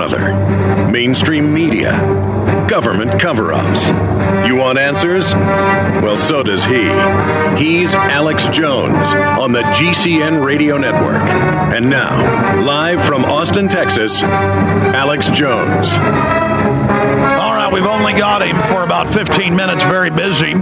brother? Mainstream media? Government cover-ups? You want answers? Well, so does he. He's Alex Jones on the GCN Radio Network. And now, live from Austin, Texas, Alex Jones. All right, we've only got him for about 15 minutes, very busy.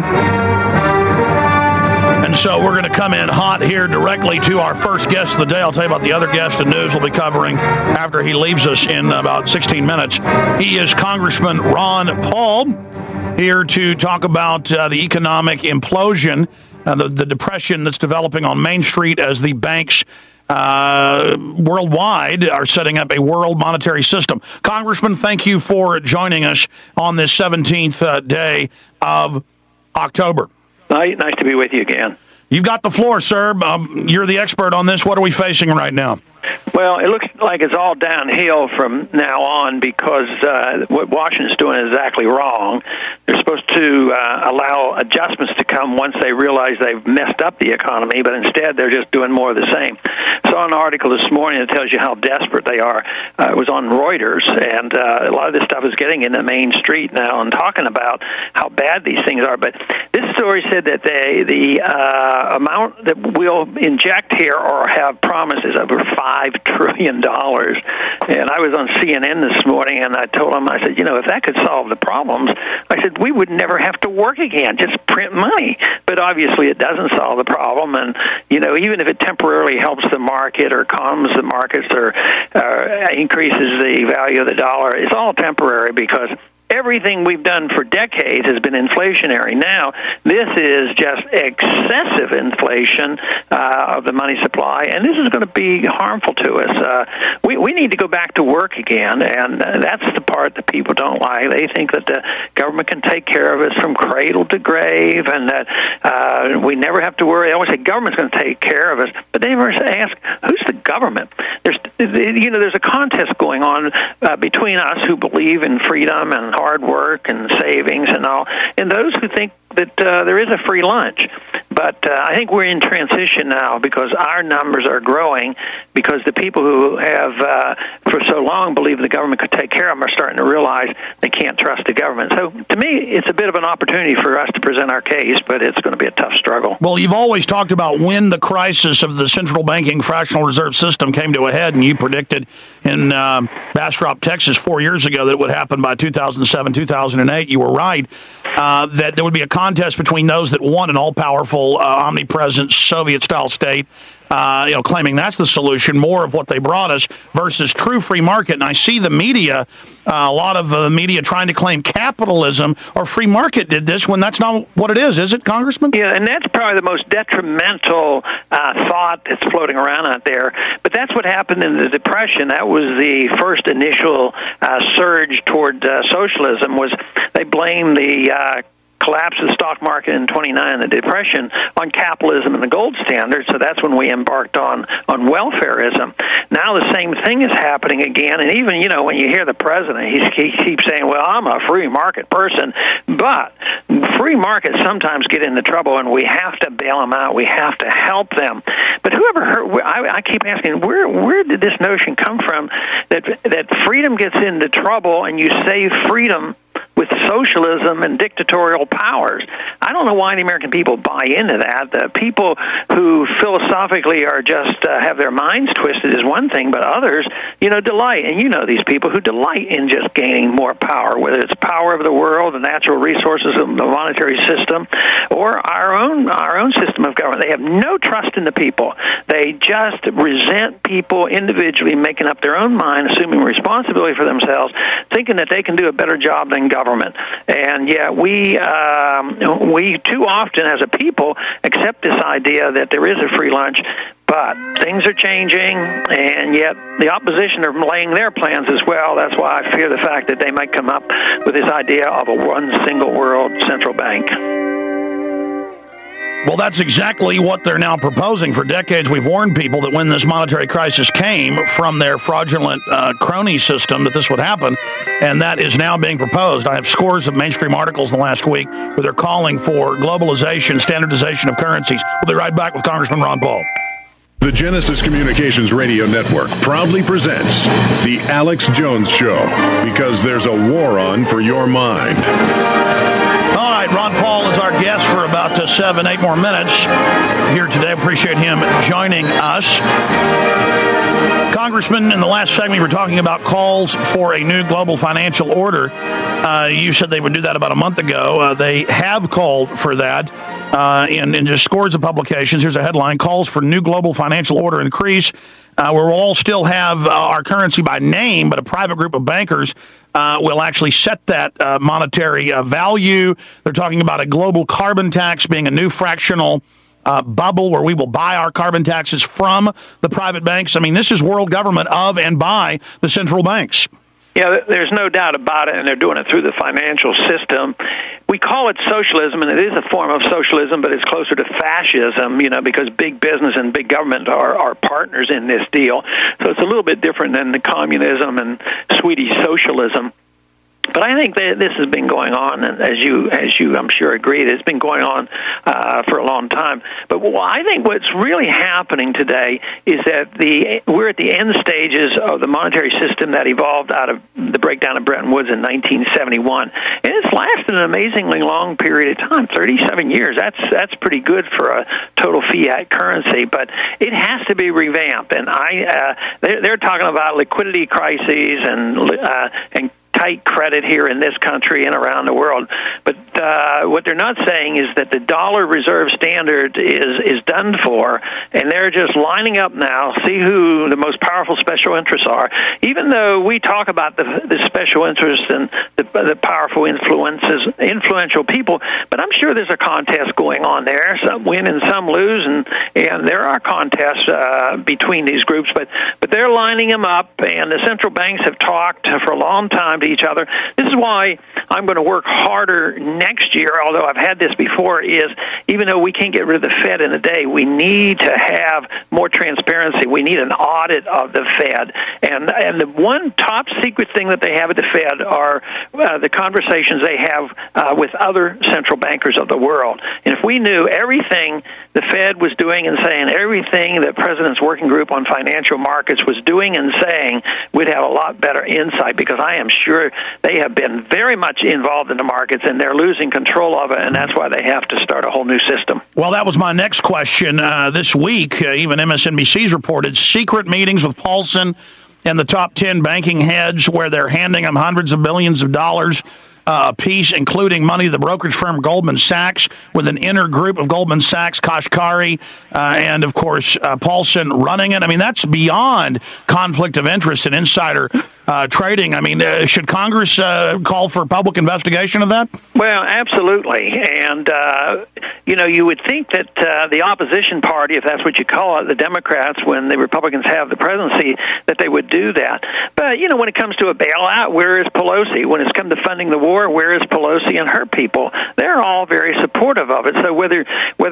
And so we're going to come in hot here directly to our first guest of the day. I'll tell you about the other guest and news we'll be covering after he leaves us in about 16 minutes. He is Congressman Ron Paul, here to talk about the economic implosion, the depression that's developing on Main Street as the banks worldwide are setting up a world monetary system. Congressman, thank you for joining us on this 17th day of October. Nice to be with you again. You've got the floor, sir. You're the expert on this. What are we facing right now? Well, it looks like it's all downhill from now on because what Washington's doing is exactly wrong. They're supposed to allow adjustments to come once they realize they've messed up the economy, but instead they're just doing more of the same. I saw an article this morning that tells you how desperate they are. It was on Reuters, and a lot of this stuff is getting into Main Street now and talking about how bad these things are. But this story said that the amount that we'll inject here or have promised is over $5 trillion. And I was on CNN this morning, and I told them, I said, if that could solve the problems, I said, we would never have to work again, just print money. But obviously it doesn't solve the problem, and, even if it temporarily helps the market or calms the markets or increases the value of the dollar, it's all temporary because everything we've done for decades has been inflationary. Now, this is just excessive inflation of the money supply, and this is going to be harmful to us. We need to go back to work again, and that's the part that people don't like. They think that the government can take care of us from cradle to grave, and that we never have to worry. They always say government's going to take care of us, but they never ask, who's the government? There's a contest going on between us who believe in freedom and hard work and savings and all, and those who think that there is a free lunch. But I think we're in transition now because our numbers are growing because the people who have for so long believed the government could take care of them are starting to realize they can't trust the government. So to me, it's a bit of an opportunity for us to present our case, but it's going to be a tough struggle. Well, you've always talked about when the crisis of the central banking fractional reserve system came to a head, and you predicted in Bastrop, Texas 4 years ago that it would happen by 2007, 2008. You were right, that there would be a contest between those that want an all-powerful, omnipresent Soviet-style state, claiming that's the solution, more of what they brought us, versus true free market. And I see the media, a lot of the media trying to claim capitalism or free market did this when that's not what it is it, Congressman? Yeah, and that's probably the most detrimental thought that's floating around out there. But that's what happened in the Depression. That was the first initial surge toward socialism, was they blamed the collapse of the stock market in 29, the Depression, on capitalism and the gold standard. So that's when we embarked on welfarism. Now the same thing is happening again. And even, when you hear the president, he keeps saying, well, I'm a free market person. But free markets sometimes get into trouble, and we have to bail them out. We have to help them. But whoever heard, I keep asking, where did this notion come from that freedom gets into trouble and you save freedom with socialism and dictatorial powers? I don't know why the American people buy into that. The people who philosophically are just have their minds twisted is one thing, but others, delight. And these people who delight in just gaining more power, whether it's power of the world, the natural resources of the monetary system, or our own system of government. They have no trust in the people. They just resent people individually, making up their own mind, assuming responsibility for themselves, thinking that they can do a better job than government. And yet we too often as a people accept this idea that there is a free lunch, but things are changing, and yet the opposition are laying their plans as well. That's why I fear the fact that they might come up with this idea of a one single world central bank. Well, that's exactly what they're now proposing. For decades, we've warned people that when this monetary crisis came from their fraudulent crony system, that this would happen, and that is now being proposed. I have scores of mainstream articles in the last week where they're calling for globalization, standardization of currencies. We'll be right back with Congressman Ron Paul. The Genesis Communications Radio Network proudly presents The Alex Jones Show, because there's a war on for your mind. All right, Ron Paul is our guest for about 7-8 more minutes here today. Appreciate him joining us. Congressman, in the last segment, we were talking about calls for a new global financial order. You said they would do that about a month ago. They have called for that in just scores of publications. Here's a headline: calls for new global financial order increase, where we'll all still have our currency by name, but a private group of bankers will actually set that monetary value. They're talking about a global carbon tax being a new fractional bubble where we will buy our carbon taxes from the private banks. I mean, this is world government of and by the central banks. Yeah, there's no doubt about it, and they're doing it through the financial system. We call it socialism, and it is a form of socialism, but it's closer to fascism, because big business and big government are partners in this deal. So it's a little bit different than the communism and Swedish socialism. But I think that this has been going on, and as you I'm sure agree, it's been going on for a long time. But I think what's really happening today is that we're at the end stages of the monetary system that evolved out of the breakdown of Bretton Woods in 1971, and it's lasted an amazingly long period of time, 37 years. That's pretty good for a total fiat currency, but it has to be revamped. And they're talking about liquidity crises and tight credit here in this country and around the world. But what they're not saying is that the dollar reserve standard is done for, and they're just lining up now, see who the most powerful special interests are. Even though we talk about the special interests and the powerful influential people, but I'm sure there's a contest going on there. Some win and some lose, and there are contests between these groups, but they're lining them up, and the central banks have talked for a long time to each other. This is why I'm going to work harder next year, although I've had this before, is even though we can't get rid of the Fed in a day, we need to have more transparency. We need an audit of the Fed. And the one top secret thing that they have at the Fed are the conversations they have with other central bankers of the world. And if we knew everything the Fed was doing and saying, everything the President's Working Group on Financial Markets was doing and saying, we'd have a lot better insight, because I am sure they have been very much involved in the markets, and they're losing control of it, and that's why they have to start a whole new system. Well, that was my next question. This week, even MSNBC's reported secret meetings with Paulson and the top 10 banking heads where they're handing them hundreds of billions of dollars a piece, including money to the brokerage firm Goldman Sachs, with an inner group of Goldman Sachs, Kashkari, and, of course, Paulson running it. I mean, that's beyond conflict of interest and insider trading. I mean, should Congress call for public investigation of that? Well, absolutely. And, you would think that the opposition party, if that's what you call it, the Democrats, when the Republicans have the presidency, that they would do that. But, when it comes to a bailout, where is Pelosi? When it's come to funding the war, where is Pelosi and her people? They're all very supportive of it. So whether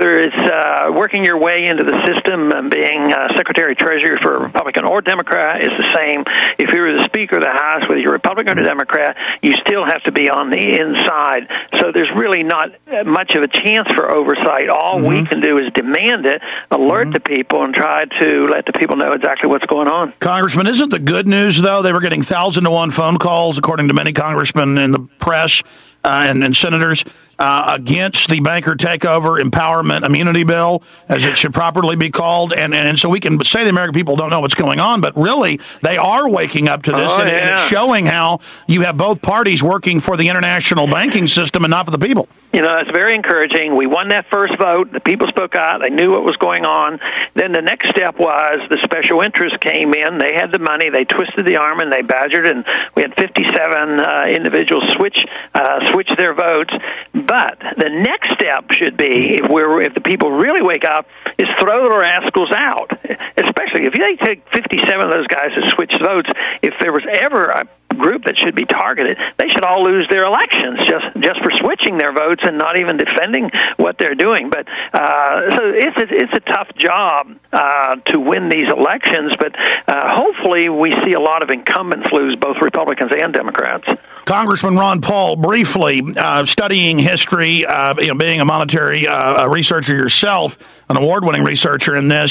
it's working your way into the system and being Secretary of Treasury for a Republican or Democrat is the same. If you're the Speaker of the House, whether you're Republican or Democrat, you still have to be on the inside. So there's really not much of a chance for oversight. All we can do is demand it, alert the people, and try to let the people know exactly what's going on. Congressman, isn't the good news, though, they were getting 1,000-to-1 phone calls, according to many congressmen in the press and senators, against the banker takeover empowerment immunity bill, as it should properly be called. And so we can say the American people don't know what's going on, but really they are waking up to this, and it's showing how you have both parties working for the international banking system and not for the people. It's very encouraging. We won that first vote. The people spoke out. They knew what was going on. Then the next step was the special interests came in. They had the money. They twisted the arm, and they badgered, and we had 57 individuals switch their votes. But the next step should be, if the people really wake up, is throw the rascals out. Especially if they take 57 of those guys that switched votes, if there was ever a group that should be targeted, they should all lose their elections just for switching their votes and not even defending what they're doing. But so it's a tough job to win these elections, but hopefully we see a lot of incumbents lose, both Republicans and Democrats. Congressman Ron Paul, briefly, studying history, being a monetary researcher yourself, an award-winning researcher in this,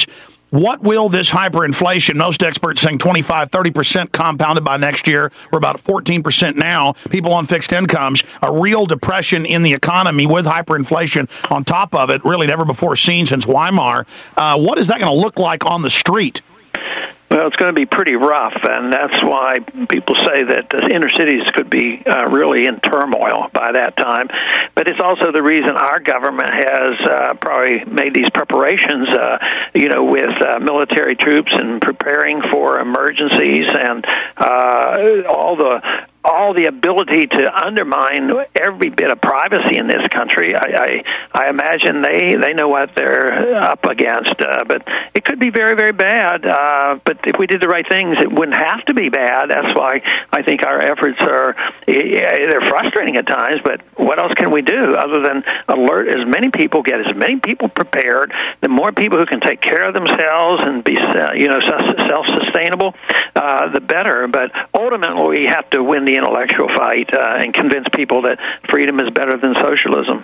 What will this hyperinflation, most experts saying 25, 30% compounded by next year, we're about 14% now, people on fixed incomes, a real depression in the economy with hyperinflation on top of it, really never before seen since Weimar. What is that going to look like on the street? Well, it's going to be pretty rough, and that's why people say that the inner cities could be really in turmoil by that time. But it's also the reason our government has probably made these preparations, with military troops and preparing for emergencies and all the ability to undermine every bit of privacy in this country. I imagine they know what they're up against, but it could be very, very bad. But if we did the right things, it wouldn't have to be bad. That's why I think our efforts they're frustrating at times, but what else can we do other than alert as many people, get as many people prepared, the more people who can take care of themselves and be self-sustainable, the better. But ultimately, we have to win the intellectual fight and convince people that freedom is better than socialism.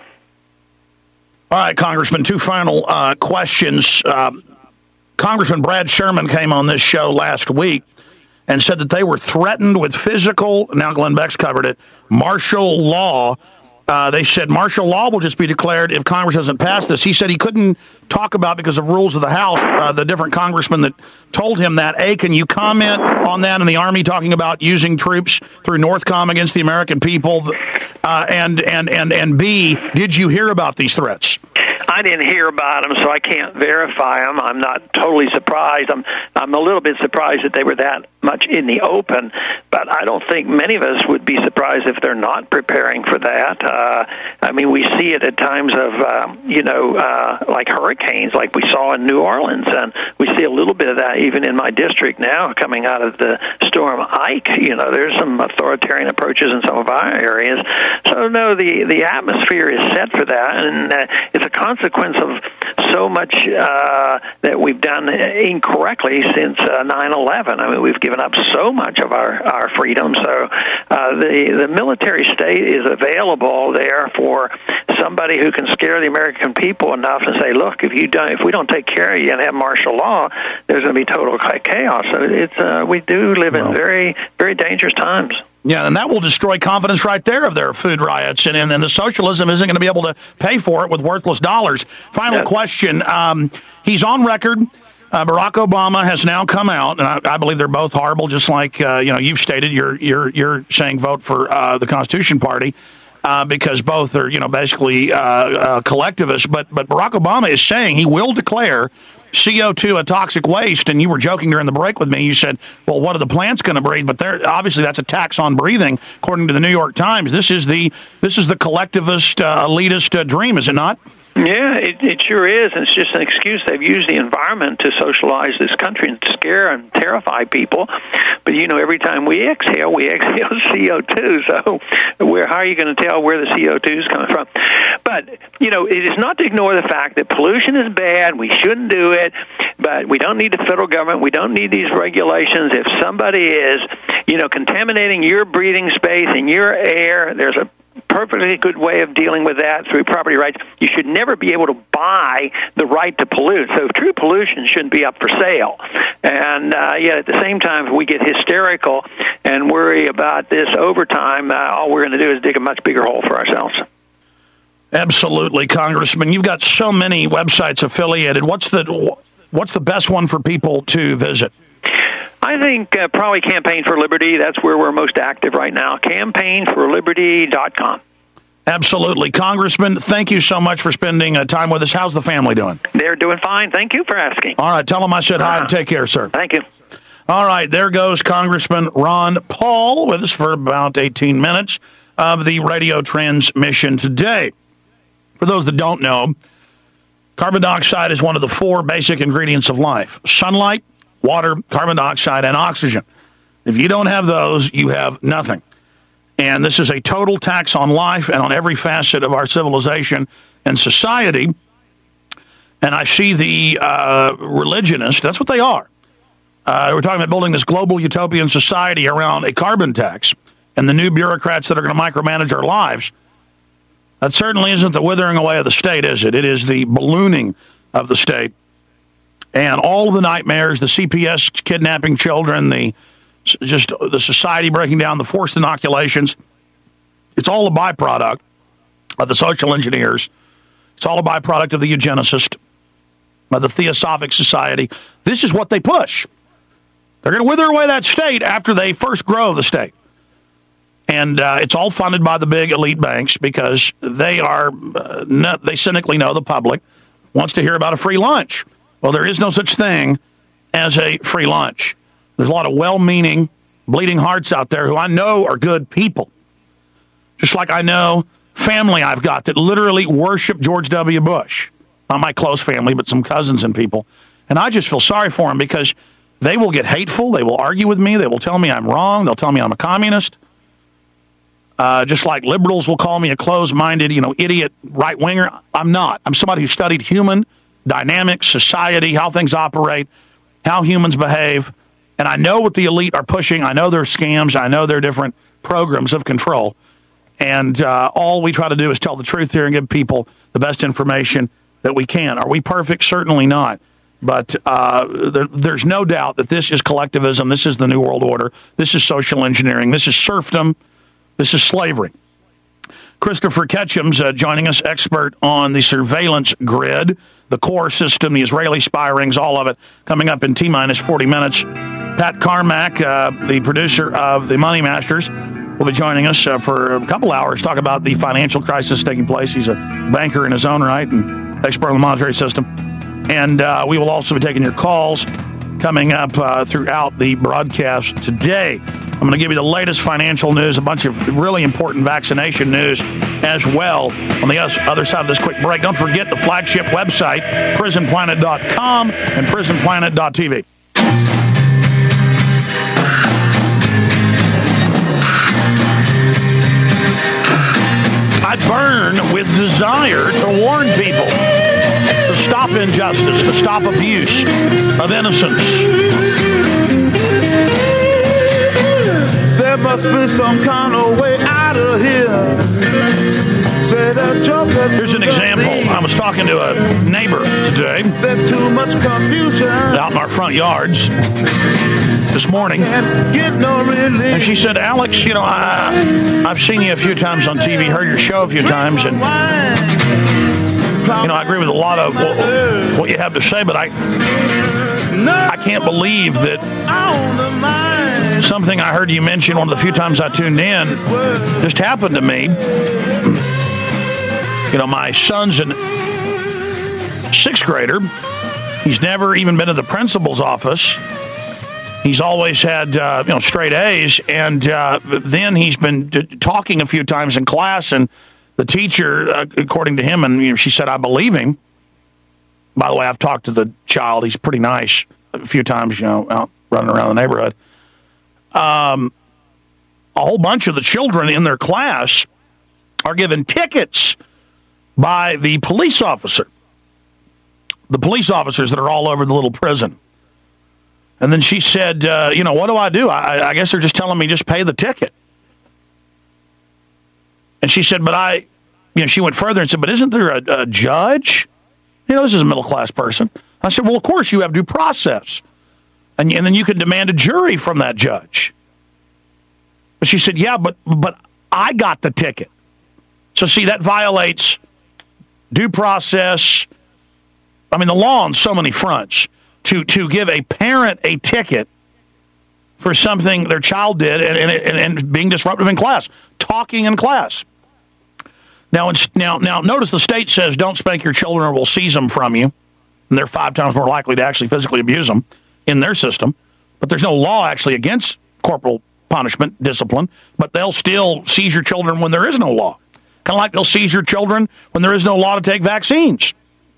All right, Congressman, two final questions. Congressman Brad Sherman came on this show last week and said that they were threatened with physical, now Glenn Beck's covered it, martial law. They said martial law will just be declared if Congress doesn't pass this. He said he couldn't talk about, because of rules of the House, the different congressmen that told him that. A, can you comment on that in the Army talking about using troops through Northcom against the American people? And B, did you hear about these threats? I didn't hear about them, so I can't verify them. I'm not totally surprised. I'm a little bit surprised that they were that much in the open, but I don't think many of us would be surprised if they're not preparing for that. We see it at times of, like hurricanes, like we saw in New Orleans, and we see a little bit of that even in my district now coming out of the storm Ike. There's some authoritarian approaches in some of our areas. So, no, the atmosphere is set for that, and it's a consequence of so much that we've done incorrectly since 9/11. We've given up so much of our freedom. So the military state is available there for somebody who can scare the American people enough and say, look, if we don't take care of you and have martial law, there's going to be total chaos. So we do live in very, very dangerous times. Yeah, and that will destroy confidence right there of their food riots, and the socialism isn't going to be able to pay for it with worthless dollars. Final question. He's on record. Barack Obama has now come out, and I believe they're both horrible, just like you've stated. You're saying vote for the Constitution Party because both are basically collectivists. But Barack Obama is saying he will declare CO2 a toxic waste, and you were joking during the break with me. You said, well, what are the plants going to breathe? But obviously that's a tax on breathing, according to the New York Times. This is the collectivist, elitist dream, is it not? Yeah, it sure is. It's just an excuse. They've used the environment to socialize this country and scare and terrify people. But, every time we exhale CO2. So how are you going to tell where the CO2 is coming from? But, it is not to ignore the fact that pollution is bad. We shouldn't do it. But we don't need the federal government. We don't need these regulations. If somebody is, contaminating your breathing space and your air, there's a perfectly good way of dealing with that through property rights. You should never be able to buy the right to pollute. So true pollution shouldn't be up for sale. And yet at the same time, if we get hysterical and worry about this overtime, all we're going to do is dig a much bigger hole for ourselves. Absolutely, Congressman. You've got so many websites affiliated. What's the best one for people to visit? I think probably Campaign for Liberty. That's where we're most active right now. CampaignForLiberty.com. Absolutely. Congressman, thank you so much for spending time with us. How's the family doing? They're doing fine. Thank you for asking. All right. Tell them I said hi and take care, sir. Thank you. All right. There goes Congressman Ron Paul with us for about 18 minutes of the radio transmission today. For those that don't know, carbon dioxide is one of the 4 basic ingredients of life. Sunlight, water, carbon dioxide, and oxygen. If you don't have those, you have nothing. And this is a total tax on life and on every facet of our civilization and society. And I see the religionists, that's what they are. We're talking about building this global utopian society around a carbon tax and the new bureaucrats that are going to micromanage our lives. That certainly isn't the withering away of the state, is it? It is the ballooning of the state. And all of the nightmares, the CPS kidnapping children, the society breaking down, the forced inoculations, it's all a byproduct of the social engineers. It's all a byproduct of the eugenicist, of the Theosophic Society. This is what they push. They're going to wither away that state after they first grow the state. And it's all funded by the big elite banks because they cynically know the public wants to hear about a free lunch. Well, there is no such thing as a free lunch. There's a lot of well-meaning, bleeding hearts out there who I know are good people. Just like I know family I've got that literally worship George W. Bush. Not my close family, but some cousins and people. And I just feel sorry for them because they will get hateful. They will argue with me. They will tell me I'm wrong. They'll tell me I'm a communist. Just like liberals will call me a closed-minded, idiot right-winger. I'm not. I'm somebody who studied human dynamics, society, how things operate, how humans behave. And I know what the elite are pushing. I know their scams. I know their different programs of control. And all we try to do is tell the truth here and give people the best information that we can. Are we perfect? Certainly not. But there's no doubt that this is collectivism. This is the New World Order. This is social engineering. This is serfdom. This is slavery. Christopher Ketchum's joining us, expert on the surveillance grid, the core system, the Israeli spy rings, all of it, coming up in T-minus 40 minutes. Pat Carmack, the producer of The Money Masters, will be joining us for a couple hours to talk about the financial crisis taking place. He's a banker in his own right and expert on the monetary system. And we will also be taking your calls coming up throughout the broadcast today. I'm going to give you the latest financial news, a bunch of really important vaccination news as well on the other side of this quick break. Don't forget the flagship website, prisonplanet.com and prisonplanet.tv. I burn with desire to warn people to stop injustice, to stop abuse of innocence. There must be some kind of way out of here. Here's an example. I was talking to a neighbor today. There's too much confusion out in our front yards this morning. And she said, Alex, I've seen you a few times on TV, heard your show a few times, and I agree with a lot of what you have to say, but I can't believe that something I heard you mention one of the few times I tuned in just happened to me. My son's a 6th grader. He's never even been to the principal's office. He's always had, straight A's. And then he's been talking a few times in class, and the teacher, according to him, and she said, I believe him. By the way, I've talked to the child. He's pretty nice a few times, out running around the neighborhood. A whole bunch of the children in their class are given tickets by the police officer. The police officers that are all over the little prison. And then she said, what do? I guess they're just telling me just pay the ticket. And she said, but she went further and said, but isn't there a judge? This is a middle-class person. I said, well, of course you have due process. And then you can demand a jury from that judge. But she said, yeah, but I got the ticket. So, see, that violates due process. I mean, the law on so many fronts. To give a parent a ticket for something their child did and being disruptive in class, talking in class. Now, notice the state says don't spank your children or we'll seize them from you. And they're 5 times more likely to actually physically abuse them in their system. But there's no law actually against corporal punishment, discipline. But they'll still seize your children when there is no law. Kind of like they'll seize your children when there is no law to take vaccines.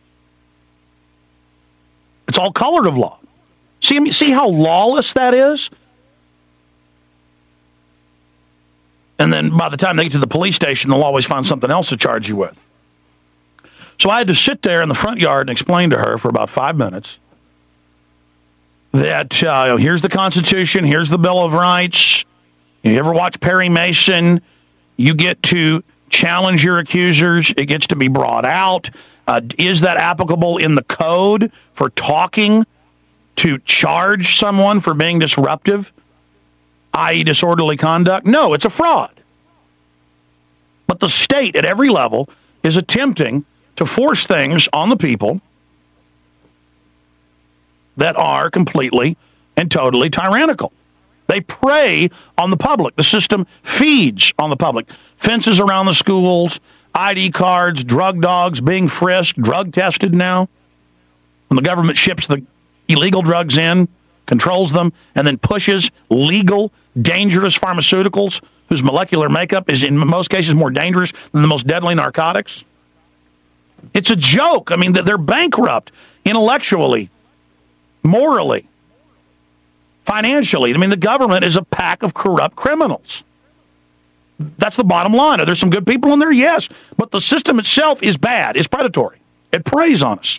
It's all colored of law. See how lawless that is? And then by the time they get to the police station, they'll always find something else to charge you with. So I had to sit there in the front yard and explain to her for about 5 minutes that here's the Constitution, here's the Bill of Rights. You ever watch Perry Mason? You get to challenge your accusers. It gets to be brought out. Is that applicable in the code for talking to charge someone for being disruptive, i.e. disorderly conduct? No, it's a fraud. But the state at every level is attempting to force things on the people that are completely and totally tyrannical. They prey on the public. The system feeds on the public. Fences around the schools, ID cards, drug dogs being frisked, drug tested now. When the government ships the illegal drugs in, controls them, and then pushes legal, dangerous pharmaceuticals whose molecular makeup is in most cases more dangerous than the most deadly narcotics. It's a joke. I mean, they're bankrupt intellectually, morally, financially. I mean, the government is a pack of corrupt criminals. That's the bottom line. Are there some good people in there? Yes. But the system itself is bad. It's predatory. It preys on us.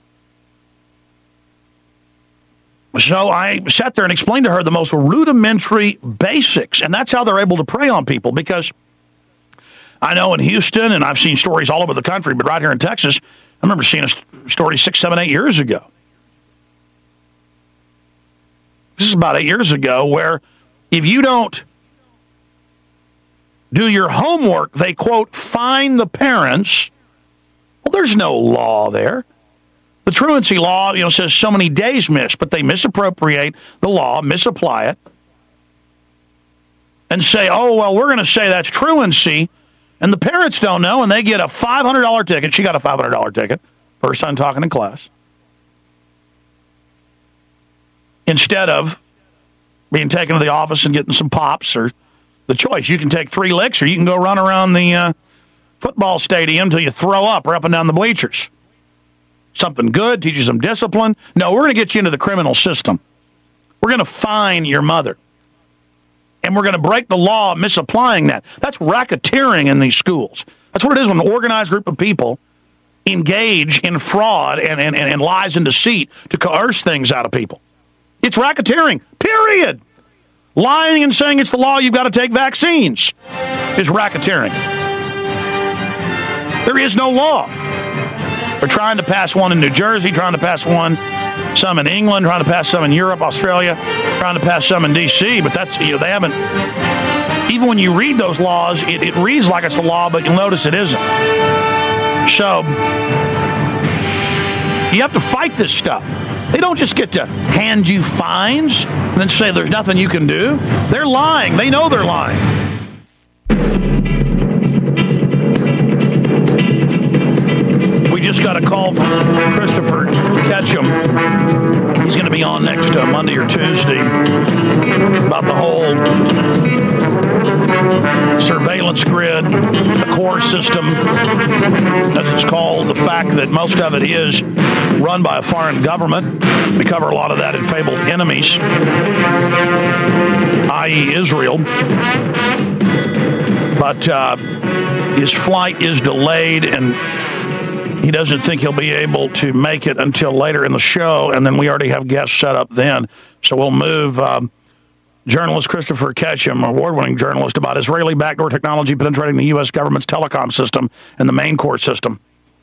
So I sat there and explained to her the most rudimentary basics, and that's how they're able to prey on people, because I know in Houston, and I've seen stories all over the country, but right here in Texas, I remember seeing a story 6, 7, 8 years ago. This is about 8 years ago, where if you don't do your homework, they, quote, fine the parents. Well, there's no law there. The truancy law, says so many days missed, but they misappropriate the law, misapply it, and say, oh, well, we're going to say that's truancy, and the parents don't know, and they get a $500 ticket. She got a $500 ticket for her son talking in class, instead of being taken to the office and getting some pops, or the choice. You can take 3 licks, or you can go run around the football stadium until you throw up or up and down the bleachers. Something good, teach you some discipline. No, we're going to get you into the criminal system. We're going to fine your mother. And we're going to break the law misapplying that. That's racketeering in these schools. That's what it is when an organized group of people engage in fraud and lies and deceit to coerce things out of people. It's racketeering, period. Lying and saying it's the law, you've got to take vaccines, is racketeering. There is no law. They're trying to pass one in New Jersey, trying to pass some in England, trying to pass some in Europe, Australia, trying to pass some in D.C., but that's, they haven't. Even when you read those laws, it reads like it's a law, but you'll notice it isn't. So, you have to fight this stuff. They don't just get to hand you fines and then say there's nothing you can do. They're lying. They know they're lying. We just got a call from Christopher Ketchum. He's going to be on next Monday or Tuesday about the whole surveillance grid, the core system, as it's called, the fact that most of it is run by a foreign government. We cover a lot of that in Fabled Enemies, i.e. Israel. But his flight is delayed, and he doesn't think he'll be able to make it until later in the show, and then we already have guests set up then. So we'll move journalist Christopher Ketchum, award-winning journalist, about Israeli backdoor technology penetrating the U.S. government's telecom system and the main core system.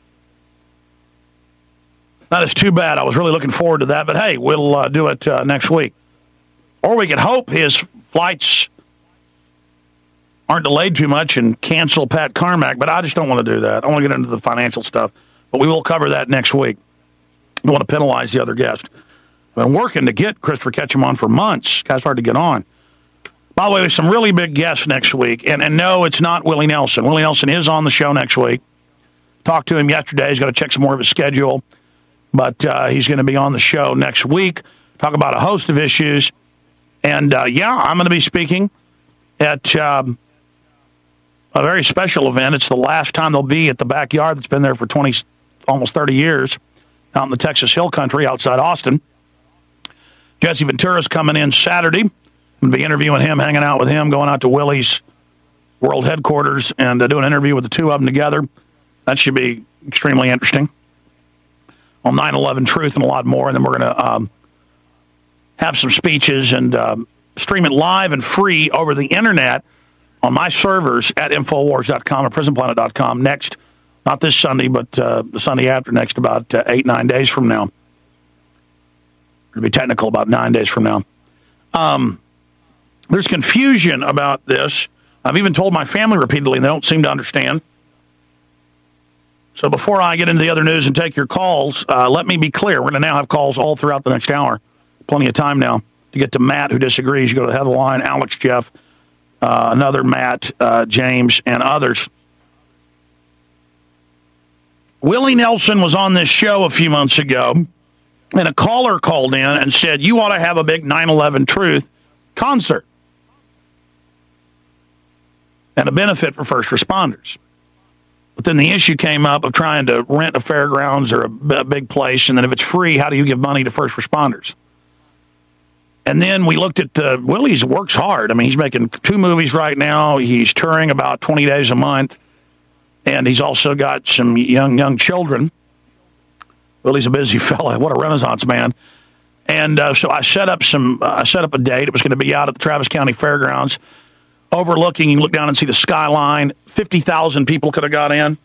That is too bad. I was really looking forward to that, but hey, we'll do it next week. Or we could hope his flights aren't delayed too much and cancel Pat Carmack, but I just don't want to do that. I want to get into the financial stuff, but we will cover that next week. We want to penalize the other guest. I've been working to get Christopher Ketchum on for months. Guy's hard to get on. By the way, there's some really big guests next week, and no, it's not Willie Nelson. Willie Nelson is on the show next week. Talked to him yesterday. He's got to check some more of his schedule, but he's going to be on the show next week, talk about a host of issues. And, I'm going to be speaking at a very special event. It's the last time they'll be at the backyard that's been there for almost 30 years, out in the Texas Hill Country outside Austin. Jesse Ventura's coming in Saturday. I'm going to be interviewing him, hanging out with him, going out to Willie's world headquarters and do an interview with the two of them together. That should be extremely interesting. On 9/11 Truth and a lot more. And then we're going to have some speeches and stream it live and free over the internet on my servers at Infowars.com or PrisonPlanet.com next, not this Sunday, but the Sunday after next, about 8-9 days from now. To be technical, about 9 days from now. There's confusion about this. I've even told my family repeatedly, and they don't seem to understand. So before I get into the other news and take your calls, let me be clear. We're going to now have calls all throughout the next hour. Plenty of time now to get to Matt, who disagrees. You go to the head of the line, Alex, Jeff, another Matt, James, and others. Willie Nelson was on this show a few months ago, and a caller called in and said, you ought to have a big 9/11 Truth concert and a benefit for first responders. But then the issue came up of trying to rent a fairgrounds or a big place, and then if it's free, how do you give money to first responders? And then we looked at Willie's works hard. I mean, he's making 2 movies right now. He's touring about 20 days a month, and he's also got some young children. Willie's a busy fella. What a Renaissance man. And so I set up a date. It was going to be out at the Travis County Fairgrounds, overlooking. You look down and see the skyline. 50,000 people could have got in.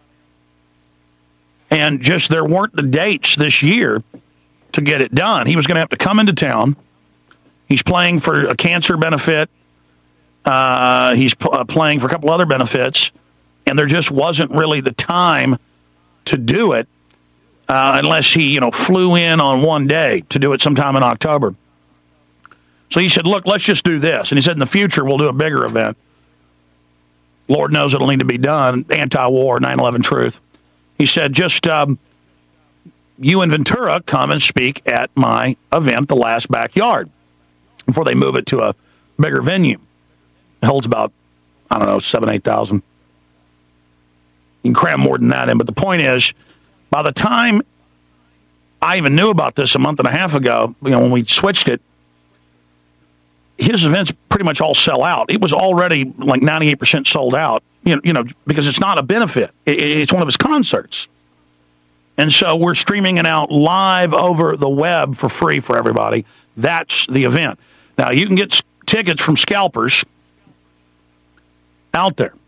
And just there weren't the dates this year to get it done. He was going to have to come into town. He's playing for a cancer benefit. He's playing for a couple other benefits. And there just wasn't really the time to do it unless he, flew in on one day to do it sometime in October. So he said, look, let's just do this. And he said, in the future, we'll do a bigger event. Lord knows it'll need to be done. Anti-war, 9/11 Truth. He said, just you and Ventura come and speak at my event, The Last Backyard, before they move it to a bigger venue. It holds about, 7,000, 8,000. You can cram more than that in. But the point is, by the time I even knew about this a month and a half ago, when we switched it, his events pretty much all sell out. It was already like 98% sold out, because it's not a benefit. It's one of his concerts. And so we're streaming it out live over the web for free for everybody. That's the event. Now, you can get tickets from scalpers out there.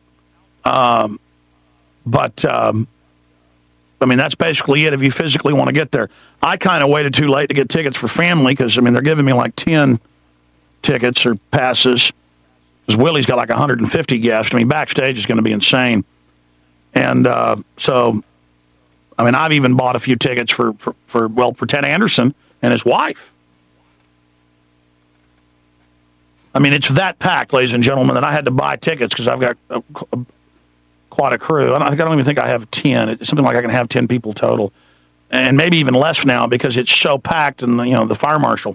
But that's basically it if you physically want to get there. I kind of waited too late to get tickets for family because, they're giving me like 10 tickets or passes. Because Willie's got like 150 guests. Backstage is going to be insane. And so, I've even bought a few tickets for Ted Anderson and his wife. It's that packed, ladies and gentlemen, that I had to buy tickets because I've got quite a crew. I don't even think I have 10. It's something like I can have 10 people total. And maybe even less now because it's so packed and, the fire marshal.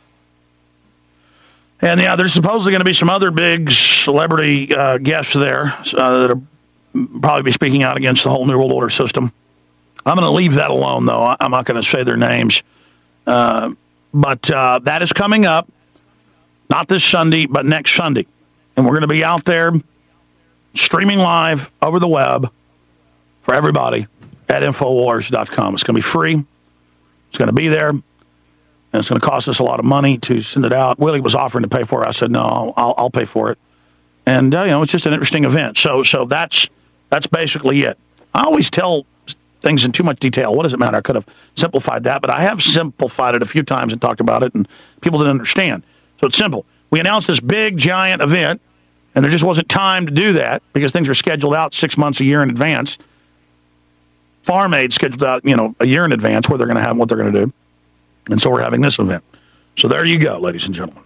And, there's supposedly going to be some other big celebrity guests there that'll probably be speaking out against the whole New World Order system. I'm going to leave that alone, though. I'm not going to say their names. But that is coming up, not this Sunday, but next Sunday. And we're going to be out there streaming live over the web for everybody at Infowars.com. It's going to be free. It's going to be there. And it's going to cost us a lot of money to send it out. Willie was offering to pay for it. I said, no, I'll pay for it. And, it's just an interesting event. So that's basically it. I always tell things in too much detail. What does it matter? I could have simplified that, but I have simplified it a few times and talked about it, and people didn't understand. So it's simple. We announced this big, giant event, and there just wasn't time to do that because things are scheduled out 6 months, a year in advance. Farm Aid scheduled out, a year in advance where they're going to have and what they're going to do. And so we're having this event. So there you go, ladies and gentlemen.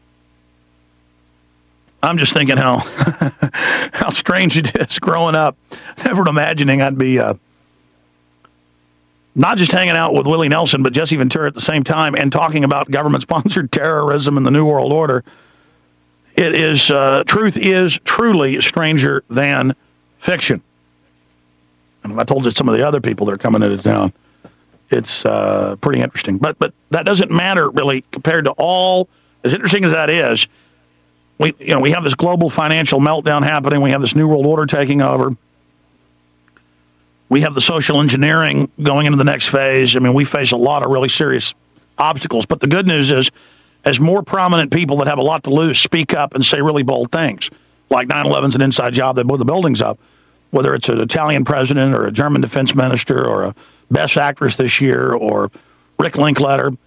I'm just thinking how how strange it is growing up, never imagining I'd be not just hanging out with Willie Nelson, but Jesse Ventura at the same time and talking about government-sponsored terrorism and the New World Order. It is, truth is truly stranger than fiction. And I told you some of the other people that are coming into town. It's pretty interesting. But that doesn't matter, really, compared to all, as interesting as that is. We have this global financial meltdown happening. We have this New World Order taking over. We have the social engineering going into the next phase. We face a lot of really serious obstacles. But the good news is, as more prominent people that have a lot to lose speak up and say really bold things, like 9/11's an inside job, they blew the buildings up, whether it's an Italian president or a German defense minister or a Best Actress this year or Rick Linklater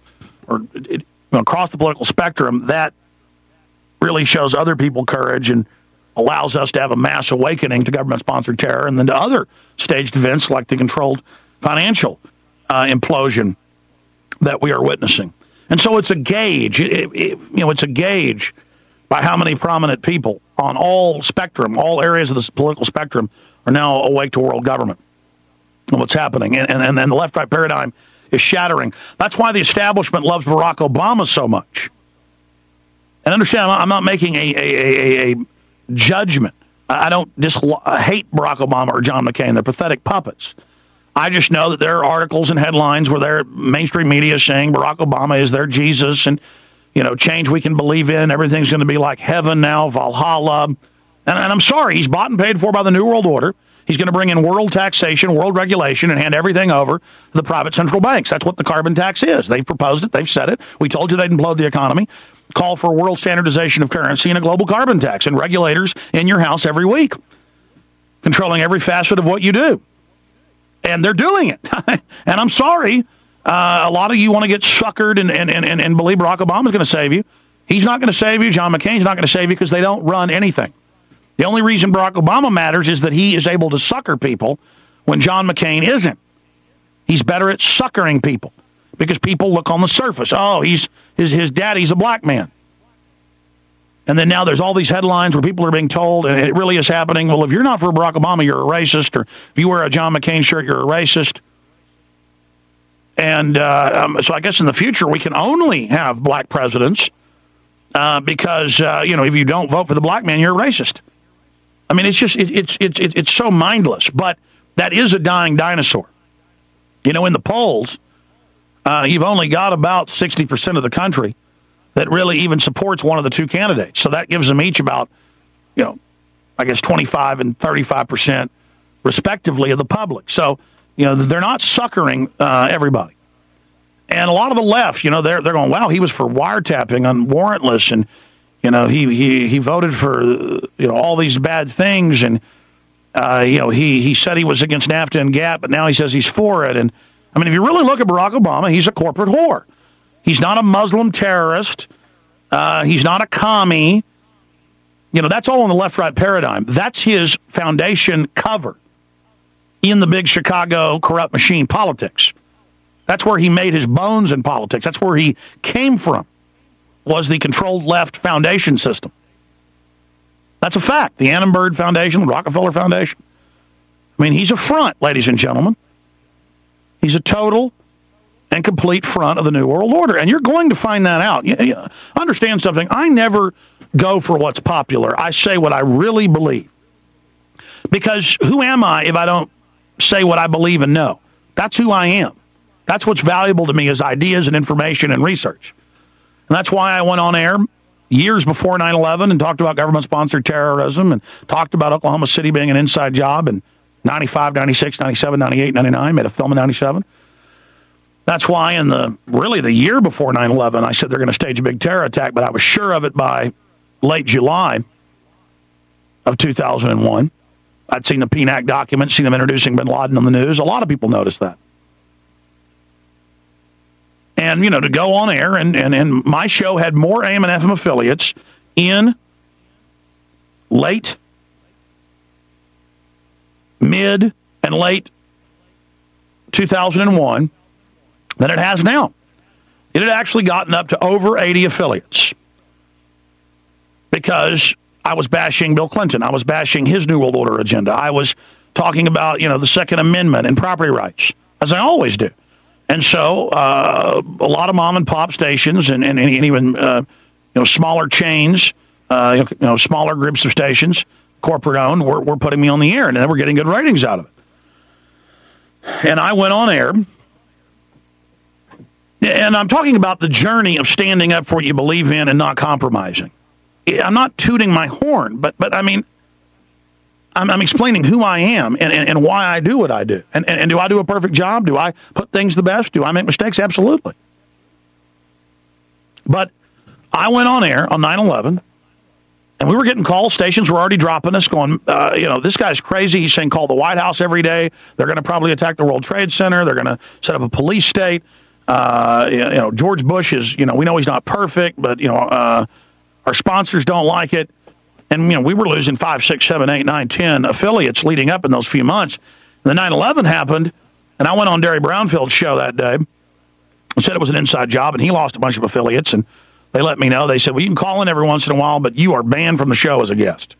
across the political spectrum, that really shows other people courage and allows us to have a mass awakening to government-sponsored terror and then to other staged events like the controlled financial implosion that we are witnessing. And so it's a gauge. It's a gauge by how many prominent people on all areas of the political spectrum are now awake to world government and what's happening. And the left-right paradigm is shattering. That's why the establishment loves Barack Obama so much. And understand, I'm not making a judgment. I don't hate Barack Obama or John McCain. They're pathetic puppets. I just know that there are articles and headlines where their mainstream media is saying Barack Obama is their Jesus and, change we can believe in. Everything's going to be like heaven now, Valhalla. And I'm sorry, he's bought and paid for by the New World Order. He's going to bring in world taxation, world regulation, and hand everything over to the private central banks. That's what the carbon tax is. They've proposed it. They've said it. We told you they'd implode the economy. Call for world standardization of currency and a global carbon tax and regulators in your house every week, controlling every facet of what you do. And they're doing it. And I'm sorry, a lot of you want to get suckered and believe Barack Obama's going to save you. He's not going to save you. John McCain's not going to save you because they don't run anything. The only reason Barack Obama matters is that he is able to sucker people when John McCain isn't. He's better at suckering people because people look on the surface. Oh, his daddy's a black man. And then now there's all these headlines where people are being told, and it really is happening, well, if you're not for Barack Obama, you're a racist, or if you wear a John McCain shirt, you're a racist. And so I guess in the future we can only have black presidents because, if you don't vote for the black man, you're a racist. I mean, it's just, it's so mindless, but that is a dying dinosaur. In the polls, you've only got about 60% of the country that really even supports one of the two candidates. So that gives them each about, 25 and 35% respectively of the public. So, they're not suckering everybody. And a lot of the left, they're going, wow, he was for wiretapping on warrantless, and, he voted for, all these bad things, and, he said he was against NAFTA and GATT, but now he says he's for it. And, I mean, if you really look at Barack Obama, he's a corporate whore. He's not a Muslim terrorist. He's not a commie. That's all in the left-right paradigm. That's his foundation cover in the big Chicago corrupt machine politics. That's where he made his bones in politics. That's where he came from, was the controlled left foundation system. That's a fact. The Annenberg Foundation, the Rockefeller Foundation. I mean, he's a front, ladies and gentlemen. He's a total and complete front of the New World Order. And you're going to find that out. Understand something. I never go for what's popular. I say what I really believe. Because who am I if I don't say what I believe and know? That's who I am. That's what's valuable to me is ideas and information and research. And that's why I went on air years before 9/11 and talked about government-sponsored terrorism and talked about Oklahoma City being an inside job in 95, 96, 97, 98, 99, made a film in 97. That's why in the year before 9/11, I said they're going to stage a big terror attack, but I was sure of it by late July of 2001. I'd seen the PNAC documents, seen them introducing bin Laden on the news. A lot of people noticed that. And, to go on air, and my show had more AM and FM affiliates in late, mid, and late 2001 than it has now. It had actually gotten up to over 80 affiliates because I was bashing Bill Clinton. I was bashing his New World Order agenda. I was talking about, the Second Amendment and property rights, as I always do. And so a lot of mom and pop stations and even smaller chains, smaller groups of stations, corporate owned, were putting me on the air, and they were getting good ratings out of it. And I went on air, and I'm talking about the journey of standing up for what you believe in and not compromising. I'm not tooting my horn, but I mean, I'm explaining who I am and why I do what I do. And do I do a perfect job? Do I put things the best? Do I make mistakes? Absolutely. But I went on air on 9/11, and we were getting calls. Stations were already dropping us, going, this guy's crazy. He's saying call the White House every day. They're going to probably attack the World Trade Center. They're going to set up a police state. George Bush is, we know he's not perfect, but, our sponsors don't like it. And, we were losing 5, 6, 7, 8, 9, 10 affiliates leading up in those few months. And the 9/11 happened, and I went on Derry Brownfield's show that day and said it was an inside job, and he lost a bunch of affiliates, and they let me know. They said, well, you can call in every once in a while, but you are banned from the show as a guest.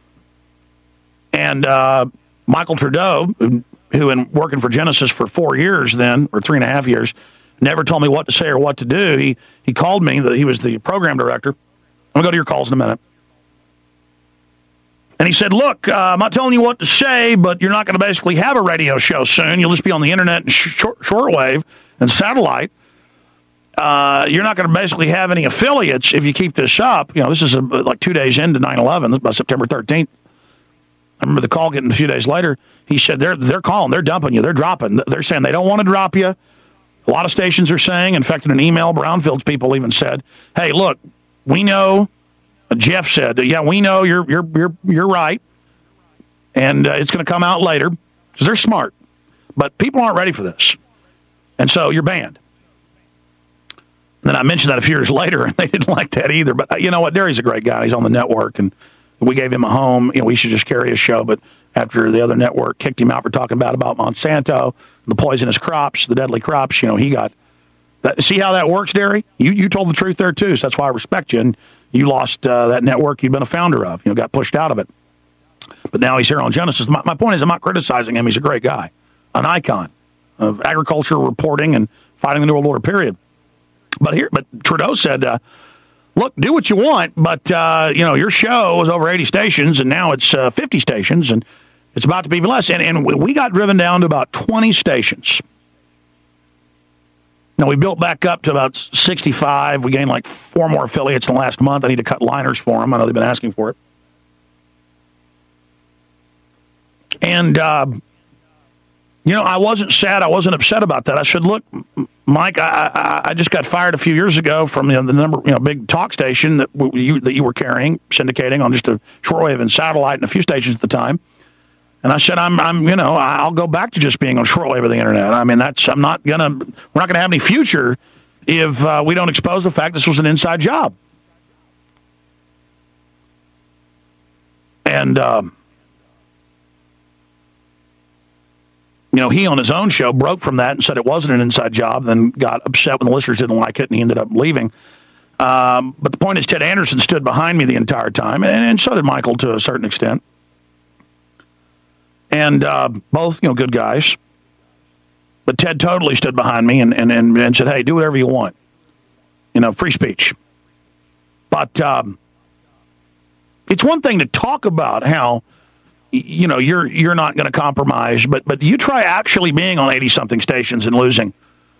And Michael Trudeau, who been working for Genesis for 4 years then, or 3.5 years, never told me what to say or what to do. He called me. He was the program director. I'm going to go to your calls in a minute. And he said, look, I'm not telling you what to say, but you're not going to basically have a radio show soon. You'll just be on the internet and shortwave and satellite. You're not going to basically have any affiliates if you keep this up. This is like 2 days into 9/11, this is by September 13th. I remember the call getting a few days later. He said, they're calling, they're dumping you, they're dropping. They're saying they don't want to drop you. A lot of stations are saying, in fact, in an email, Brownfield's people even said, hey, look, we know, Jeff said, yeah, we know you're right, and it's going to come out later, because they're smart. But people aren't ready for this. And so you're banned. And then I mentioned that a few years later, and they didn't like that either. But you know what? Derry's a great guy. He's on the network, and we gave him a home. We should just carry his show. But after the other network kicked him out for talking bad about Monsanto, the poisonous crops, the deadly crops, he got that. See how that works, Derry? You told the truth there, too, so that's why I respect you. And you lost that network you'd been a founder of. Got pushed out of it. But now he's here on Genesis. My point is, I'm not criticizing him. He's a great guy, an icon of agriculture reporting and fighting the New World Order, period. But Trudeau said, look, do what you want, but, your show was over 80 stations, and now it's 50 stations, and it's about to be even less. And we got driven down to about 20 stations. Now, we built back up to about 65. We gained like 4 more affiliates in the last month. I need to cut liners for them. I know they've been asking for it. And, I wasn't sad. I wasn't upset about that. I said, look, Mike, I just got fired a few years ago from the big talk station that you were carrying, syndicating on just a shortwave and satellite and a few stations at the time. And I said, I'll go back to just being on shortwave of the internet. I mean, we're not going to have any future if we don't expose the fact this was an inside job. And, he on his own show broke from that and said it wasn't an inside job, then got upset when the listeners didn't like it, and he ended up leaving. But the point is, Ted Anderson stood behind me the entire time, and so did Michael to a certain extent. And both, good guys. But Ted totally stood behind me and said, hey, do whatever you want. Free speech. But it's one thing to talk about how you're not going to compromise, but you try actually being on 80-something stations and losing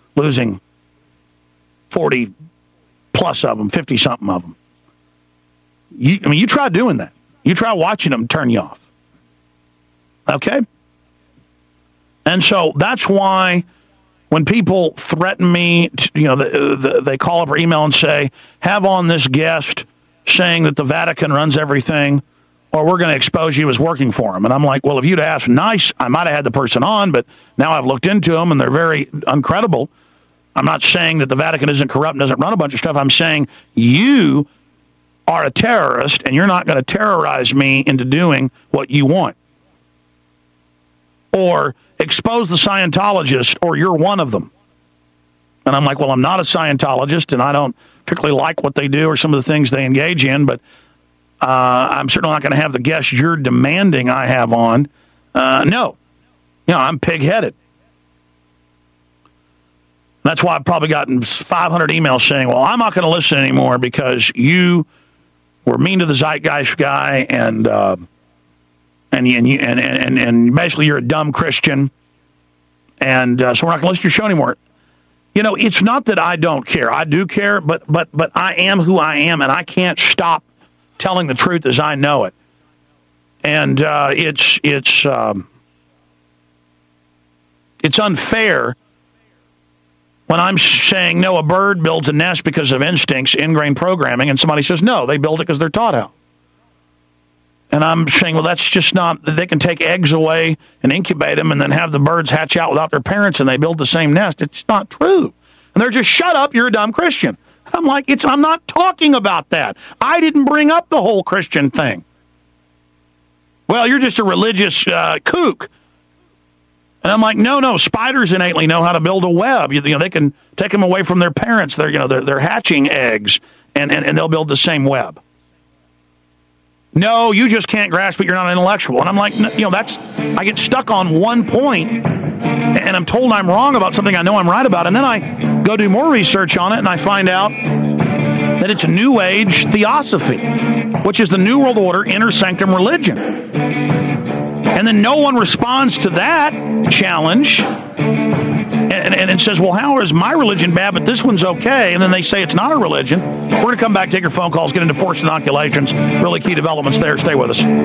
40 plus of them, 50-something of them. You try doing that. You try watching them turn you off. Okay? And so that's why when people threaten me, they call up or email and say, have on this guest saying that the Vatican runs everything, or we're going to expose you as working for them. And I'm like, well, if you'd asked nice, I might have had the person on, but now I've looked into them, and they're very uncredible. I'm not saying that the Vatican isn't corrupt and doesn't run a bunch of stuff. I'm saying you are a terrorist, and you're not going to terrorize me into doing what you want. Or expose the Scientologists, or you're one of them. And I'm like, well, I'm not a Scientologist, and I don't particularly like what they do or some of the things they engage in, but I'm certainly not going to have the guests you're demanding I have on. No. I'm pig-headed. That's why I've probably gotten 500 emails saying, well, I'm not going to listen anymore because you were mean to the Zeitgeist guy and basically you're a dumb Christian, and so we're not going to listen to your show anymore. It's not that I don't care. I do care, but I am who I am, and I can't stop telling the truth as I know it. And it's unfair when I'm saying, no, a bird builds a nest because of instincts, ingrained programming, and somebody says, no, they build it because they're taught how. And I'm saying, well, that's just not, they can take eggs away and incubate them and then have the birds hatch out without their parents and they build the same nest. It's not true. And they're just, shut up, you're a dumb Christian. I'm like, I'm not talking about that. I didn't bring up the whole Christian thing. Well, you're just a religious kook. And I'm like, no, spiders innately know how to build a web. They can take them away from their parents. They're hatching eggs, and they'll build the same web. No, you just can't grasp it. You're not intellectual. And I'm like, I get stuck on one point, and I'm told I'm wrong about something I know I'm right about. And then I go do more research on it, and I find out that it's a New Age theosophy, which is the New World Order inner sanctum religion. And then no one responds to that challenge and it says, well, how is my religion bad, but this one's okay? And then they say it's not a religion. We're going to come back, take your phone calls, get into forced inoculations. Really key developments there. Stay with us. While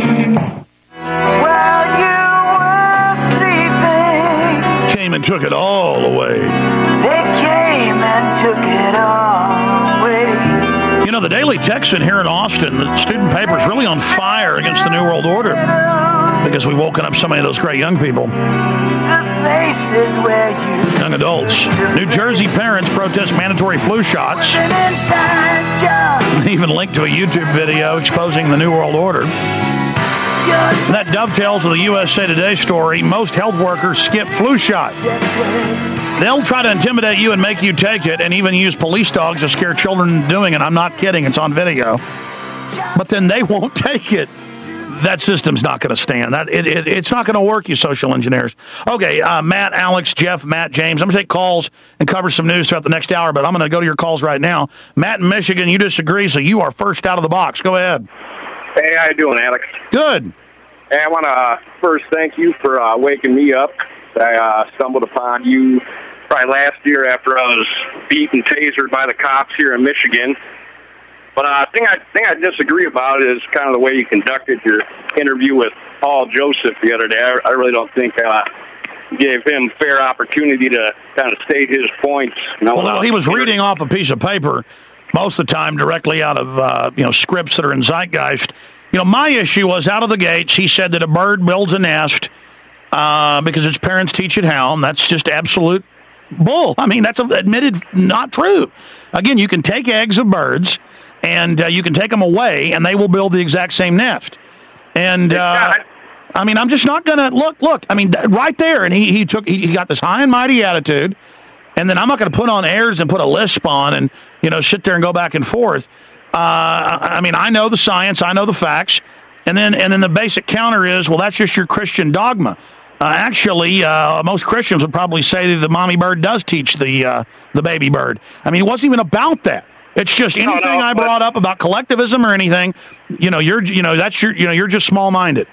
you were sleeping, Came and took it all away. they came and took it all away. You know, the Daily Texan here in Austin, the student paper is really on fire against the New World Order because we've woken up so many of those great young people. The places where you Young adults. New Jersey parents protest mandatory flu shots. inside job. Even linked to a YouTube video exposing the New World Order. And that dovetails with the USA Today story. Most health workers skip flu shots. They'll try to intimidate you and make you take it, and even use police dogs to scare children into doing it. I'm not kidding. It's on video. But then they won't take it. That system's not going to stand. It's not going to work, you social engineers. Okay, Matt, Alex, Jeff, Matt, James. I'm going to take calls and cover some news throughout the next hour, but I'm going to go to your calls right now. Matt in Michigan, you disagree, so you are first out of the box. Go ahead. Hey, how you doing, Alex? Good. Hey, I want to first thank you for waking me up. I stumbled upon you probably last year after I was beat and tasered by the cops here in Michigan. But the thing I disagree about is kind of the way you conducted your interview with Paul Joseph the other day. I really don't think you gave him fair opportunity to kind of state his points. Well, he was reading off a piece of paper most of the time directly out of scripts that are in Zeitgeist. My issue was out of the gates. He said that a bird builds a nest because its parents teach it how, and that's just absolute bull. I mean, that's admitted not true. Again, you can take eggs of birds, and you can take them away, and they will build the exact same nest. And I mean, I'm just not going to look. I mean, right there, and he got this high and mighty attitude, and then I'm not going to put on airs and put a lisp on and sit there and go back and forth. I mean, I know the science, I know the facts, and then the basic counter is, well, that's just your Christian dogma. Actually, most Christians would probably say that the mommy bird does teach the baby bird. I mean, it wasn't even about that. It's just anything I brought up about collectivism or anything. You're just small-minded.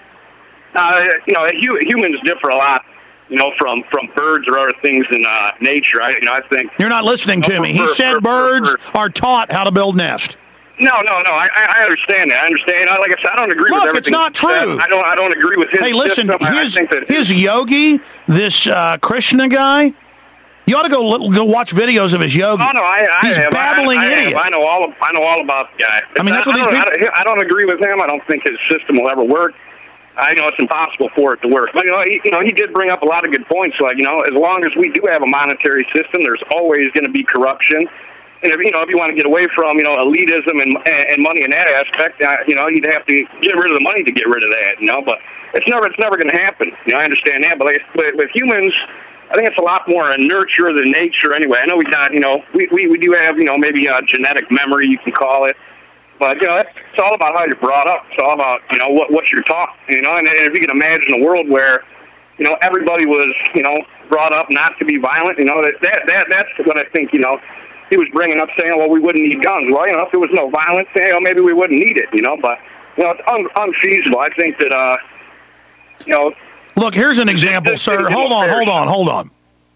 Humans differ a lot, from birds or other things in nature. I think you're not listening to me. He said birds are taught how to build nests. No. I understand that. I understand. Like I said, I don't agree with everything. It's not true. I don't agree with his. Hey, listen, system. his yogi, this Krishna guy. You ought to go watch videos of his yogi. He's babbling idiot. I know all about the guy. I mean, that's what I don't agree with him. I don't think his system will ever work. I know it's impossible for it to work. But he did bring up a lot of good points. Like as long as we do have a monetary system, there's always going to be corruption. And if you want to get away from elitism and money in that aspect, you'd have to get rid of the money to get rid of that. But it's never going to happen. I understand that, but with humans, I think it's a lot more a nurture than nature. Anyway, I know we got we do have maybe a genetic memory, you can call it, but it's all about how you're brought up. It's all about what you're taught. And if you can imagine a world where everybody was brought up not to be violent, that's what I think he was bringing up, saying, well, we wouldn't need guns. Well, if there was no violence, maybe we wouldn't need it, but, it's unfeasible. I think that, Look, here's an example, sir. Hold on.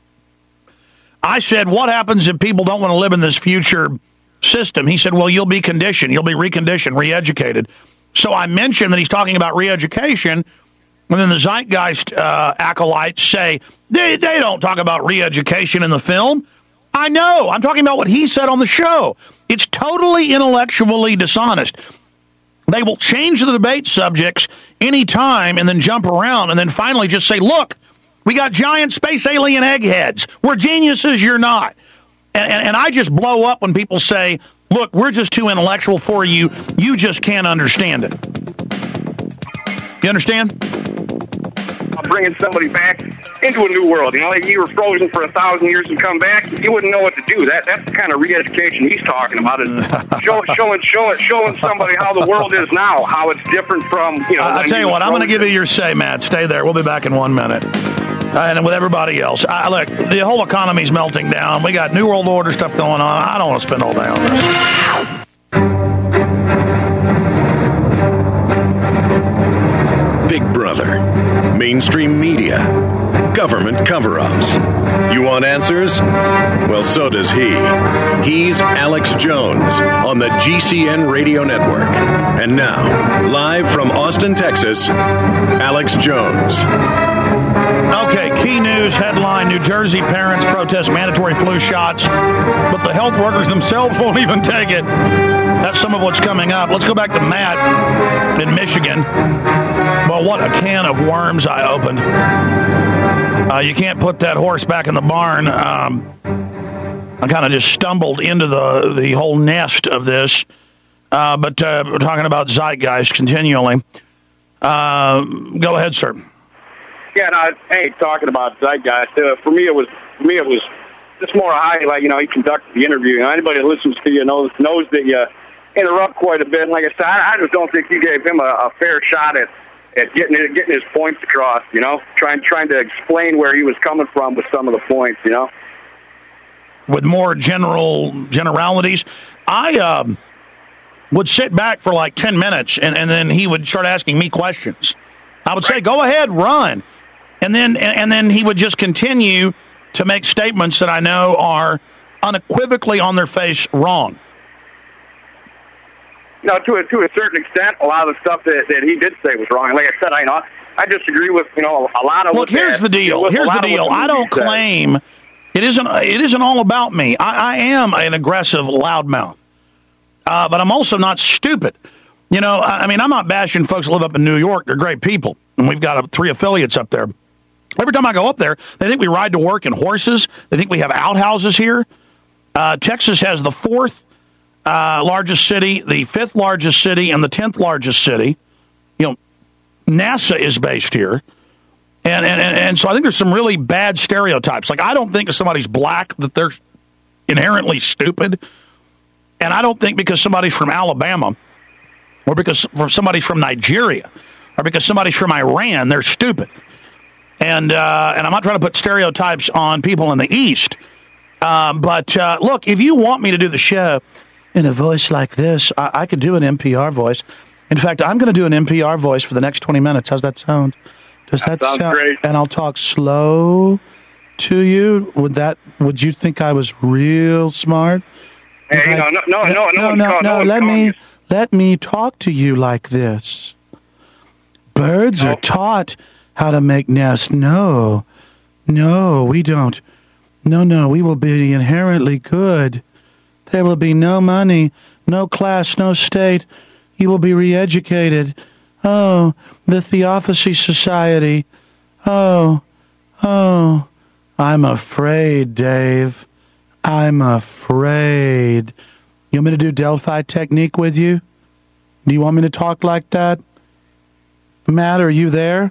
I said, what happens if people don't want to live in this future system? He said, well, you'll be conditioned. You'll be reconditioned, re-educated. So I mentioned that he's talking about re-education, and then the Zeitgeist acolytes say, they don't talk about re-education in the film. I know. I'm talking about what he said on the show. It's totally intellectually dishonest. They will change the debate subjects any time and then jump around and then finally just say, look, we got giant space alien eggheads. We're geniuses, you're not. And I just blow up when people say, look, we're just too intellectual for you. You just can't understand it. You understand? Bringing somebody back into a new world. You know, like you were frozen for 1,000 years and come back, you wouldn't know what to do. That's the kind of re-education he's talking about. Is showing somebody how the world is now, how it's different from, you know. I'll tell you what, I'm going to give you your say, Matt. Stay there. We'll be back in 1 minute. And with everybody else. Look, the whole economy's melting down. We got New World Order stuff going on. I don't want to spend all day on this. Big Brother, mainstream media, government cover-ups. You want answers? Well, so does he. He's Alex Jones on the GCN Radio Network. And now, live from Austin, Texas, Alex Jones. Okay, key news headline: New Jersey parents protest mandatory flu shots, but the health workers themselves won't even take it. That's some of what's coming up. Let's go back to Matt in Michigan. Well, what a can of worms I opened. You can't put that horse back in the barn. I kind of just stumbled into the whole nest of this. But we're talking about zeitgeist continually. Go ahead, sir. Yeah, no, hey, talking about zeitgeist. For me, it was just more high. Like, you know, you conducted the interview. You know, anybody that listens to you knows that you interrupt quite a bit. And like I said, I just don't think you gave him a fair shot at getting his points across. You know, trying to explain where he was coming from with some of the points. You know, with more generalities, I would sit back for like 10 minutes, and then he would start asking me questions. I would say, "Go ahead, run." And then he would just continue to make statements that I know are unequivocally on their face wrong. You know, to a certain extent, a lot of the stuff that he did say was wrong. Like I said, I disagree with, you know, a lot of. Look, here's the deal. Here's the deal. I don't claim it isn't all about me. I am an aggressive loudmouth, but I'm also not stupid. You know, I mean, I'm not bashing folks who live up in New York. They're great people, and we've got 3 affiliates up there. Every time I go up there, they think we ride to work in horses. They think we have outhouses here. Texas has the 4th largest city, the 5th largest city, and the 10th largest city. You know, NASA is based here. And so I think there's some really bad stereotypes. Like, I don't think if somebody's black that they're inherently stupid. And I don't think because somebody's from Alabama or because somebody's from Nigeria or because somebody's from Iran, they're stupid. And I'm not trying to put stereotypes on people in the East. But look, if you want me to do the show in a voice like this, I could do an NPR voice. In fact, I'm going to do an NPR voice for the next 20 minutes. How's that sound? Does that sound great? And I'll talk slow to you. Would you think I was real smart? Hey, no. Let me talk to you like this. Birds are taught how to make nests. No, we don't. No, we will be inherently good. There will be no money, no class, no state. You will be re-educated. Oh, the Theosophy Society. Oh, I'm afraid, Dave. I'm afraid. You want me to do Delphi technique with you? Do you want me to talk like that? Matt, are you there?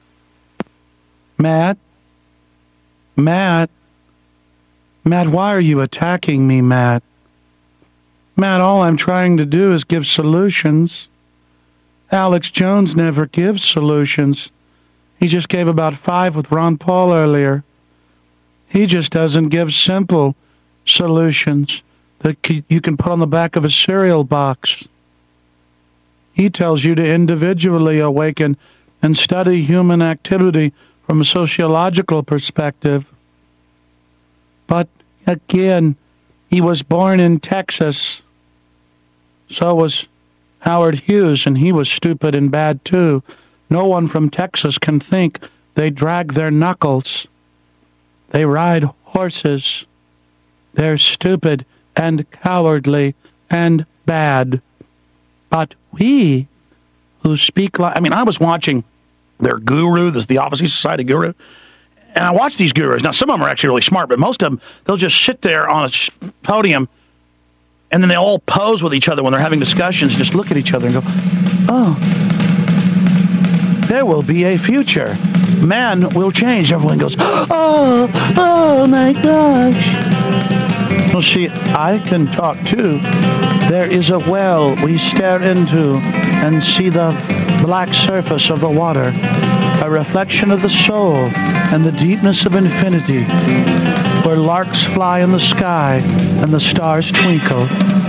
Matt, why are you attacking me, Matt? Matt, all I'm trying to do is give solutions. Alex Jones never gives solutions. He just gave about 5 with Ron Paul earlier. He just doesn't give simple solutions that you can put on the back of a cereal box. He tells you to individually awaken and study human activity from a sociological perspective. But again, he was born in Texas. So was Howard Hughes, and he was stupid and bad too. No one from Texas can think. They drag their knuckles. They ride horses. They're stupid and cowardly and bad. But we who speak like... I mean, I was watching their guru, the Theosophy Society guru, and I watch these gurus. Now, some of them are actually really smart, but most of them, they'll just sit there on a podium, and then they all pose with each other when they're having discussions, just look at each other and go, oh, there will be a future. Man will change. Everyone goes, oh my gosh. Well, see, I can talk too. There is a well we stare into and see the black surface of the water, a reflection of the soul and the deepness of infinity, where larks fly in the sky and the stars twinkle.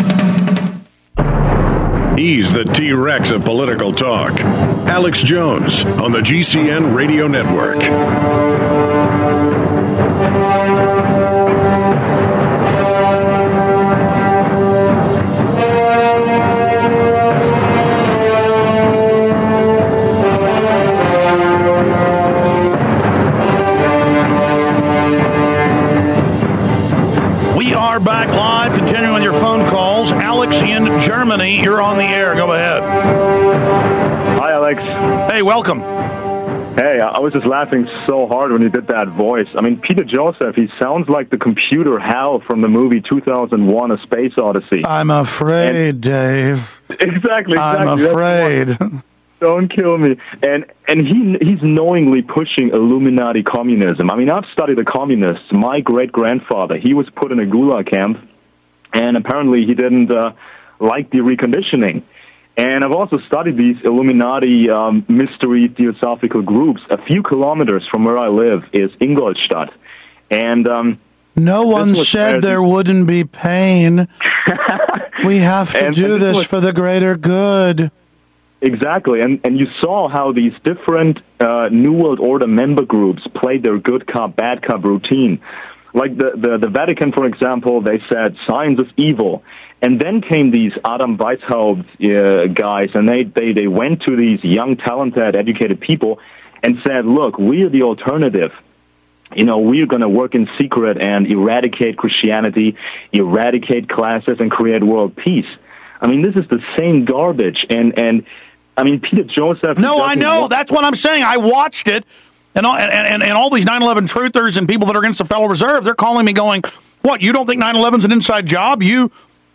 He's the T-Rex of political talk. Alex Jones on the GCN Radio Network. We are back live, continuing with your phone calls. Alex in Germany, you're on the air. Go ahead. Hi, Alex. Hey, welcome. Hey, I was just laughing so hard when you did that voice. I mean, Peter Joseph, he sounds like the computer Hal from the movie 2001: A Space Odyssey. I'm afraid, Dave. Exactly. I'm afraid. Don't kill me. And he's knowingly pushing Illuminati communism. I mean, I've studied the communists. My great-grandfather, he was put in a gulag camp, and apparently he didn't like the reconditioning. And I've also studied these Illuminati mystery theosophical groups. A few kilometers from where I live is Ingolstadt. And no one said there wouldn't be pain. We have to do this for the greater good. Exactly, and you saw how these different New World Order member groups played their good cop, bad cop routine. Like the Vatican, for example, they said science is evil. And then came these Adam Weishaupt guys, and they went to these young, talented, educated people and said, look, we're the alternative. You know, we're going to work in secret and eradicate Christianity, eradicate classes, and create world peace. I mean, this is the same garbage, and I mean, Peter Joseph... No, I know. That's what I'm saying. I watched it, and all these 9/11 truthers and people that are against the Federal Reserve, they're calling me going, what, you don't think 9/11's an inside job? You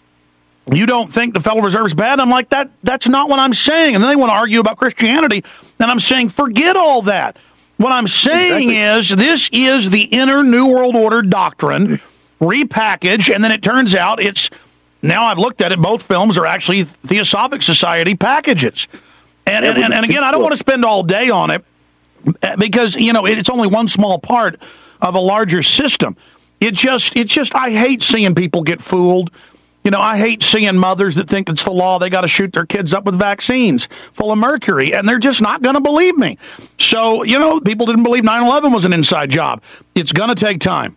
don't think the Federal Reserve is bad? I'm like, that's not what I'm saying. And then they want to argue about Christianity, and I'm saying, forget all that. What I'm saying is, this is the inner New World Order doctrine, repackaged, and then it turns out it's... Now I've looked at it, both films are actually Theosophic Society packages. And again, I don't want to spend all day on it because, you know, it's only one small part of a larger system. It just, I hate seeing people get fooled. You know, I hate seeing mothers that think it's the law. They got to shoot their kids up with vaccines full of mercury, and they're just not going to believe me. So, you know, people didn't believe 9/11 was an inside job. It's going to take time.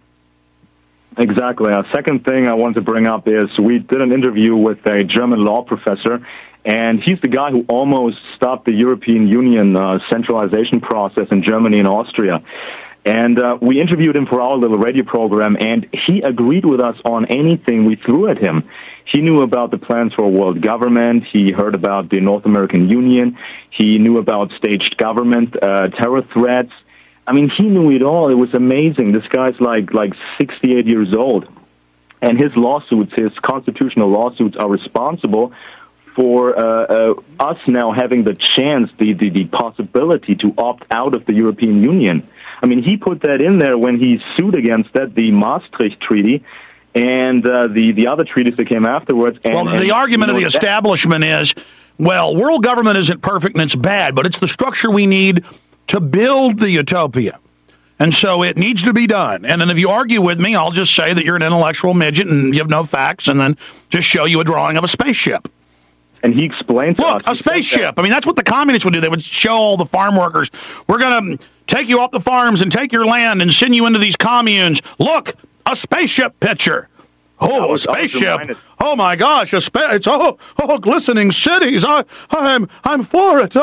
Exactly. A second thing I want to bring up is we did an interview with a German law professor, and he's the guy who almost stopped the European Union centralization process in Germany and Austria. And we interviewed him for our little radio program, and he agreed with us on anything we threw at him. He knew about the plans for a world government. He heard about the North American Union. He knew about staged government, terror threats. I mean, he knew it all. It was amazing. This guy's like 68 years old. And his lawsuits, his constitutional lawsuits, are responsible for us now having the chance, the possibility to opt out of the European Union. I mean, he put that in there when he sued against that, the Maastricht Treaty, and the other treaties that came afterwards. And the argument of the establishment is, well, world government isn't perfect and it's bad, but it's the structure we need to build the utopia. And so it needs to be done. And then if you argue with me, I'll just say that you're an intellectual midget and you have no facts, and then just show you a drawing of a spaceship. And he explained to us... Look, a spaceship. I mean, that's what the communists would do. They would show all the farm workers, we're going to take you off the farms and take your land and send you into these communes. Look, a spaceship picture. Oh, a spaceship. Oh, my gosh, it's glistening cities. I'm for it.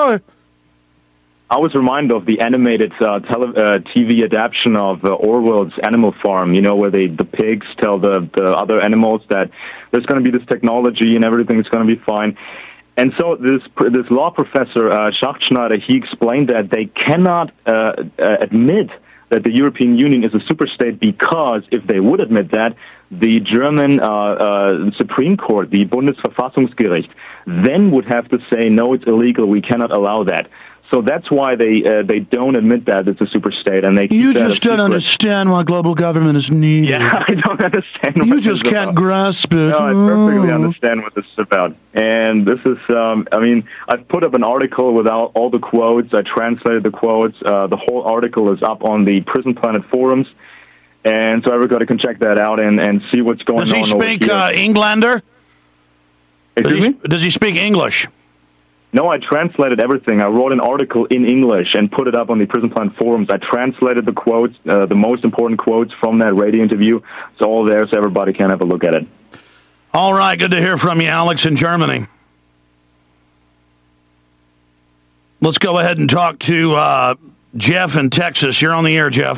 I was reminded of the animated TV adaptation of Orwell's Animal Farm, you know, where the pigs tell the other animals that there's going to be this technology and everything's going to be fine. And so this law professor, Schachtschneider, he explained that they cannot admit that the European Union is a superstate because if they would admit that, the German Supreme Court, the Bundesverfassungsgericht, then would have to say, no, it's illegal, we cannot allow that. So that's why they don't admit that it's a superstate, and they keep You that just don't understand why global government is needed. Yeah, I don't understand what You this just is can't about. grasp it. No, I perfectly understand what this is about. And this is, I've put up an article without all the quotes. I translated the quotes. The whole article is up on the Prison Planet forums. And so everybody can check that out and see what's going on. Does he speak Englander? Excuse me? Does he speak English? No, I translated everything. I wrote an article in English and put it up on the Prison Planet forums. I translated the quotes, the most important quotes from that radio interview. It's all there so everybody can have a look at it. All right, good to hear from you, Alex, in Germany. Let's go ahead and talk to Jeff in Texas. You're on the air, Jeff.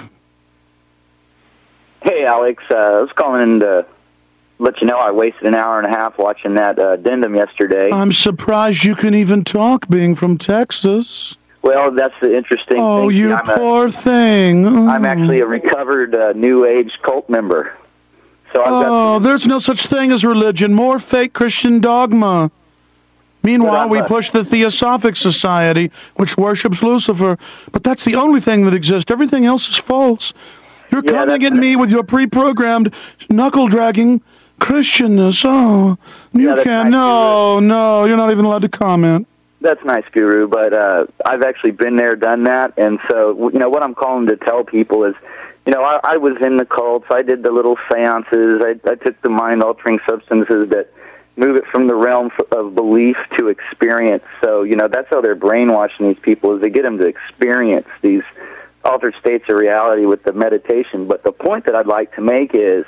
Hey, Alex. I was calling in to let you know I wasted an hour and a half watching that addendum yesterday. I'm surprised you can even talk being from Texas. Well, that's the interesting thing. Oh, you poor thing. I'm actually a recovered New Age cult member. So I've got there's no such thing as religion. More fake Christian dogma. Meanwhile, we push the Theosophic Society, which worships Lucifer. But that's the only thing that exists. Everything else is false. You're coming at me with your pre-programmed knuckle-dragging Christianness. Oh, you can't. No, you're not even allowed to comment. That's nice, Guru, but I've actually been there, done that, and so, what I'm calling to tell people is, I was in the cults, I did the little seances, I took the mind-altering substances that move it from the realm of belief to experience, so, that's how they're brainwashing these people, is they get them to experience these altered states of reality with the meditation. But the point that I'd like to make is,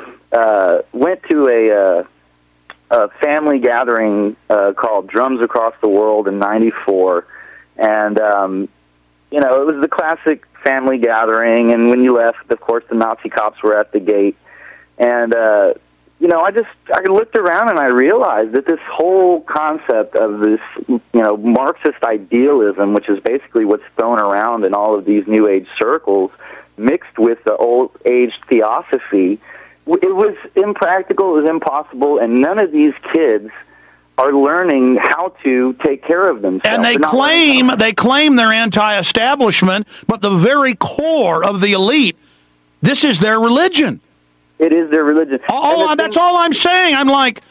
went to a family gathering called Drums Across the World in '94, and it was the classic family gathering. And when you left, of course, the Nazi cops were at the gate, and I looked around and I realized that this whole concept of this, Marxist idealism, which is basically what's thrown around in all of these New Age circles, mixed with the old age theosophy, it was impractical, it was impossible, and none of these kids are learning how to take care of themselves. And they claim they're anti-establishment, but the very core of the elite, this is their religion. It is their religion. That's all I'm saying. I'm like,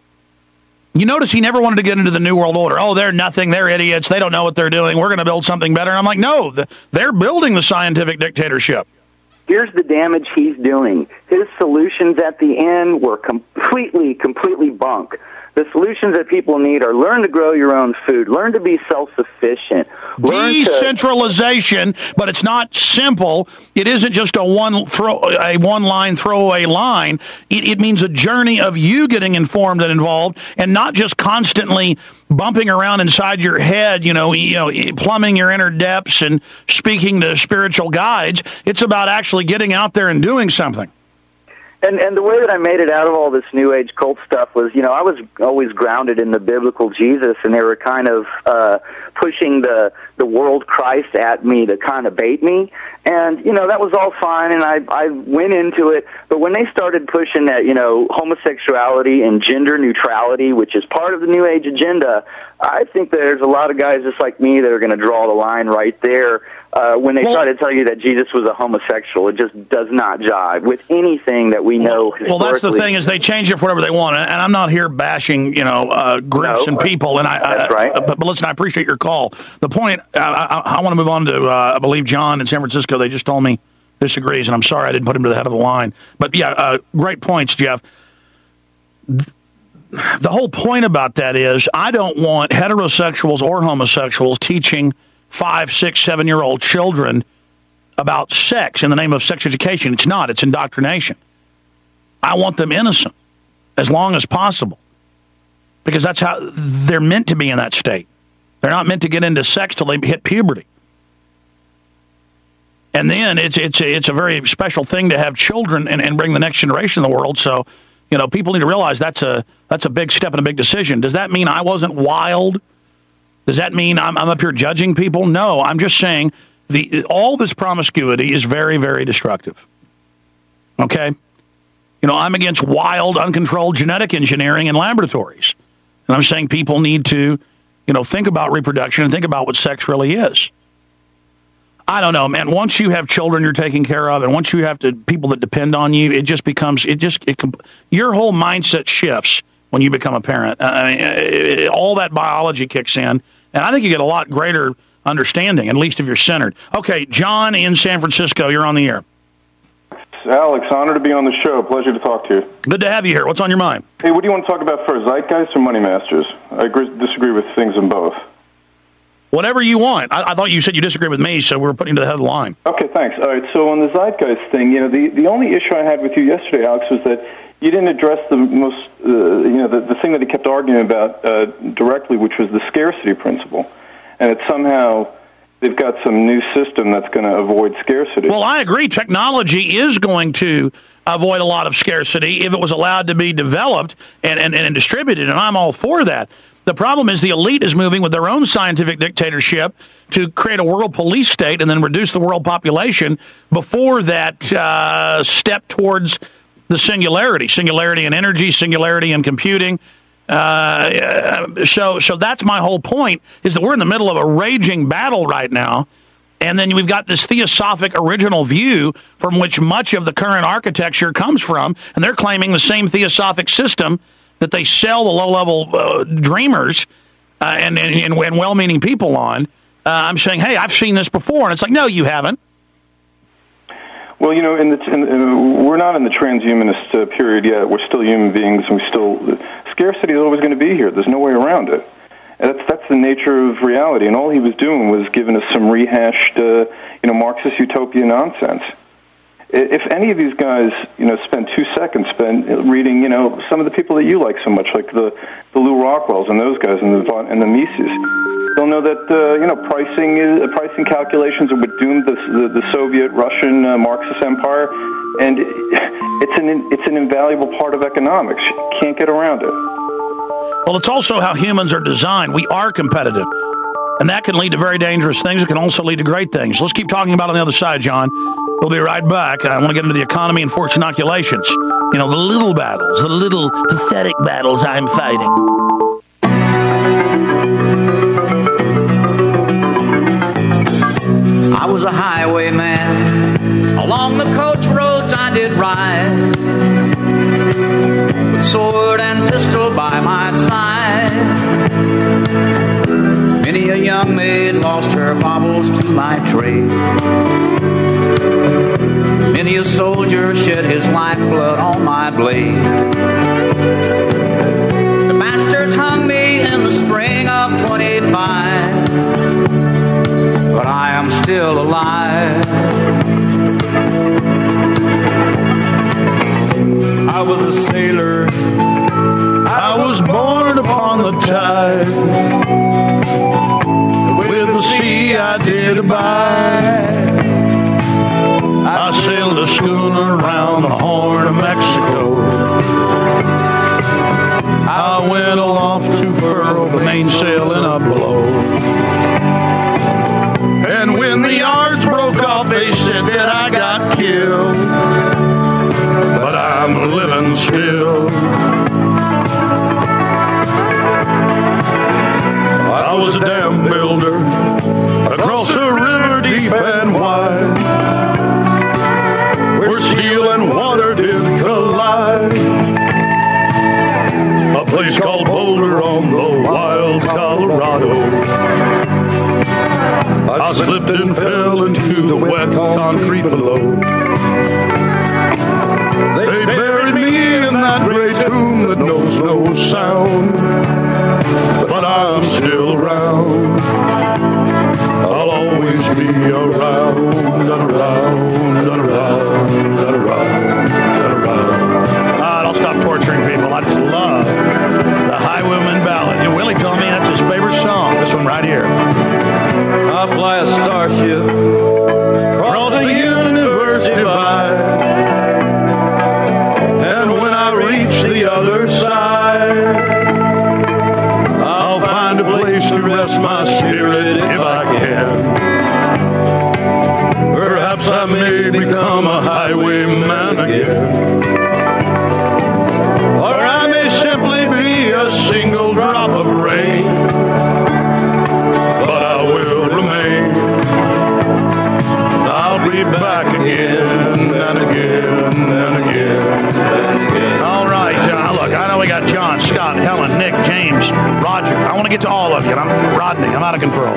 you notice he never wanted to get into the New World Order. Oh, they're nothing. They're idiots. They don't know what they're doing. We're going to build something better. And I'm like, no, they're building the scientific dictatorship. Here's the damage he's doing. His solutions at the end were completely bunk. The solutions that people need are learn to grow your own food, learn to be self-sufficient. Decentralization, but it's not simple. It isn't just a one-line throwaway line. It means a journey of you getting informed and involved, and not just constantly bumping around inside your head, plumbing your inner depths and speaking to spiritual guides. It's about actually getting out there and doing something. And the way that I made it out of all this New Age cult stuff was, I was always grounded in the biblical Jesus, and they were kind of pushing the world Christ at me to kind of bait me. And, that was all fine, and I went into it. But when they started pushing that, homosexuality and gender neutrality, which is part of the New Age agenda, I think there's a lot of guys just like me that are going to draw the line right there. When they try to tell you that Jesus was a homosexual, it just does not jive with anything that we know historically. Well, that's the thing, is they change it for whatever they want, and I'm not here bashing, groups and people. And that's right. But listen, I appreciate your call. The point, I want to move on to, I believe John in San Francisco. They just told me disagrees, and I'm sorry I didn't put him to the head of the line. But yeah, great points, Jeff. The whole point about that is I don't want heterosexuals or homosexuals teaching 5, 6, 7-year-old children about sex in the name of sex education. It's not. It's indoctrination. I want them innocent as long as possible, because that's how they're meant to be in that state. They're not meant to get into sex till they hit puberty. And then it's a very special thing to have children and bring the next generation in the world. So, people need to realize that's a big step and a big decision. Does that mean I wasn't wild? Does that mean I'm up here judging people? No, I'm just saying all this promiscuity is very, very destructive. Okay? I'm against wild, uncontrolled genetic engineering in laboratories. And I'm saying people need to, think about reproduction and think about what sex really is. I don't know, man. Once you have children you're taking care of, and once you have people that depend on you, it just becomes, your whole mindset shifts when you become a parent. All that biology kicks in, and I think you get a lot greater understanding, at least if you're centered. Okay, John in San Francisco, you're on the air. Alex, honored to be on the show. Pleasure to talk to you. Good to have you here. What's on your mind? Hey, what do you want to talk about first, Zeitgeist or Money Masters? I disagree with things in both. Whatever you want. I thought you said you disagree with me, so we're putting to the head of the line. Okay, thanks. All right, so on the Zeitgeist thing, the only issue I had with you yesterday, Alex, was that you didn't address the most, the thing that he kept arguing about directly, which was the scarcity principle, and that somehow they've got some new system that's going to avoid scarcity. Well, I agree. Technology is going to avoid a lot of scarcity if it was allowed to be developed and distributed, and I'm all for that. The problem is the elite is moving with their own scientific dictatorship to create a world police state and then reduce the world population before that step towards the singularity in energy, singularity in computing. So that's my whole point, is that we're in the middle of a raging battle right now, and then we've got this theosophic original view from which much of the current architecture comes from, and they're claiming the same theosophic system that they sell the low-level dreamers and well-meaning people on. I'm saying, hey, I've seen this before, and it's like, no, you haven't. Well, we're not in the transhumanist period yet. We're still human beings, and scarcity is always going to be here. There's no way around it. And that's the nature of reality. And all he was doing was giving us some rehashed, Marxist utopia nonsense. If any of these guys, spend 2 seconds reading, some of the people that you like so much, like the Lou Rockwells and those guys and the Mises, they'll know that pricing calculations are what doomed the Soviet, Russian, Marxist empire, and it's an invaluable part of economics. You can't get around it. Well, it's also how humans are designed. We are competitive, and that can lead to very dangerous things. It can also lead to great things. Let's keep talking about it on the other side, John. We'll be right back. I want to get into the economy and forced inoculations. The little battles, the little pathetic battles I'm fighting. I was a highwayman. Along the coach roads I did ride, with sword and pistol by my side. Many a young maid lost her baubles to my trade. Many a soldier shed his lifeblood on my blade. The bastards hung me in the spring of 25, but I am still alive. I was a sailor, I was born upon the tide. With the sea I did abide. I sailed a schooner around the Horn of Mexico. I went aloft to furl the mainsail in a blow. And when the yards broke off, they said that I got killed. But I'm living still. I was a dam builder across a river deep and wide, where steel and water did collide. A place called Boulder on the wild Colorado. I slipped and fell into the wet concrete below. They buried me in that great tomb that knows no sound, but I'm still around. I'll always be around and around and around and around and around. I'll stop torturing people. I just love the Highwayman Ballad. And Willie told me that's his favorite song. This one right here. I fly a starship across the universe divide, and when I reach the other side, I'll find a place to rest my spirit if I can. again. Or I may simply be a single drop of rain, but I will remain. I'll be back again and again and again and again. All right, look, I know we got John, Scott, Helen, Nick, James, Roger. I want to get to all of you. I'm Rodney. I'm out of control.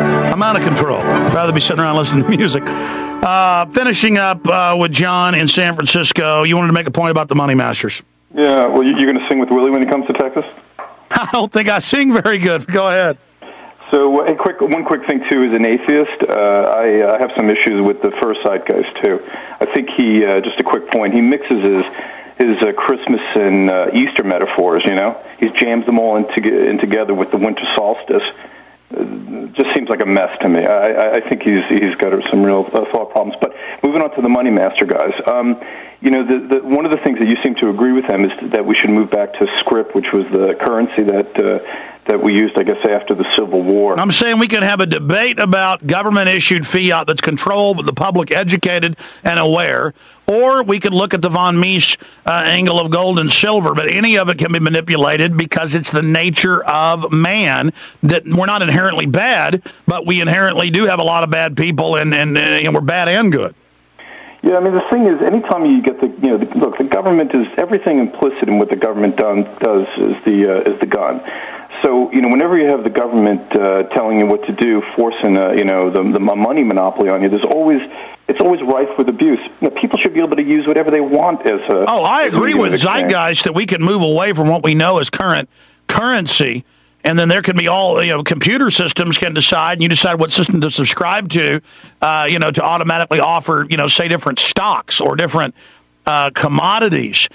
I'd rather be sitting around listening to music. Finishing up with John in San Francisco. You wanted to make a point about the Money Masters. Yeah, well, you're going to sing with Willie when he comes to Texas? I don't think I sing very good. Go ahead. So one quick thing, too, as an atheist, I have some issues with the First Zeitgeist, too. I think he, just a quick point, he mixes his Christmas and Easter metaphors, you know? He jams them all in together with the winter solstice. Just seems like a mess to me. I think he's got some real thought problems. But moving on to the Money Master guys, you know, one of the things that you seem to agree with him is that we should move back to scrip, which was the currency that we used, I guess, after the Civil War. I'm saying we can have a debate about government-issued fiat that's controlled with the public educated and aware, or we could look at the von Mises angle of gold and silver, but any of it can be manipulated because it's the nature of man that we're not inherently bad, but we inherently do have a lot of bad people, and we're bad and good. Yeah, I mean, the thing is, anytime you get look, the government is, everything implicit in what the government does is the gun. So, you know, whenever you have the government telling you what to do, forcing the money monopoly on you, it's always rife with abuse. You know, people should be able to use whatever they want as a... Oh, I agree with Zeitgeist that we can move away from what we know as current currency, and then there can be all, computer systems can decide, and you decide what system to subscribe to, to automatically offer, say, different stocks or different commodities.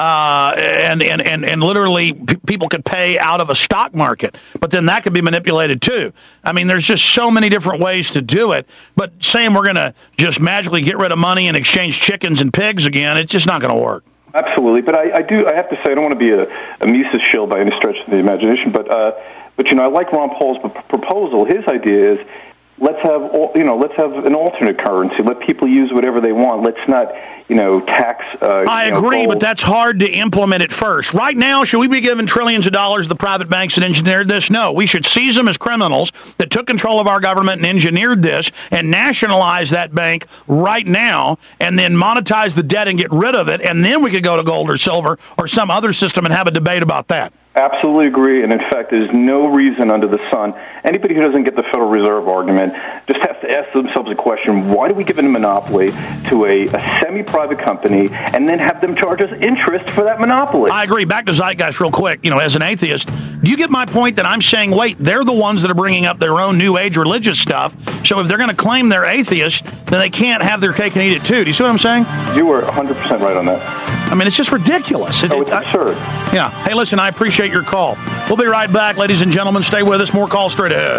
And literally people could pay out of a stock market, but then that could be manipulated too. I mean, there's just so many different ways to do it, but saying we're going to just magically get rid of money and exchange chickens and pigs again, it's just not going to work. Absolutely, but I have to say, I don't want to be a Mises shill by any stretch of the imagination, but I like Ron Paul's proposal. His idea is, let's have an alternate currency. Let people use whatever they want. Let's not, tax. I agree, gold. but that's hard to implement at first. Right now, should we be giving trillions of dollars to the private banks that engineered this? No, we should seize them as criminals that took control of our government and engineered this, and nationalize that bank right now, and then monetize the debt and get rid of it, and then we could go to gold or silver or some other system and have a debate about that. Absolutely agree, and in fact, there's no reason under the sun. Anybody who doesn't get the Federal Reserve argument just has to ask themselves a question: why do we give a monopoly to a semi-private company and then have them charge us interest for that monopoly? I agree. Back to Zeitgeist real quick. As an atheist, do you get my point that I'm saying, wait, they're the ones that are bringing up their own New Age religious stuff, so if they're going to claim they're atheists, then they can't have their cake and eat it too. Do you see what I'm saying? You were 100% right on that. I mean, it's just ridiculous. It's absurd. Yeah. Hey, listen, I appreciate your call. We'll be right back, ladies and gentlemen. Stay with us. More calls straight ahead.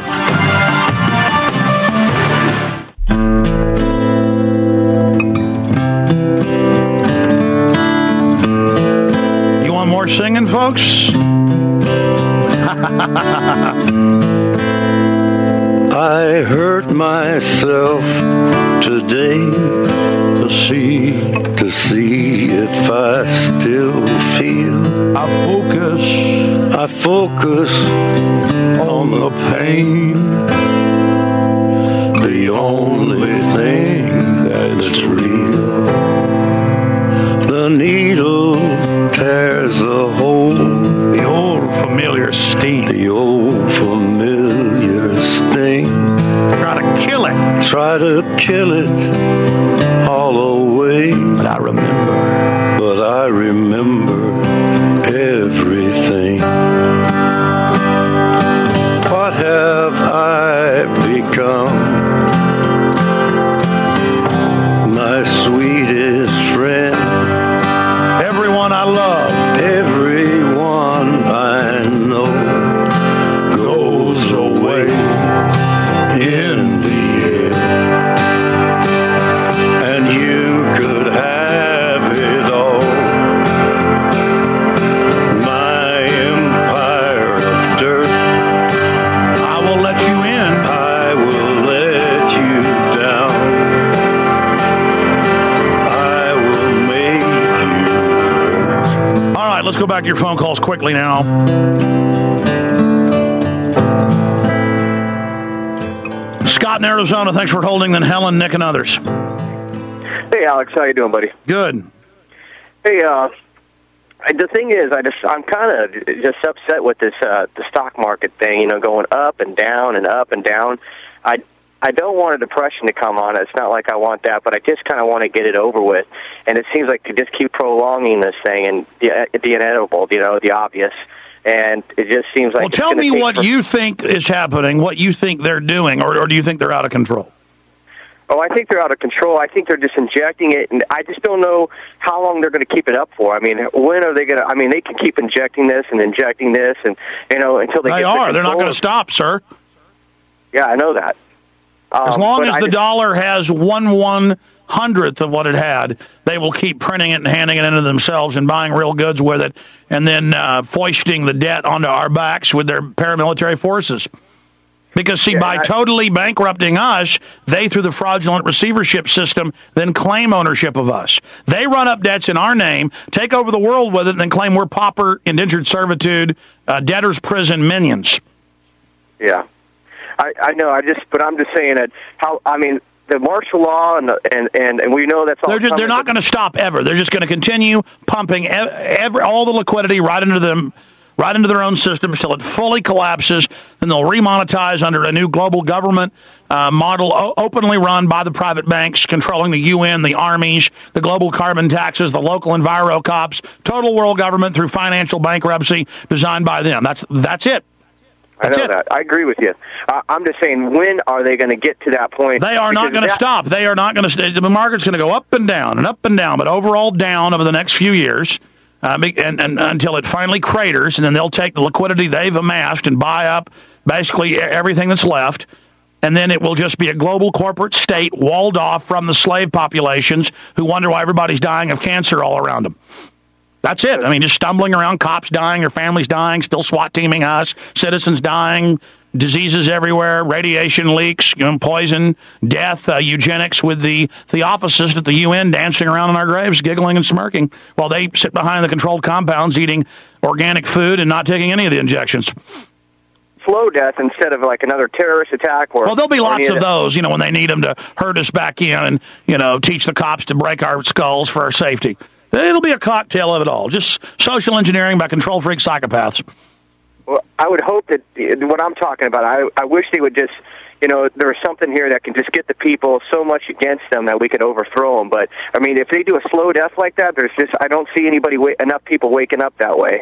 You want more singing, folks? I hurt myself today to see if I still feel. I focus on the pain, the only thing that's real. The needle tears a hole, the old familiar sting. The old familiar sting. Try to kill it all away. But I remember everything. What have I become? My sweetest friend. Everyone I love. Everyone I know goes away in the end. And you let's go back to your phone calls quickly now. Scott in Arizona, thanks for holding. Then Helen, Nick, and others. Hey, Alex, how you doing, buddy? Good. Hey, the thing is, I'm kind of just upset with this the stock market thing. You know, going up and down and up and down. I don't want a depression to come on. It's not like I want that, but I just kind of want to get it over with. And it seems like to just keep prolonging this thing and the inevitable, you know, the obvious. And it just seems like. Well, tell me what you think is happening, what you think they're doing, or do you think they're out of control? Oh, I think they're out of control. I think they're just injecting it, and I just don't know how long they're going to keep it up for. I mean, when are they going to? I mean, they can keep injecting this, and you know, until they. They are. They're not going to stop, sir. Yeah, I know that. As long as the dollar has 1/100th of what it had, they will keep printing it and handing it into themselves and buying real goods with it, and then foisting the debt onto our backs with their paramilitary forces. Because, see, by totally bankrupting us, they, through the fraudulent receivership system, then claim ownership of us. They run up debts in our name, take over the world with it, and then claim we're pauper, indentured servitude, debtor's prison minions. Yeah. I know. But I'm just saying that the martial law and we know that's all. They're not going to stop ever. They're just going to continue pumping all the liquidity right into their own system until it fully collapses. Then they'll remonetize under a new global government model, openly run by the private banks, controlling the UN, the armies, the global carbon taxes, the local enviro cops, total world government through financial bankruptcy designed by them. That's it. I know that. I agree with you. I'm just saying, when are they going to get to that point? They are not going to stop. They are not going to. The market's going to go up and down, but overall down over the next few years, and until it finally craters, and then they'll take the liquidity they've amassed and buy up basically everything that's left, and then it will just be a global corporate state walled off from the slave populations who wonder why everybody's dying of cancer all around them. That's it. I mean, just stumbling around, cops dying, your families dying, still SWAT teaming us, citizens dying, diseases everywhere, radiation leaks, poison, death, eugenics, with the theosophists at the UN dancing around in our graves, giggling and smirking, while they sit behind the controlled compounds eating organic food and not taking any of the injections. Slow death instead of like another terrorist attack. Well, there'll be lots of those, when they need them to herd us back in and, teach the cops to break our skulls for our safety. It'll be a cocktail of it all. Just social engineering by control freak psychopaths. Well, I would hope that what I'm talking about, I wish they would just, there's something here that can just get the people so much against them that we could overthrow them. But, I mean, if they do a slow death like that, I don't see enough people waking up that way.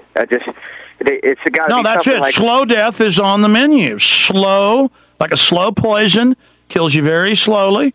It's got to be something like... No, that's it. Slow death is on the menu. Slow, like a slow poison, kills you very slowly.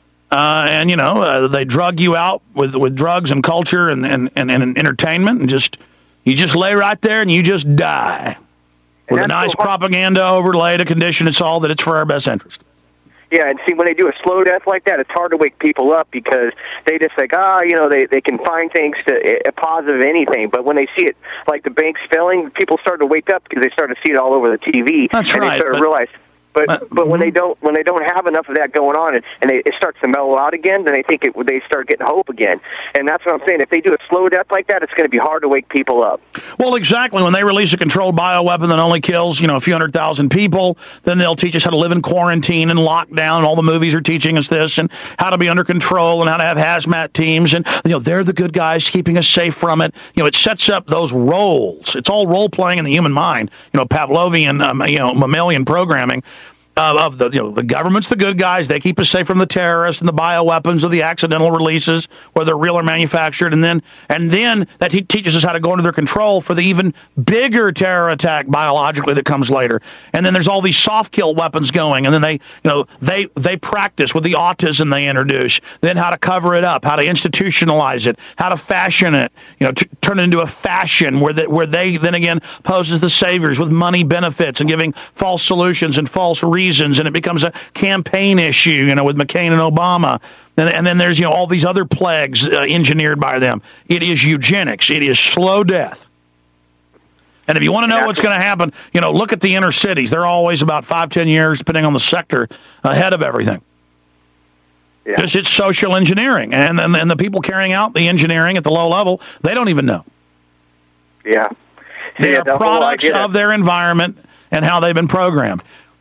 They drug you out with drugs and culture and entertainment, and you just lay right there and you just die with a nice propaganda overlay to condition it's all that it's for our best interest. Yeah, and see, when they do a slow death like that, it's hard to wake people up because they just they can find things to positive anything. But when they see it, like the banks failing, people start to wake up because they start to see it all over the TV. That's and right. They start to realize. But when they don't have enough of that going on and it starts to mellow out again, then they start getting hope again. And that's what I'm saying. If they do a slow death like that, it's going to be hard to wake people up. Well, exactly. When they release a controlled bioweapon that only kills a few 100,000 people, then they'll teach us how to live in quarantine and lockdown. All the movies are teaching us this, and how to be under control and how to have hazmat teams, and they're the good guys keeping us safe from it. It sets up those roles. It's all role playing in the human mind. Pavlovian, mammalian programming. Of the government's the good guys. They keep us safe from the terrorists and the bioweapons or the accidental releases, whether they're real or manufactured. And then that teaches us how to go into their control for the even bigger terror attack biologically that comes later. And then there's all these soft kill weapons going. And then they practice with the autism they introduce. Then how to cover it up, how to institutionalize it, how to fashion it. Turn it into a fashion where they then again pose as the saviors with money benefits and giving false solutions and false reasons, and it becomes a campaign issue, with McCain and Obama. And then there's, all these other plagues engineered by them. It is eugenics. It is slow death. And if you want to know what's going to happen, look at the inner cities. They're always about 5-10 years, depending on the sector, ahead of everything. Yeah. Because it's social engineering. And the people carrying out the engineering at the low level, they don't even know. Yeah. They are products of their environment and how they've been programmed.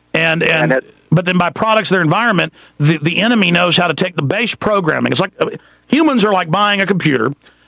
But then by products of their environment, the enemy knows how to take the base programming. It's like humans are like buying a computer,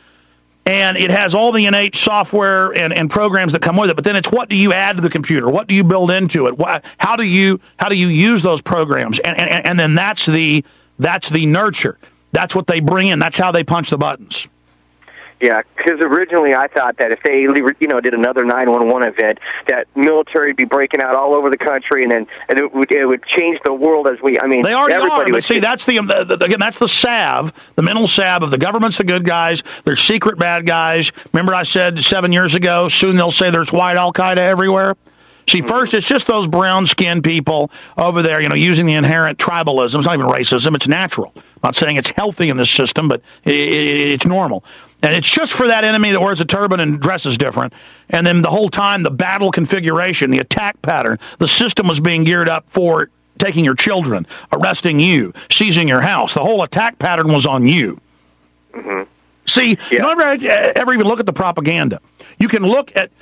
and it has all the innate software and programs that come with it. But then it's what do you add to the computer? What do you build into it? How do you use those programs? And then that's the nurture. That's what they bring in. That's how they punch the buttons. Yeah, because originally I thought that if they, did another 911 event, that military would be breaking out all over the country, and it would change the world as we. I mean, they already everybody are. But see, that's again, that's the salve, the mental salve of the government's the good guys. They're secret bad guys. Remember, I said 7 years ago. Soon they'll say there's white Al Qaeda everywhere. See, first, it's just those brown-skinned people over there, using the inherent tribalism. It's not even racism. It's natural. I'm not saying it's healthy in this system, but it's normal. And it's just for that enemy that wears a turban and dresses different. And then the whole time, the battle configuration, the attack pattern, the system was being geared up for taking your children, arresting you, seizing your house. The whole attack pattern was on you. Mm-hmm. See, you don't ever even look at the propaganda. You can look at...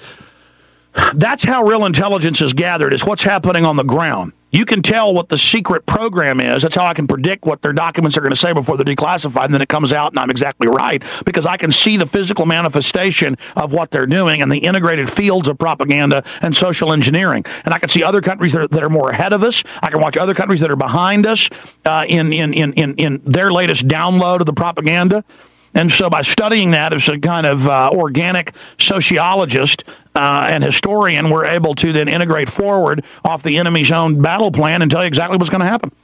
That's how real intelligence is gathered, is what's happening on the ground. You can tell what the secret program is. That's how I can predict what their documents are going to say before they're declassified, and then it comes out and I'm exactly right, because I can see the physical manifestation of what they're doing and the integrated fields of propaganda and social engineering. And I can see other countries that are more ahead of us. I can watch other countries that are behind us in their latest download of the propaganda. And so by studying that as a kind of organic sociologist and historian, we're able to then integrate forward off the enemy's own battle plan and tell you exactly what's going to happen.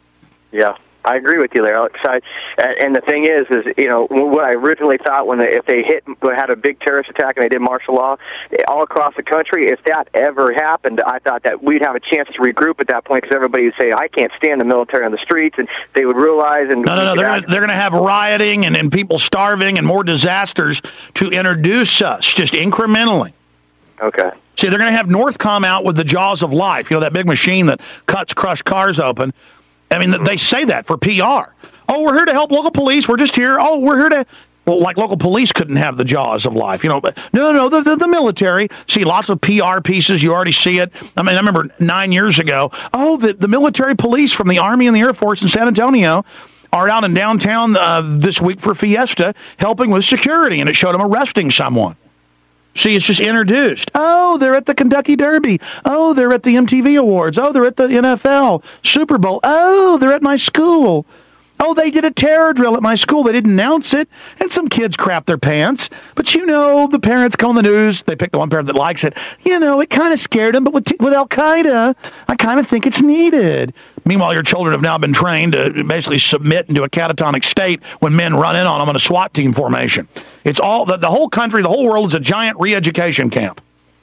Yeah, I agree with you there, Alex. And the thing is what I originally thought if they had a big terrorist attack and they did martial law all across the country, if that ever happened, I thought that we'd have a chance to regroup at that point, because everybody would say, I can't stand the military on the streets, and they would realize... No, they're going to have rioting and people starving and more disasters to introduce us, just incrementally. Okay. See, they're going to have Northcom out with the jaws of life, that big machine that cuts crushed cars open. I mean, they say that for PR. Oh, we're here to help local police. We're just here. Oh, we're here to... Well, like local police couldn't have the jaws of life, But no, the military. See, lots of PR pieces. You already see it. I mean, I remember 9 years ago, the military police from the Army and the Air Force in San Antonio are out in downtown this week for Fiesta helping with security, and it showed them arresting someone. See, it's just introduced. Oh, they're at the Kentucky Derby. Oh, they're at the MTV Awards. Oh, they're at the NFL Super Bowl. Oh, they're at my school. Oh, they did a terror drill at my school. They didn't announce it, and some kids crap their pants. But, the parents go on the news. They pick the one parent that likes it. It kind of scared them, but with Al-Qaeda, I kind of think it's needed. Meanwhile, your children have now been trained to basically submit into a catatonic state when men run in on them in a SWAT team formation. It's all the whole country, the whole world is a giant re-education camp.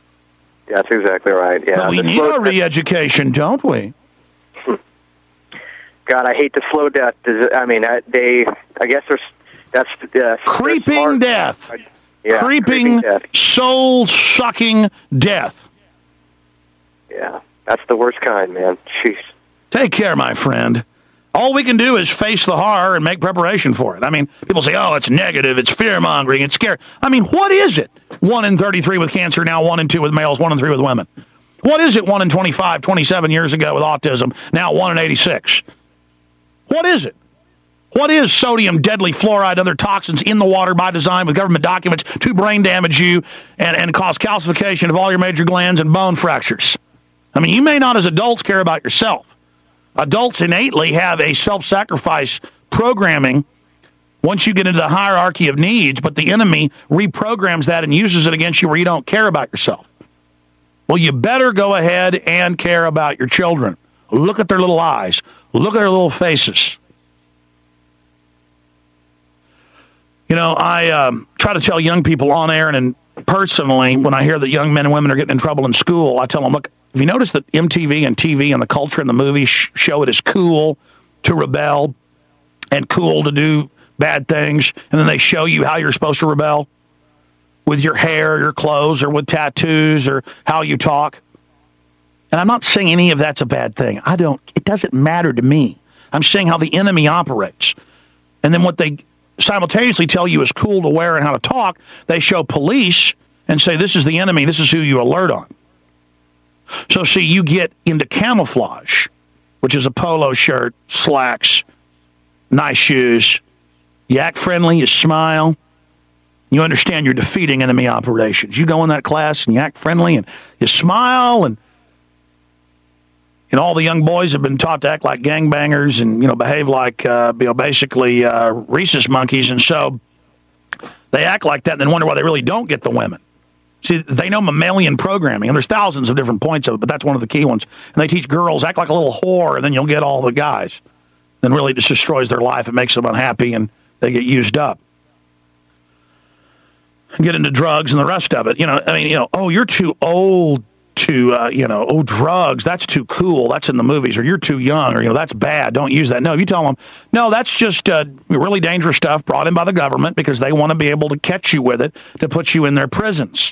That's exactly right. Yeah, but we need a re-education, don't we? God, I hate the slow death. I mean, I guess that's creeping death. Yeah, creeping death. Soul-sucking death. Yeah, that's the worst kind, man. Jeez. Take care, my friend. All we can do is face the horror and make preparation for it. I mean, people say, oh, it's negative, it's fear-mongering, it's scary. I mean, what is it? 1 in 33 with cancer, now 1 in 2 with males, 1 in 3 with women. What is it 1 in 25, 27 years ago with autism, now 1 in 86? What is it? What is sodium, deadly fluoride, and other toxins in the water by design with government documents to brain damage you and cause calcification of all your major glands and bone fractures? I mean, you may not as adults care about yourself. Adults innately have a self-sacrifice programming once you get into the hierarchy of needs, but the enemy reprograms that and uses it against you where you don't care about yourself. Well, you better go ahead and care about your children. Look at their little eyes. Look at their little faces. I try to tell young people on air and personally, when I hear that young men and women are getting in trouble in school, I tell them, look, have you noticed that MTV and TV and the culture and the movies show it as cool to rebel and cool to do bad things, and then they show you how you're supposed to rebel with your hair, your clothes, or with tattoos, or how you talk? And I'm not saying any of that's a bad thing. It doesn't matter to me. I'm saying how the enemy operates. And then what they simultaneously tell you is cool to wear and how to talk, they show police and say, this is the enemy, this is who you alert on. So, see, you get into camouflage, which is a polo shirt, slacks, nice shoes. You act friendly, you smile. You understand you're defeating enemy operations. You go in that class and you act friendly and you smile, and all the young boys have been taught to act like gangbangers and, behave like, basically rhesus monkeys. And so they act like that and then wonder why they really don't get the women. See, they know mammalian programming, and there's thousands of different points of it, but that's one of the key ones. And they teach girls, act like a little whore, and then you'll get all the guys. Then really just destroys their life. It makes them unhappy, and they get used up. Get into drugs and the rest of it. Oh, you're too old to, drugs, that's too cool. That's in the movies. Or you're too young, or, that's bad. Don't use that. No, you tell them, no, that's just really dangerous stuff brought in by the government because they want to be able to catch you with it to put you in their prisons.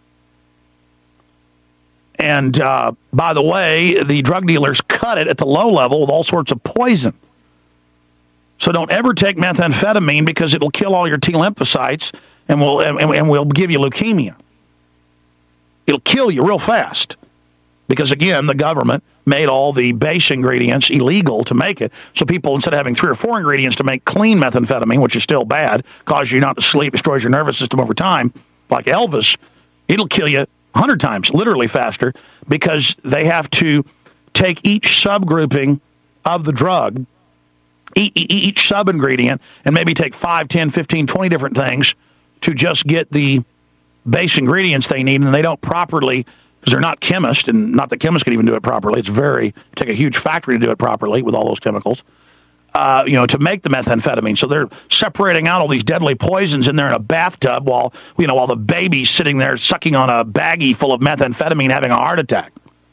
And, by the way, the drug dealers cut it at the low level with all sorts of poison. So don't ever take methamphetamine because it'll kill all your T lymphocytes and will give you leukemia. It'll kill you real fast because, again, the government made all the base ingredients illegal to make it. So people, instead of having 3 or 4 ingredients to make clean methamphetamine, which is still bad, causes you not to sleep, destroys your nervous system over time, like Elvis, it'll kill you 100 times, literally faster, because they have to take each subgrouping of the drug, each sub-ingredient, and maybe take 5, 10, 15, 20 different things to just get the base ingredients they need, and they don't properly, because they're not chemists, and not that chemists can even do it properly. It's take a huge factory to do it properly with all those chemicals, to make the methamphetamine. So they're separating out all these deadly poisons in there in a bathtub while the baby's sitting there sucking on a baggie full of methamphetamine having a heart attack.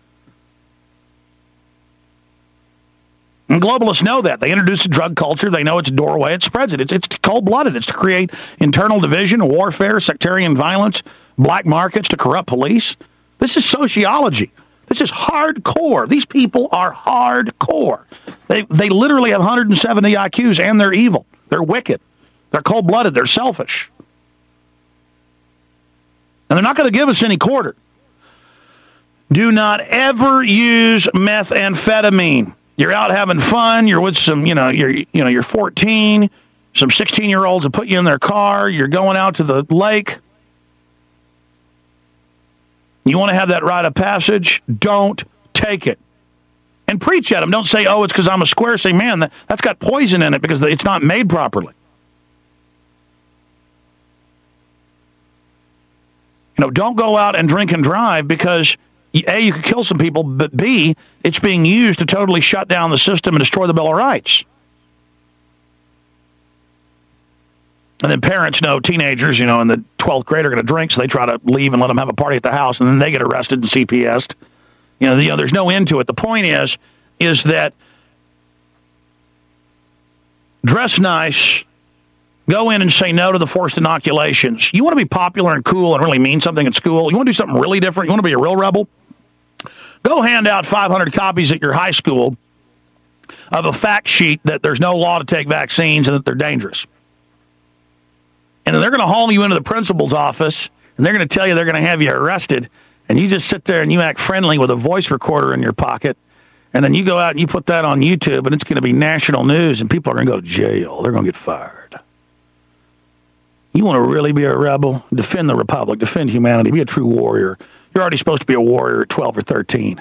And globalists know that. They introduce a drug culture. They know it's a doorway. It spreads it. It's cold-blooded. It's to create internal division, warfare, sectarian violence, black markets, to corrupt police. This is sociology. This is hardcore. These people are hardcore. They literally have 170 IQs, and they're evil. They're wicked. They're cold-blooded. They're selfish. And they're not going to give us any quarter. Do not ever use methamphetamine. You're out having fun. You're with some, you're 14. Some 16-year-olds will put you in their car. You're going out to the lake. You want to have that rite of passage? Don't take it. And preach at them. Don't say, oh, it's because I'm a square. Say, man, that's got poison in it because it's not made properly. Don't go out and drink and drive because A, you could kill some people, but B, it's being used to totally shut down the system and destroy the Bill of Rights. And then parents know teenagers, in the 12th grade are going to drink, so they try to leave and let them have a party at the house, and then they get arrested and CPS'd. There's no end to it. The point is that dress nice, go in and say no to the forced inoculations. You want to be popular and cool and really mean something at school? You want to do something really different? You want to be a real rebel? Go hand out 500 copies at your high school of a fact sheet that there's no law to take vaccines and that they're dangerous. And then they're going to haul you into the principal's office, and they're going to tell you they're going to have you arrested, and you just sit there and you act friendly with a voice recorder in your pocket, and then you go out and you put that on YouTube, and it's going to be national news, and people are going to go to jail. They're going to get fired. You want to really be a rebel? Defend the Republic. Defend humanity. Be a true warrior. You're already supposed to be a warrior at 12 or 13.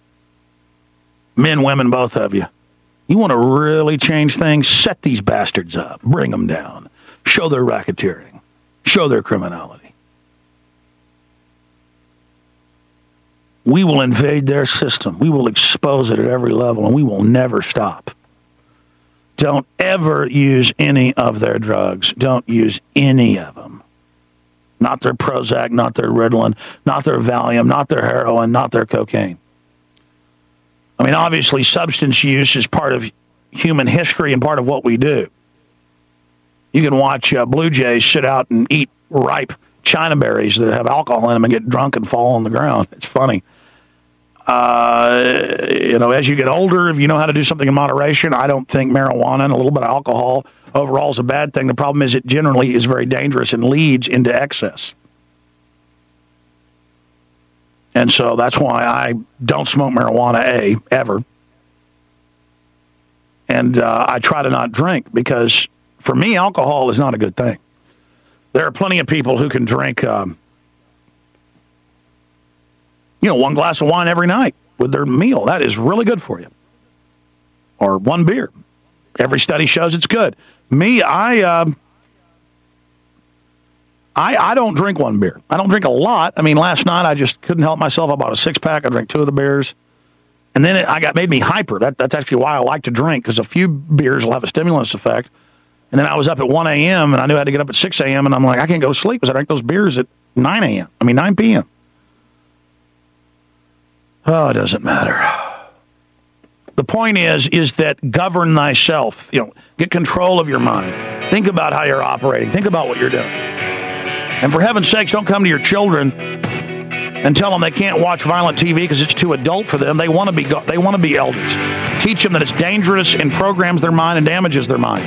Men, women, both of you. You want to really change things? Set these bastards up. Bring them down. Show their racketeering. Show their criminality. We will invade their system. We will expose it at every level, and we will never stop. Don't ever use any of their drugs. Don't use any of them. Not their Prozac, not their Ritalin, not their Valium, not their heroin, not their cocaine. I mean, obviously, substance use is part of human history and part of what we do. You can watch blue jays sit out and eat ripe China berries that have alcohol in them and get drunk and fall on the ground. It's funny. As you get older, if you know how to do something in moderation, I don't think marijuana and a little bit of alcohol overall is a bad thing. The problem is it generally is very dangerous and leads into excess. And so that's why I don't smoke marijuana, ever. And I try to not drink because, for me, alcohol is not a good thing. There are plenty of people who can drink, one glass of wine every night with their meal. That is really good for you. Or one beer. Every study shows it's good. Me, I don't drink one beer. I don't drink a lot. I mean, last night I just couldn't help myself. I bought a 6-pack. I drank 2 of the beers. And then made me hyper. That's actually why I like to drink, because a few beers will have a stimulus effect. And then I was up at 1 a.m., and I knew I had to get up at 6 a.m., and I'm like, I can't go to sleep because I drank those beers at 9 p.m. Oh, it doesn't matter. The point is that govern thyself. Get control of your mind. Think about how you're operating. Think about what you're doing. And for heaven's sakes, don't come to your children and tell them they can't watch violent TV because it's too adult for them. They want to be elders. Teach them that it's dangerous and programs their mind and damages their mind.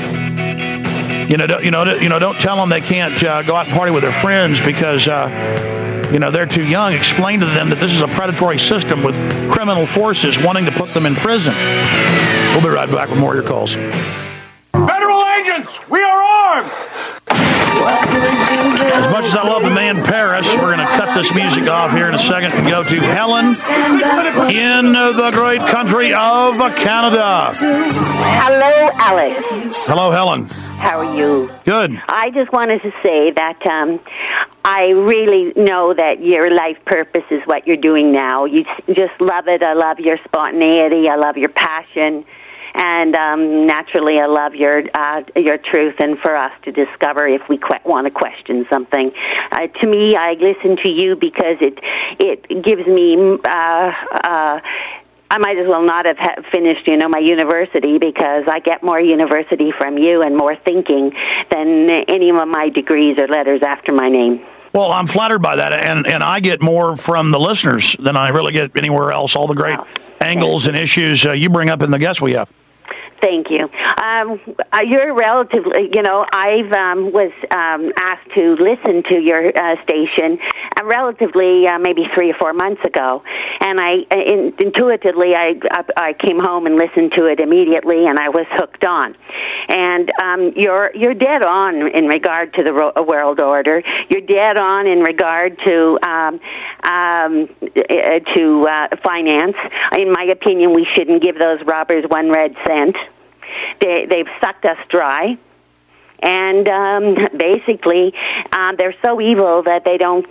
Don't tell them they can't go out and party with their friends because they're too young. Explain to them that this is a predatory system with criminal forces wanting to put them in prison. We'll be right back with more of your calls. Federal agents, we are armed! As much as I love the man Paris, we're going to cut this music off here in a second and go to Helen in the great country of Canada. Hello, Alex. Hello, Helen. How are you? Good. I just wanted to say that I really know that your life purpose is what you're doing now. You just love it. I love your spontaneity. I love your passion. And naturally, I love your truth, and for us to discover if we want to question something. To me, I listen to you because it gives me. I might as well not have finished, my university, because I get more university from you and more thinking than any of my degrees or letters after my name. Well, I'm flattered by that, and I get more from the listeners than I really get anywhere else. All the great angles and issues you bring up in the guests we have. Thank you. You're relatively, I was asked to listen to your station relatively maybe 3 or 4 months ago, and intuitively I came home and listened to it immediately, and I was hooked on. And you're dead on in regard to the world order. You're dead on in regard to finance. In my opinion, we shouldn't give those robbers 1 red cent. They've sucked us dry, and basically they're so evil that they don't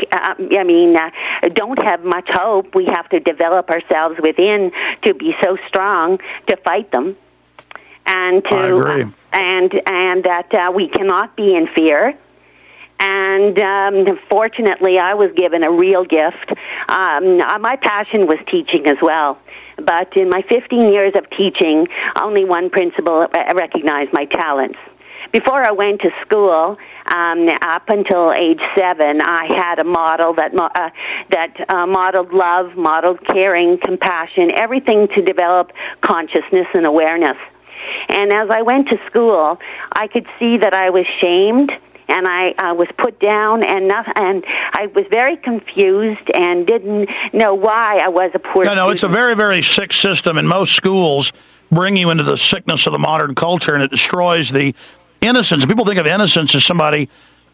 have much hope. We have to develop ourselves within to be so strong to fight them, and to I agree. And that we cannot be in fear. And fortunately, I was given a real gift. My passion was teaching as well. But in my 15 years of teaching, only one principal recognized my talents. Before I went to school, up until age 7, I had a model that modeled love, modeled caring, compassion, everything to develop consciousness and awareness. And as I went to school, I could see that I was shamed, and I was put down, and I was very confused and didn't know why I was a poor student. No, it's a very, very sick system, and most schools bring you into the sickness of the modern culture, and it destroys the innocence. People think of innocence as somebody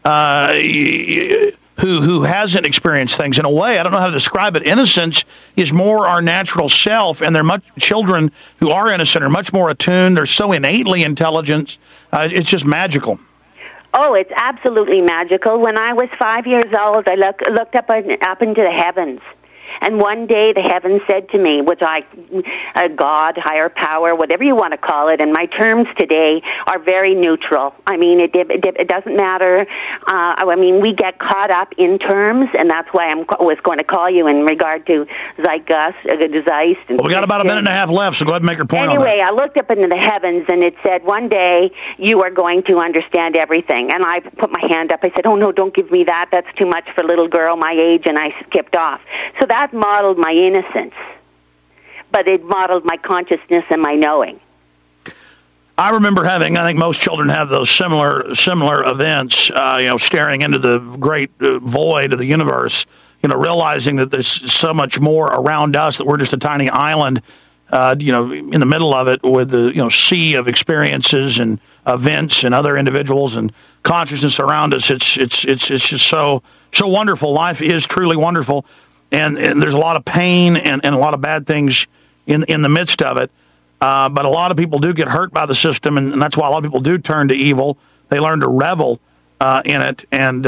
who hasn't experienced things. In a way, I don't know how to describe it. Innocence is more our natural self, and children who are innocent are much more attuned. They're so innately intelligent. It's just magical. Oh, it's absolutely magical. When I was 5 years old, I looked up into the heavens. And one day the heavens said to me, which God, higher power, whatever you want to call it, and my terms today are very neutral. I mean, it doesn't matter. We get caught up in terms, and that's why I was going to call you in regard to Zeitgeist. Well, we got about a minute and a half left, so go ahead and make your point. Anyway, I looked up into the heavens, and it said, one day you are going to understand everything. And I put my hand up. I said, oh, no, don't give me that. That's too much for a little girl my age, and I skipped off. So that modeled my innocence, but it modeled my consciousness and my knowing. I remember I think most children have those similar events, staring into the great void of the universe realizing that there's so much more around us, that we're just a tiny island, in the middle of it with the, sea of experiences and events and other individuals and consciousness around us. It's just so wonderful. Life is truly wonderful, and there's a lot of pain and a lot of bad things in the midst of it. But a lot of people do get hurt by the system, and that's why a lot of people do turn to evil. They learn to revel in it, and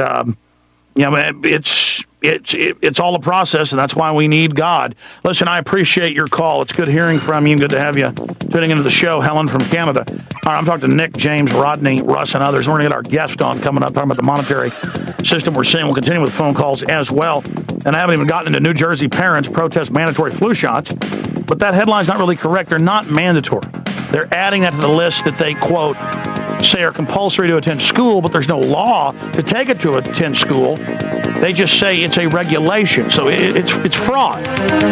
it's all a process, and that's why we need God. Listen, I appreciate your call. It's good hearing from you, and good to have you tuning into the show. Helen from Canada. All right, I'm talking to Nick, James, Rodney, Russ, and others. We're going to get our guest on coming up, talking about the monetary system we're seeing. We'll continue with phone calls as well. And I haven't even gotten into New Jersey parents protest mandatory flu shots, but that headline's not really correct. They're not mandatory. They're adding that to the list that they, quote, say are compulsory to attend school, but there's no law to take it to attend school. They just say it's a regulation. So it's fraud.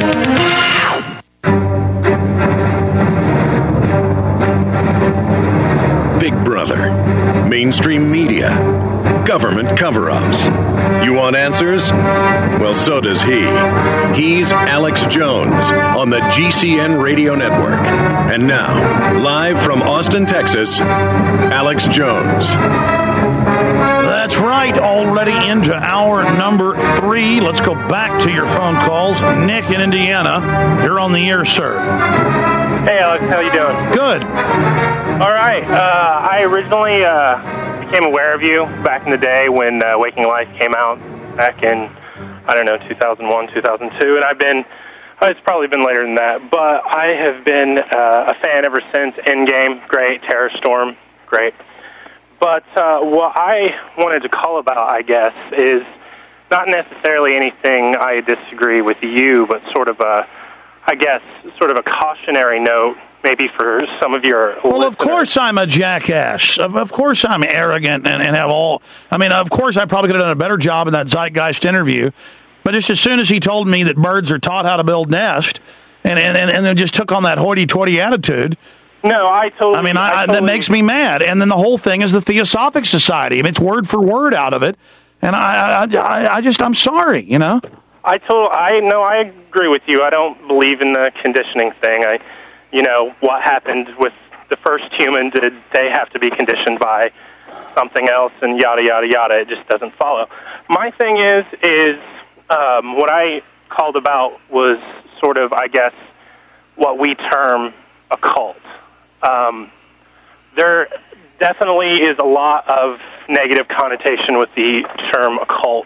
Big Brother, mainstream media, government cover-ups. You want answers? Well, so does he. He's Alex Jones on the GCN Radio Network. And now, live from Austin, Texas, Alex Jones. That's right, already into hour number 3. Let's go back to your phone calls. Nick in Indiana, you're on the air, sir. Hey, Alex, how you doing? Good. All right, I originally became aware of you back in the day when Waking Life came out back in, 2001, 2002, and it's probably been later than that, but I have been a fan ever since. Endgame, great. Terror Storm, great. But what I wanted to call about, I guess, is not necessarily anything I disagree with you, but sort of a cautionary note, maybe for some of your listeners. Well, of course I'm a jackass. Of course I'm arrogant and have all... of course I probably could have done a better job in that Zeitgeist interview, but just as soon as he told me that birds are taught how to build nests and then just took on that hoity-toity attitude... No, I totally... that makes me mad. And then the whole thing is the Theosophic Society. It's word for word out of it. And I'm sorry, I agree with you. I don't believe in the conditioning thing. What happened with the first human, did they have to be conditioned by something else, and yada, yada, yada. It just doesn't follow. My thing is what I called about was sort of, I guess, what we term a cult. There definitely is a lot of negative connotation with the term occult.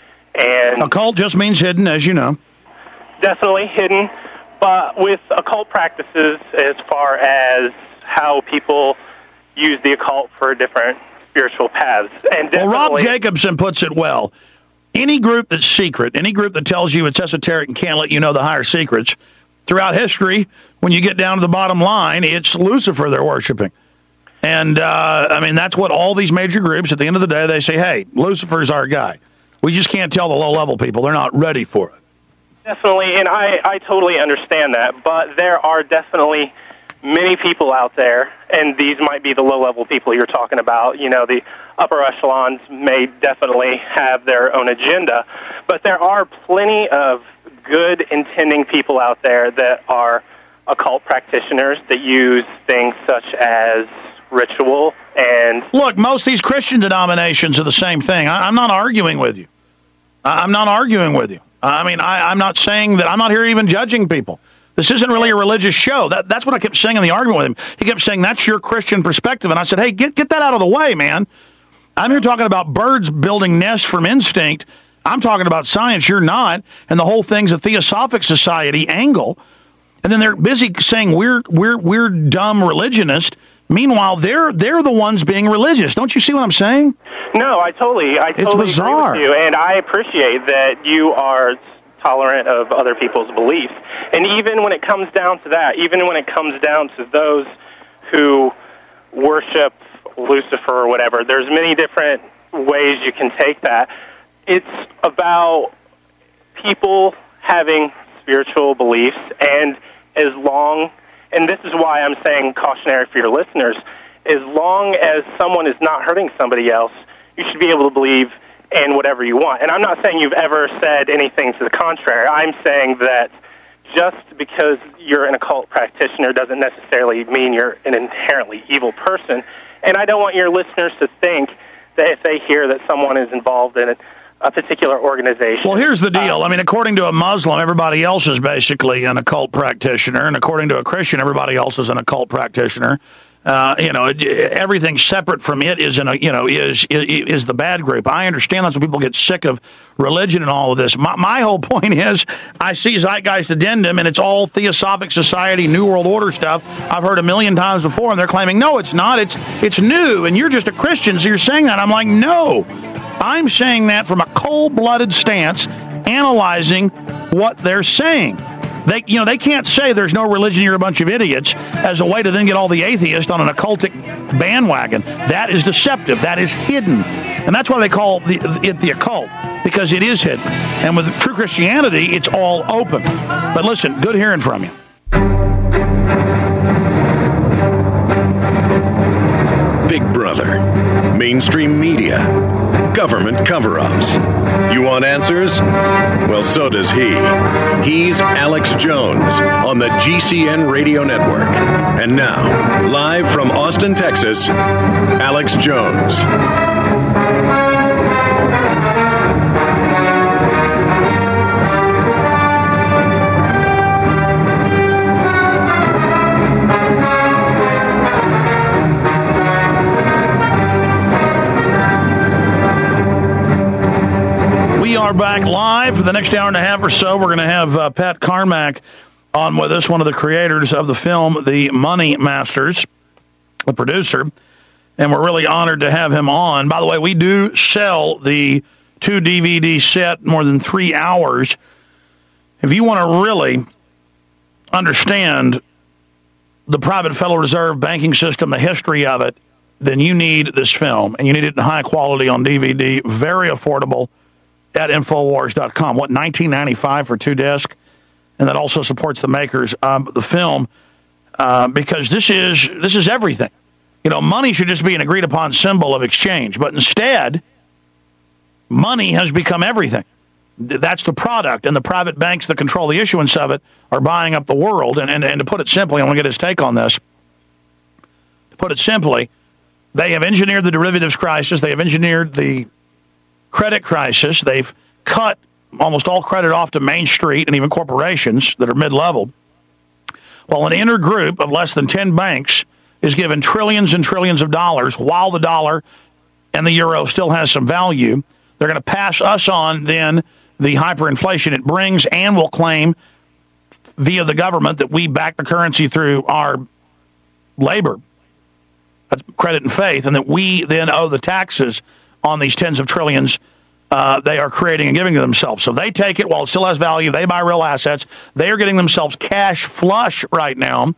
And occult just means hidden, as you know. Definitely hidden, but with occult practices as far as how people use the occult for different spiritual paths. And well, Rob Jacobson puts it well. Any group that's secret, any group that tells you it's esoteric and can't let you know the higher secrets, throughout history, when you get down to the bottom line, it's Lucifer they're worshiping. And, that's what all these major groups, at the end of the day, they say, hey, Lucifer's our guy. We just can't tell the low-level people. They're not ready for it. Definitely, and I totally understand that, but there are definitely many people out there, and these might be the low-level people you're talking about. The upper echelons may definitely have their own agenda, but there are plenty of good intending people out there that are occult practitioners that use things such as ritual and... Look, most of these Christian denominations are the same thing. I'm not arguing with you. I'm not arguing with you. I'm not saying that. I'm not here even judging people. This isn't really a religious show. That's what I kept saying in the argument with him. He kept saying, that's your Christian perspective. And I said, hey, get that out of the way, man. I'm here talking about birds building nests from instinct. I'm talking about science. You're not. And the whole thing's a Theosophic Society angle. And then they're busy saying we're dumb religionists. Meanwhile, they're the ones being religious. Don't you see what I'm saying? No, I totally agree with you, and I appreciate that you are tolerant of other people's beliefs. And even when it comes down to that, even when it comes down to those who worship Lucifer or whatever, there's many different ways you can take that. It's about people having spiritual beliefs, and as long... And this is why I'm saying cautionary for your listeners. As long as someone is not hurting somebody else, you should be able to believe and whatever you want. And I'm not saying you've ever said anything to the contrary. I'm saying that just because you're an occult practitioner doesn't necessarily mean you're an inherently evil person. And I don't want your listeners to think that if they hear that someone is involved in a particular organization. Well, here's the deal. I mean, according to a Muslim, everybody else is basically an occult practitioner, and according to a Christian, everybody else is an occult practitioner. Everything separate from it is is the bad group. I understand that's when people get sick of religion and all of this. My whole point is, I see Zeitgeist Addendum, and it's all Theosophic Society, New World Order stuff. I've heard a million times before, and they're claiming, no, it's not. It's new, and you're just a Christian, so you're saying that. I'm like, no. I'm saying that from a cold-blooded stance, analyzing what they're saying. They can't say there's no religion, you're a bunch of idiots, as a way to then get all the atheists on an occultic bandwagon. That is deceptive. That is hidden. And that's why they call it the occult, because it is hidden. And with true Christianity, it's all open. But listen, good hearing from you. Big Brother, mainstream media, government cover-ups. You want answers? Well, so does he. He's Alex Jones on the GCN Radio Network. And now, live from Austin, Texas, Alex Jones. We are back live for the next hour and a half or so. We're going to have Pat Carmack on with us, one of the creators of the film The Money Masters, the producer, and we're really honored to have him on. By the way, we do sell the 2-DVD set, more than 3 hours. If you want to really understand the private Federal Reserve banking system, the history of it, then you need this film, and you need it in high quality on DVD, very affordable, at Infowars.com. What, $19.95 for 2 discs? And that also supports the makers of the film, because this is everything. Money should just be an agreed-upon symbol of exchange, but instead, money has become everything. That's the product, and the private banks that control the issuance of it are buying up the world. And to put it simply, I want to get his take on this. To put it simply, they have engineered the derivatives crisis. They have engineered the credit crisis. They've cut almost all credit off to Main Street and even corporations that are mid-level. While an inner group of less than 10 banks is given trillions and trillions of dollars while the dollar and the euro still has some value, they're going to pass us on then the hyperinflation it brings, and will claim via the government that we back the currency through our labor, that's credit and faith, and that we then owe the taxes on these tens of trillions they are creating and giving to themselves. So they take it while it still has value. They buy real assets. They are getting themselves cash flush right now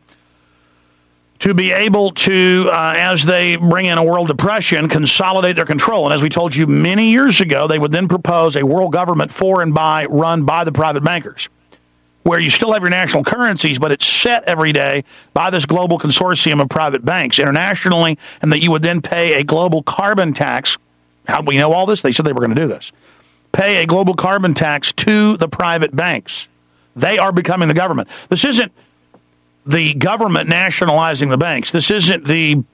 to be able to, as they bring in a world depression, consolidate their control. And as we told you many years ago, they would then propose a world government for and by, run by the private bankers, where you still have your national currencies, but it's set every day by this global consortium of private banks internationally, and that you would then pay a global carbon tax. How do we know all this? They said they were going to do this. Pay a global carbon tax to the private banks. They are becoming the government. This isn't the government nationalizing the banks. This isn't the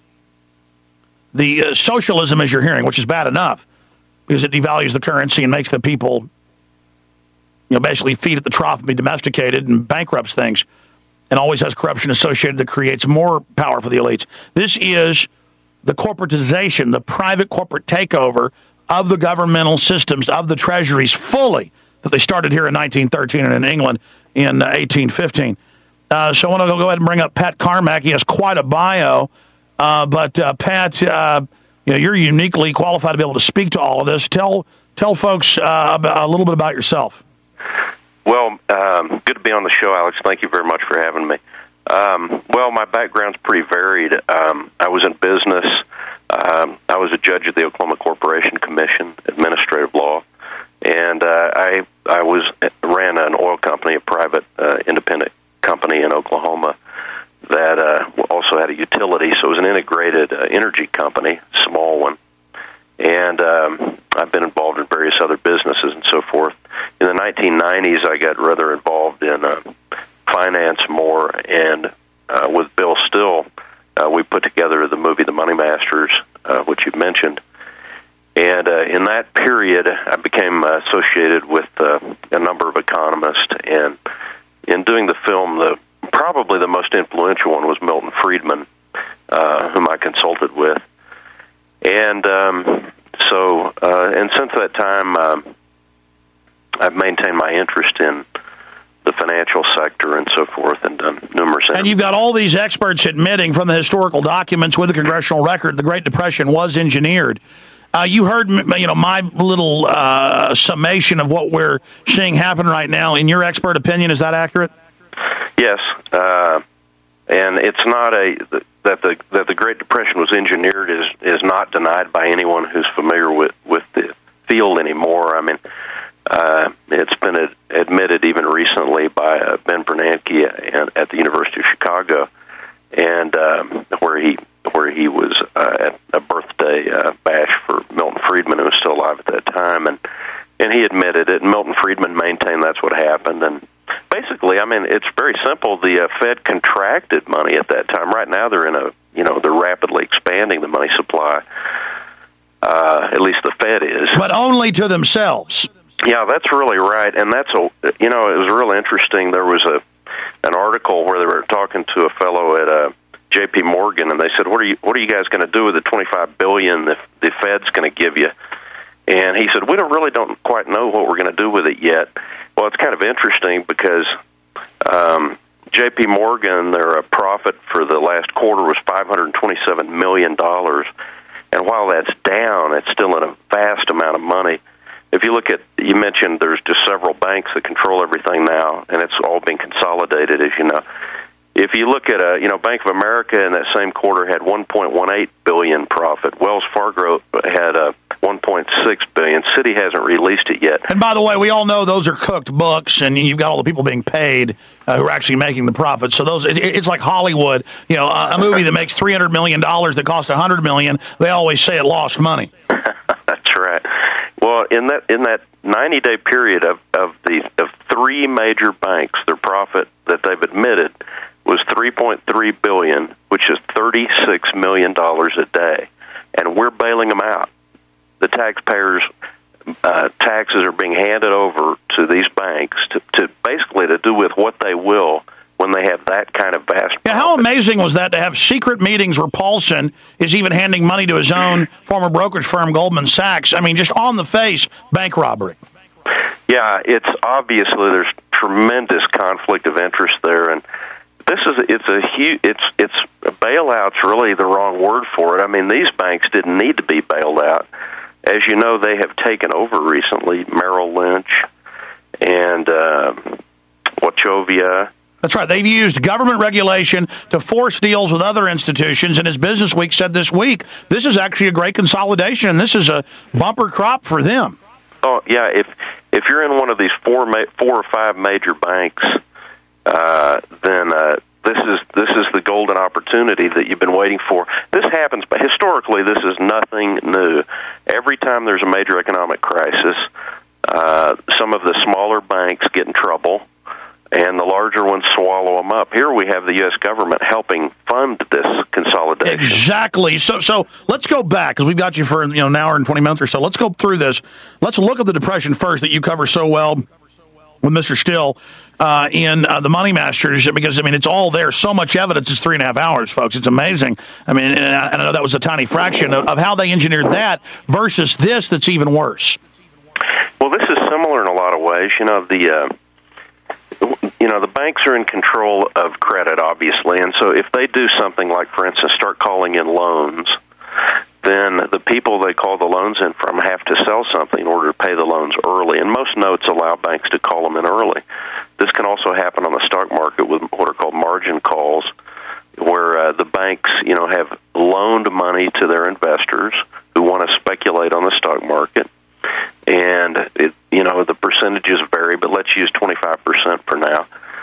socialism as you're hearing, which is bad enough because it devalues the currency and makes the people, basically feed at the trough and be domesticated and bankrupts things, and always has corruption associated that creates more power for the elites. This is the corporatization, the private corporate takeover of the governmental systems, of the treasuries fully, that they started here in 1913 and in England in 1815. So I want to go ahead and bring up Pat Carmack. He has quite a bio, but Pat, you're uniquely qualified to be able to speak to all of this. Tell folks a little bit about yourself. Well, good to be on the show, Alex. Thank you very much for having me. Well, my background's pretty varied. I was in business. I was a judge of the Oklahoma Corporation Commission, administrative law, and I ran an oil company, a private independent company in Oklahoma that also had a utility, so it was an integrated energy company, small one. And I've been involved in various other businesses and so forth. In the 1990s, I got rather involved in finance more, and with Bill Still, we put together the movie The Money Masters, which you mentioned. And in that period, I became associated with a number of economists, and in doing the film, probably the most influential one was Milton Friedman, whom I consulted with. And and since that time, I've maintained my interest in the financial sector and so forth, and done numerous. And you've got all these experts admitting from the historical documents with the congressional record the Great Depression was engineered. You heard, my little summation of what we're seeing happen right now. In your expert opinion, is that accurate? Yes, and it's not that the Great Depression was engineered is not denied by anyone who's familiar with the field anymore. I mean, it's been admitted even recently by Ben Bernanke at the University of Chicago, and where he was at a birthday bash for Milton Friedman, who was still alive at that time, and he admitted it. And Milton Friedman maintained that's what happened. And basically, I mean, it's very simple. The Fed contracted money at that time. Right now, they're they're rapidly expanding the money supply. At least the Fed is, but only to themselves. Yeah, that's really right, and that's it was real interesting. There was an article where they were talking to a fellow at J.P. Morgan, and they said, "What are you guys going to do with the $25 billion the Fed's going to give you?" And he said, "We don't quite know what we're going to do with it yet." Well, it's kind of interesting because J.P. Morgan, their profit for the last quarter was $527 million, and while that's down, it's still a vast amount of money. If you look at, you mentioned there's just several banks that control everything now, and it's all being consolidated, as you know. If you look at, Bank of America in that same quarter had $1.18 billion profit. Wells Fargo had $1.6 billion. Citi hasn't released it yet. And by the way, we all know those are cooked books, and you've got all the people being paid who are actually making the profits. So it's like Hollywood. A movie that makes $300 million that cost $100 million, they always say it lost money. That's right. Well, in that 90-day period of three major banks, their profit that they've admitted was $3.3 billion, which is $36 million a day, and we're bailing them out. The taxpayers' taxes are being handed over to these banks to basically to do with what they will when they have that kind of vast profit. Yeah, how amazing was that to have secret meetings where Paulson is even handing money to his own former brokerage firm, Goldman Sachs? I mean, just on the face, bank robbery. Yeah, it's obviously there's tremendous conflict of interest there, and it's bailout's really the wrong word for it. I mean, these banks didn't need to be bailed out. As you know, they have taken over recently, Merrill Lynch and Wachovia. That's right. They've used government regulation to force deals with other institutions, and as Business Week said this week, this is actually a great consolidation, and this is a bumper crop for them. Oh, yeah. If you're in one of these four or five major banks, then this is the golden opportunity that you've been waiting for. This happens, but historically, this is nothing new. Every time there's a major economic crisis, some of the smaller banks get in trouble, and the larger ones swallow them up. Here we have the U.S. government helping fund this consolidation. Exactly. So let's go back, because we've got you for an hour and 20 minutes or so. Let's go through this. Let's look at the Depression first that you cover so well with Mr. Still in The Money Masters, because, it's all there. So much evidence. It's 3.5 hours, folks. It's amazing. And I know that was a tiny fraction of how they engineered that versus this that's even worse. Well, this is similar in a lot of ways. The banks are in control of credit, obviously, and so if they do something like, for instance, start calling in loans, then the people they call the loans in from have to sell something in order to pay the loans early, and most notes allow banks to call them in early. This can also happen on the stock market with what are called margin calls, where the banks, have loaned money to their investors who want to speculate on the stock market. And the percentages vary, but let's use 25% for now.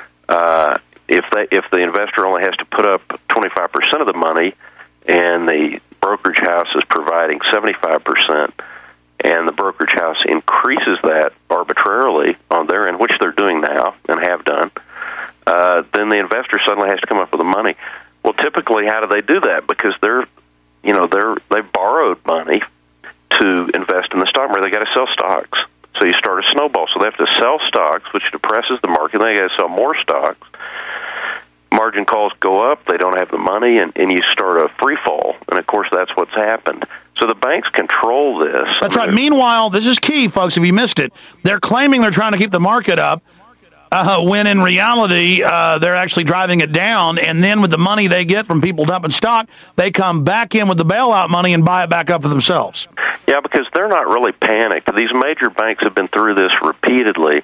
If the investor only has to put up 25% of the money, and the brokerage house is providing 75%, and the brokerage house increases that arbitrarily on their end, which they're doing now and have done, then the investor suddenly has to come up with the money. Well, typically, how do they do that? Because they've borrowed money to invest in the stock market. They got to sell stocks. So you start a snowball. So they have to sell stocks, which depresses the market. Then they got to sell more stocks. Margin calls go up. They don't have the money, and you start a free fall. And of course, that's what's happened. So the banks control this. That's right. Meanwhile, this is key, folks. If you missed it, they're claiming they're trying to keep the market up, when in reality they're actually driving it down. And then with the money they get from people dumping stock, they come back in with the bailout money and buy it back up for themselves. Yeah, because they're not really panicked. These major banks have been through this repeatedly.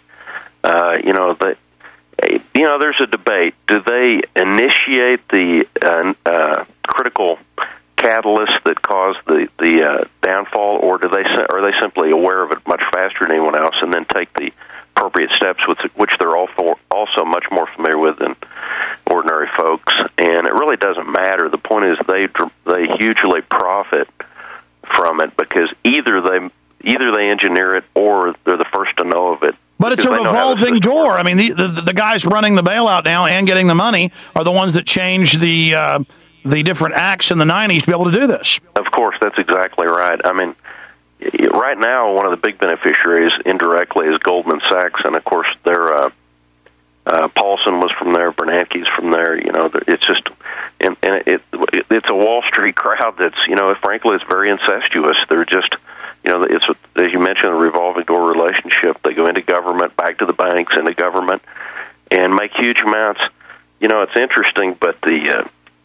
There's a debate. Do they initiate the critical catalyst that caused the downfall, or are they simply aware of it much faster than anyone else and then take the appropriate steps, which they're also much more familiar with than ordinary folks? And it really doesn't matter. The point is they hugely profit from it because either they engineer it or they're the first to know of it. But it's a revolving door. I mean, the guys running the bailout now and getting the money are the ones that change the different acts in the 90s to be able to do this. Of course, that's exactly right. I mean, right now, one of the big beneficiaries indirectly is Goldman Sachs, and of course, their Paulson was from there, Bernanke's from there. It's just, and it's a Wall Street crowd that's, frankly, it's very incestuous. They're just, it's, as you mentioned, a revolving door relationship. They go into government, back to the banks, into government, and make huge amounts. It's interesting, but the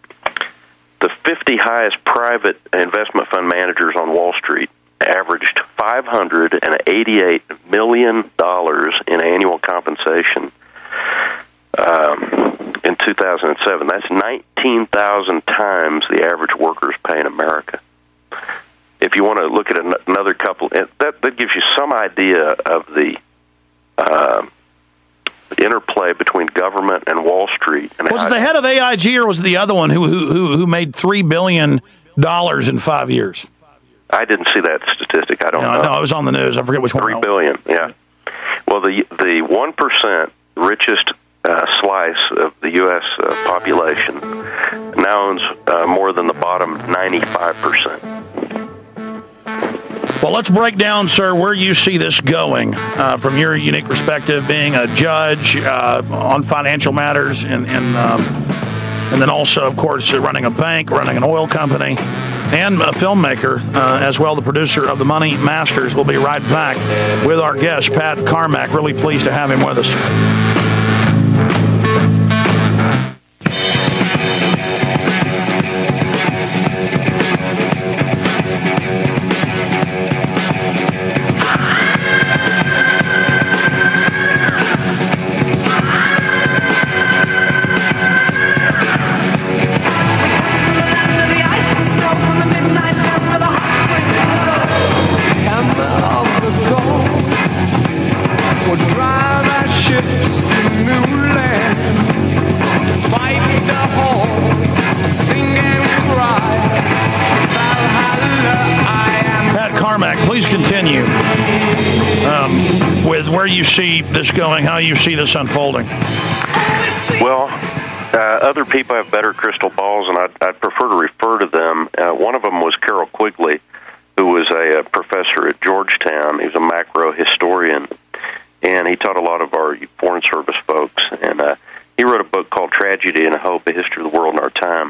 50 highest private investment fund managers on Wall Street averaged $588 million in annual compensation in 2007. That's 19,000 times the average worker's pay in America. If you want to look at another couple, that gives you some idea of the interplay between government and Wall Street. And was it the head of AIG, or was it the other one who made $3 billion in 5 years? I didn't see that statistic. I don't know. No, it was on the news. I forget which one. $3 billion. Yeah. Well, the 1% richest slice of the U.S. population now owns more than the bottom 95%. Well, let's break down, sir, where you see this going from your unique perspective, being a judge on financial matters, and then also, of course, running a bank, running an oil company, and a filmmaker as well, the producer of The Money Masters. We'll be right back with our guest, Pat Carmack. Really pleased to have him with us. With where you see this going, how you see this unfolding. Well, other people have better crystal balls, and I'd prefer to refer to them. One of them was Carroll Quigley, who was a professor at Georgetown. He was a macro historian, and he taught a lot of our Foreign Service folks. And he wrote a book called Tragedy and Hope, A History of the World in Our Time.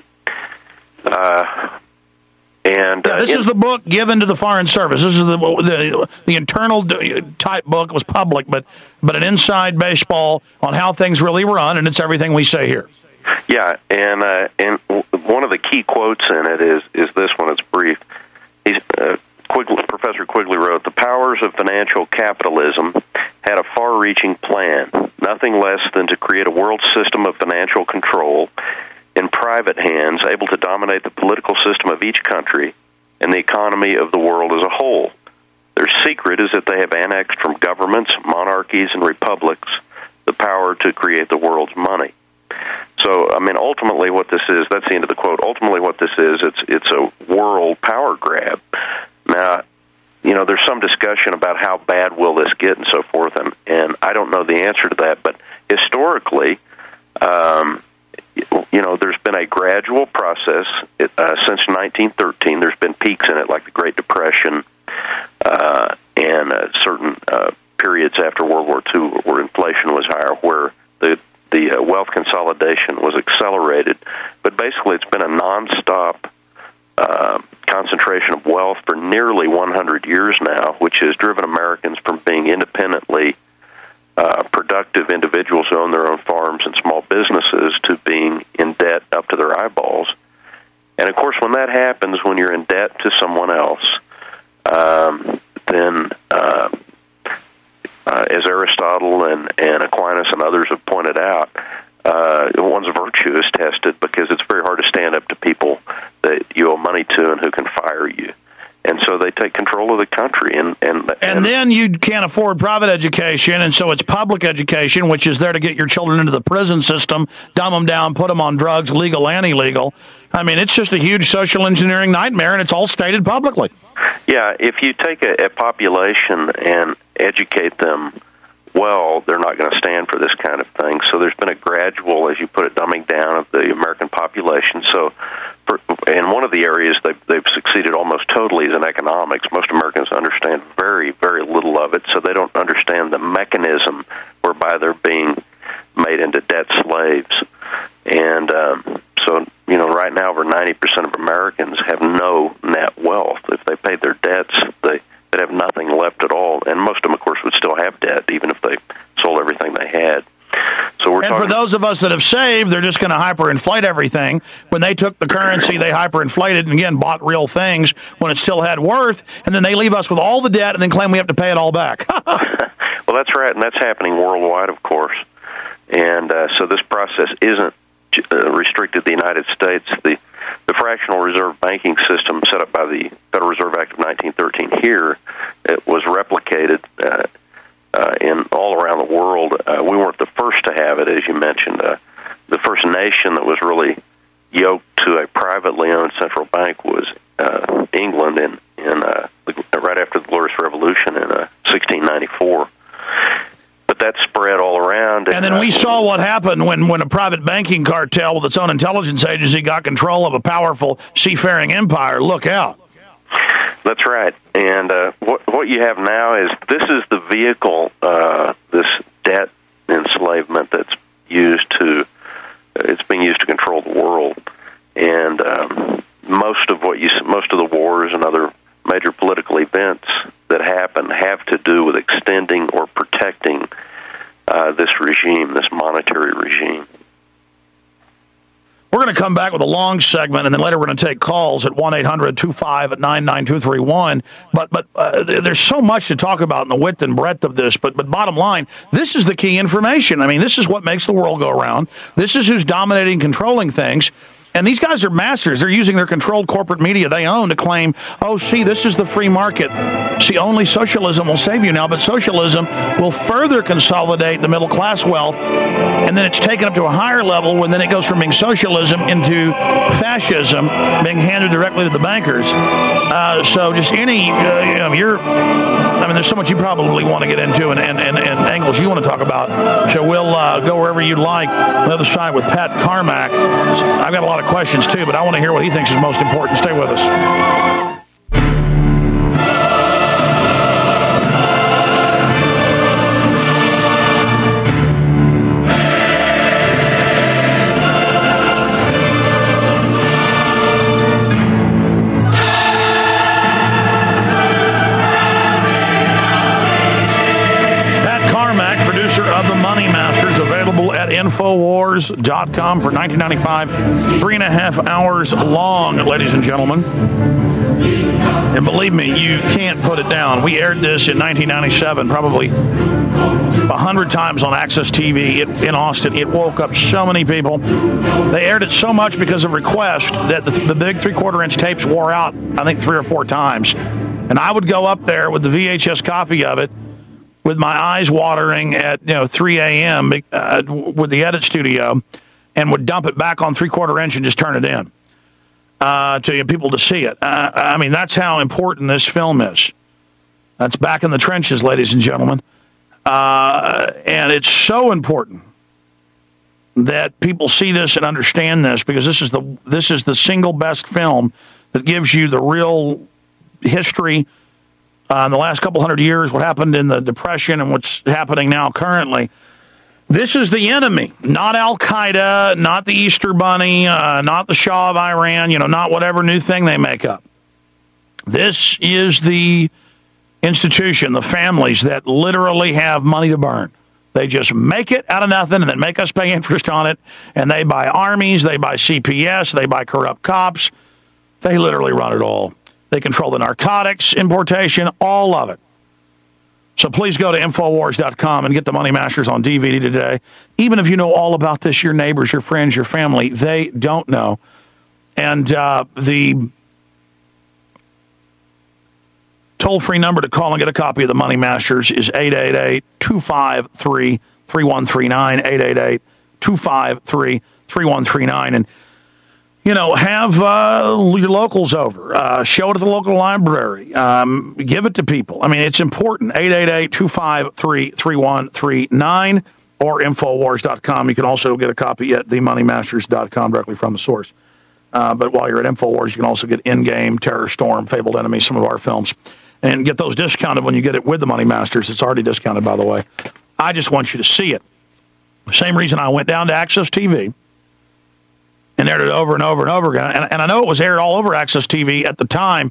This is the book given to the Foreign Service. This is the internal type book. It was public, but an inside baseball on how things really run, and it's everything we say here. Yeah, and one of the key quotes in it is this one. It's brief. Professor Quigley wrote, "The powers of financial capitalism had a far-reaching plan, nothing less than to create a world system of financial control in private hands, able to dominate the political system of each country and the economy of the world as a whole. Their secret is that they have annexed from governments, monarchies, and republics the power to create the world's money." So, I mean, ultimately what this is, that's the end of the quote, ultimately what this is, it's a world power grab. Now, there's some discussion about how bad will this get and so forth, and I don't know the answer to that. But historically, there's been a gradual process since 1913. There's been peaks in it, like the Great Depression, and certain periods after World War II where inflation was higher, where the wealth consolidation was accelerated. But basically, it's been a nonstop concentration of wealth for nearly 100 years now, which has driven Americans from being independently productive individuals who own their own farms and small businesses to being in debt up to their eyeballs. And, of course, when that happens, when you're in debt to someone else, then as Aristotle and Aquinas and others have pointed out, one's virtue is tested because it's very hard to stand up to people that you owe money to and who can fire you. And so they take control of the country. And then you can't afford private education, and so it's public education, which is there to get your children into the prison system, dumb them down, put them on drugs, legal and illegal. I mean, it's just a huge social engineering nightmare, and it's all stated publicly. Yeah, if you take a population and educate them well, they're not going to stand for this kind of thing. So there's been a gradual, as you put it, dumbing down of the American population. So in one of the areas they've succeeded almost totally is in economics. Most Americans understand very, very little of it, so they don't understand the mechanism whereby they're being made into debt slaves. And so, right now over 90% of Americans have no net wealth. If they paid their debts, they'd have nothing left at all. And most of them, of course, would still have debt, even if they sold everything they had. So for those of us that have saved, they're just going to hyperinflate everything. When they took the currency, they hyperinflated and, again, bought real things when it still had worth, and then they leave us with all the debt and then claim we have to pay it all back. Well, that's right, and that's happening worldwide, of course. And so this process isn't restricted to the United States. The fractional reserve banking system set up by the Federal Reserve Act of 1913 here, it was replicated in all around the world. We weren't the first to have it, as you mentioned. The first nation that was really yoked to a privately owned central bank was England right after the Glorious Revolution in 1694. But that spread all around. And then we saw what happened when a private banking cartel with its own intelligence agency got control of a powerful seafaring empire. Look out. That's right. And what you have now is this is the vehicle, this debt enslavement that's it's being used to control the world. And most of the wars and other major political events that happen have to do with extending or protecting this regime, this monetary regime. We're going to come back with a long segment, and then later we're going to take calls at 1-800-25-99231. But there's so much to talk about in the width and breadth of this. But bottom line, this is the key information. I mean, this is what makes the world go around. This is who's dominating, controlling things. And these guys are masters. They're using their controlled corporate media they own to claim, oh, see, this is the free market. See, only socialism will save you now, but socialism will further consolidate the middle class wealth, and then it's taken up to a higher level when then it goes from being socialism into fascism, being handed directly to the bankers. So just there's so much you probably want to get into and angles you want to talk about. So we'll go wherever you'd like. On the other side with Pat Carmack. I've got a lot of questions, too, but I want to hear what he thinks is most important. Stay with us. Infowars.com for $19.95, 3.5 hours long, ladies and gentlemen. And believe me, you can't put it down. We aired this in 1997, probably 100 times on Access TV in Austin. It woke up so many people. They aired it so much because of request that the big 3/4-inch tapes wore out, I think, 3 or 4 times. And I would go up there with the VHS copy of it, with my eyes watering at 3 a.m. With the edit studio, and would dump it back on 3/4-inch and just turn it in to people to see it. I mean, that's how important this film is. That's back in the trenches, ladies and gentlemen. And it's so important that people see this and understand this, because this is the single best film that gives you the real history in the last couple hundred years, what happened in the Depression and what's happening now currently. This is the enemy, not Al-Qaeda, not the Easter Bunny, not the Shah of Iran, not whatever new thing they make up. This is the institution, the families that literally have money to burn. They just make it out of nothing and then make us pay interest on it, and they buy armies, they buy CPS, they buy corrupt cops. They literally run it all. They control the narcotics, importation, all of it. So please go to Infowars.com and get the Money Masters on DVD today. Even if you know all about this, your neighbors, your friends, your family, they don't know. And the toll-free number to call and get a copy of the Money Masters is 888-253-3139, 888-253-3139. And have your locals over. Show it at the local library. Give it to people. I mean, it's important. 888-253-3139 or Infowars.com. You can also get a copy at themoneymasters.com directly from the source. But while you're at Infowars, you can also get In-Game, Terror Storm, Fabled Enemy, some of our films. And get those discounted when you get it with the Money Masters. It's already discounted, by the way. I just want you to see it. Same reason I went down to Access TV and aired it over and over and over again. And I know it was aired all over Access TV at the time.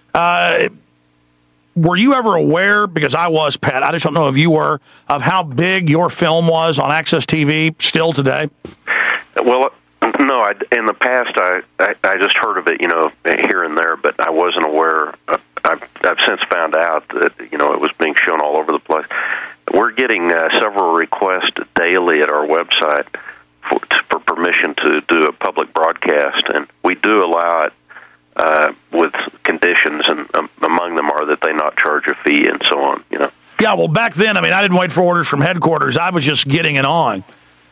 Were you ever aware, because I was, Pat, I just don't know if you were, of how big your film was on Access TV still today? Well, no, in the past, I just heard of it, here and there, but I wasn't aware. I've since found out that, it was being shown all over the place. We're getting several requests daily at our website for permission to do a public broadcast, and we do allow it with conditions, and among them are that they not charge a fee and so on, Yeah, well, back then, I didn't wait for orders from headquarters. I was just getting it on,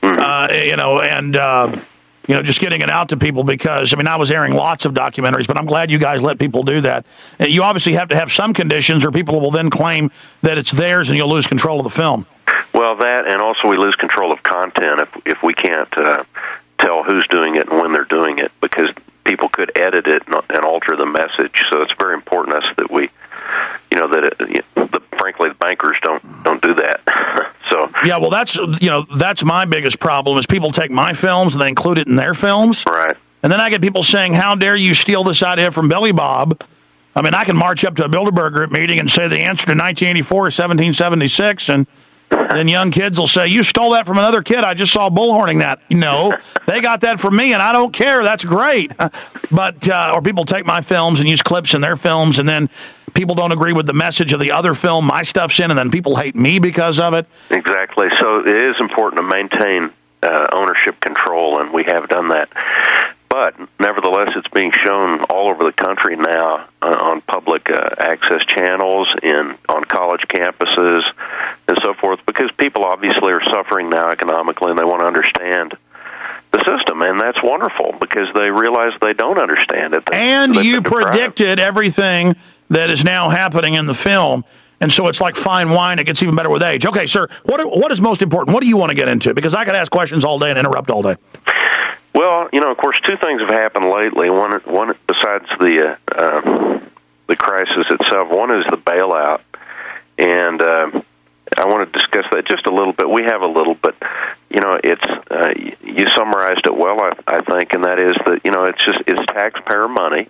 just getting it out to people because, I was airing lots of documentaries, but I'm glad you guys let people do that. You obviously have to have some conditions or people will then claim that it's theirs and you'll lose control of the film. Well, that, and also we lose control of content if we can't tell who's doing it and when they're doing it, because people could edit it and alter the message. So it's very important to us that we, frankly, the bankers don't do that. So yeah, well, that's my biggest problem is people take my films and they include it in their films. Right. And then I get people saying, how dare you steal this idea from Billy Bob? I can march up to a Bilderberg meeting and say the answer to 1984 is 1776, and then young kids will say, you stole that from another kid. I just saw bullhorning that. No, they got that from me, and I don't care. That's great. But or people take my films and use clips in their films, and then people don't agree with the message of the other film my stuff's in, and then people hate me because of it. Exactly. So it is important to maintain ownership control, and we have done that. But nevertheless, it's being shown all over the country now on public access channels, on college campuses, and so forth, because people obviously are suffering now economically, and they want to understand the system, and that's wonderful because they realize they don't understand it. And you predicted everything that is now happening in the film, and so it's like fine wine. It gets even better with age. Okay, sir, what is most important? What do you want to get into? Because I could ask questions all day and interrupt all day. Well, of course, two things have happened lately. One besides the crisis itself. One is the bailout, and I want to discuss that just a little bit. We have a little, but it's you summarized it well, I think, and that is that it's taxpayer money.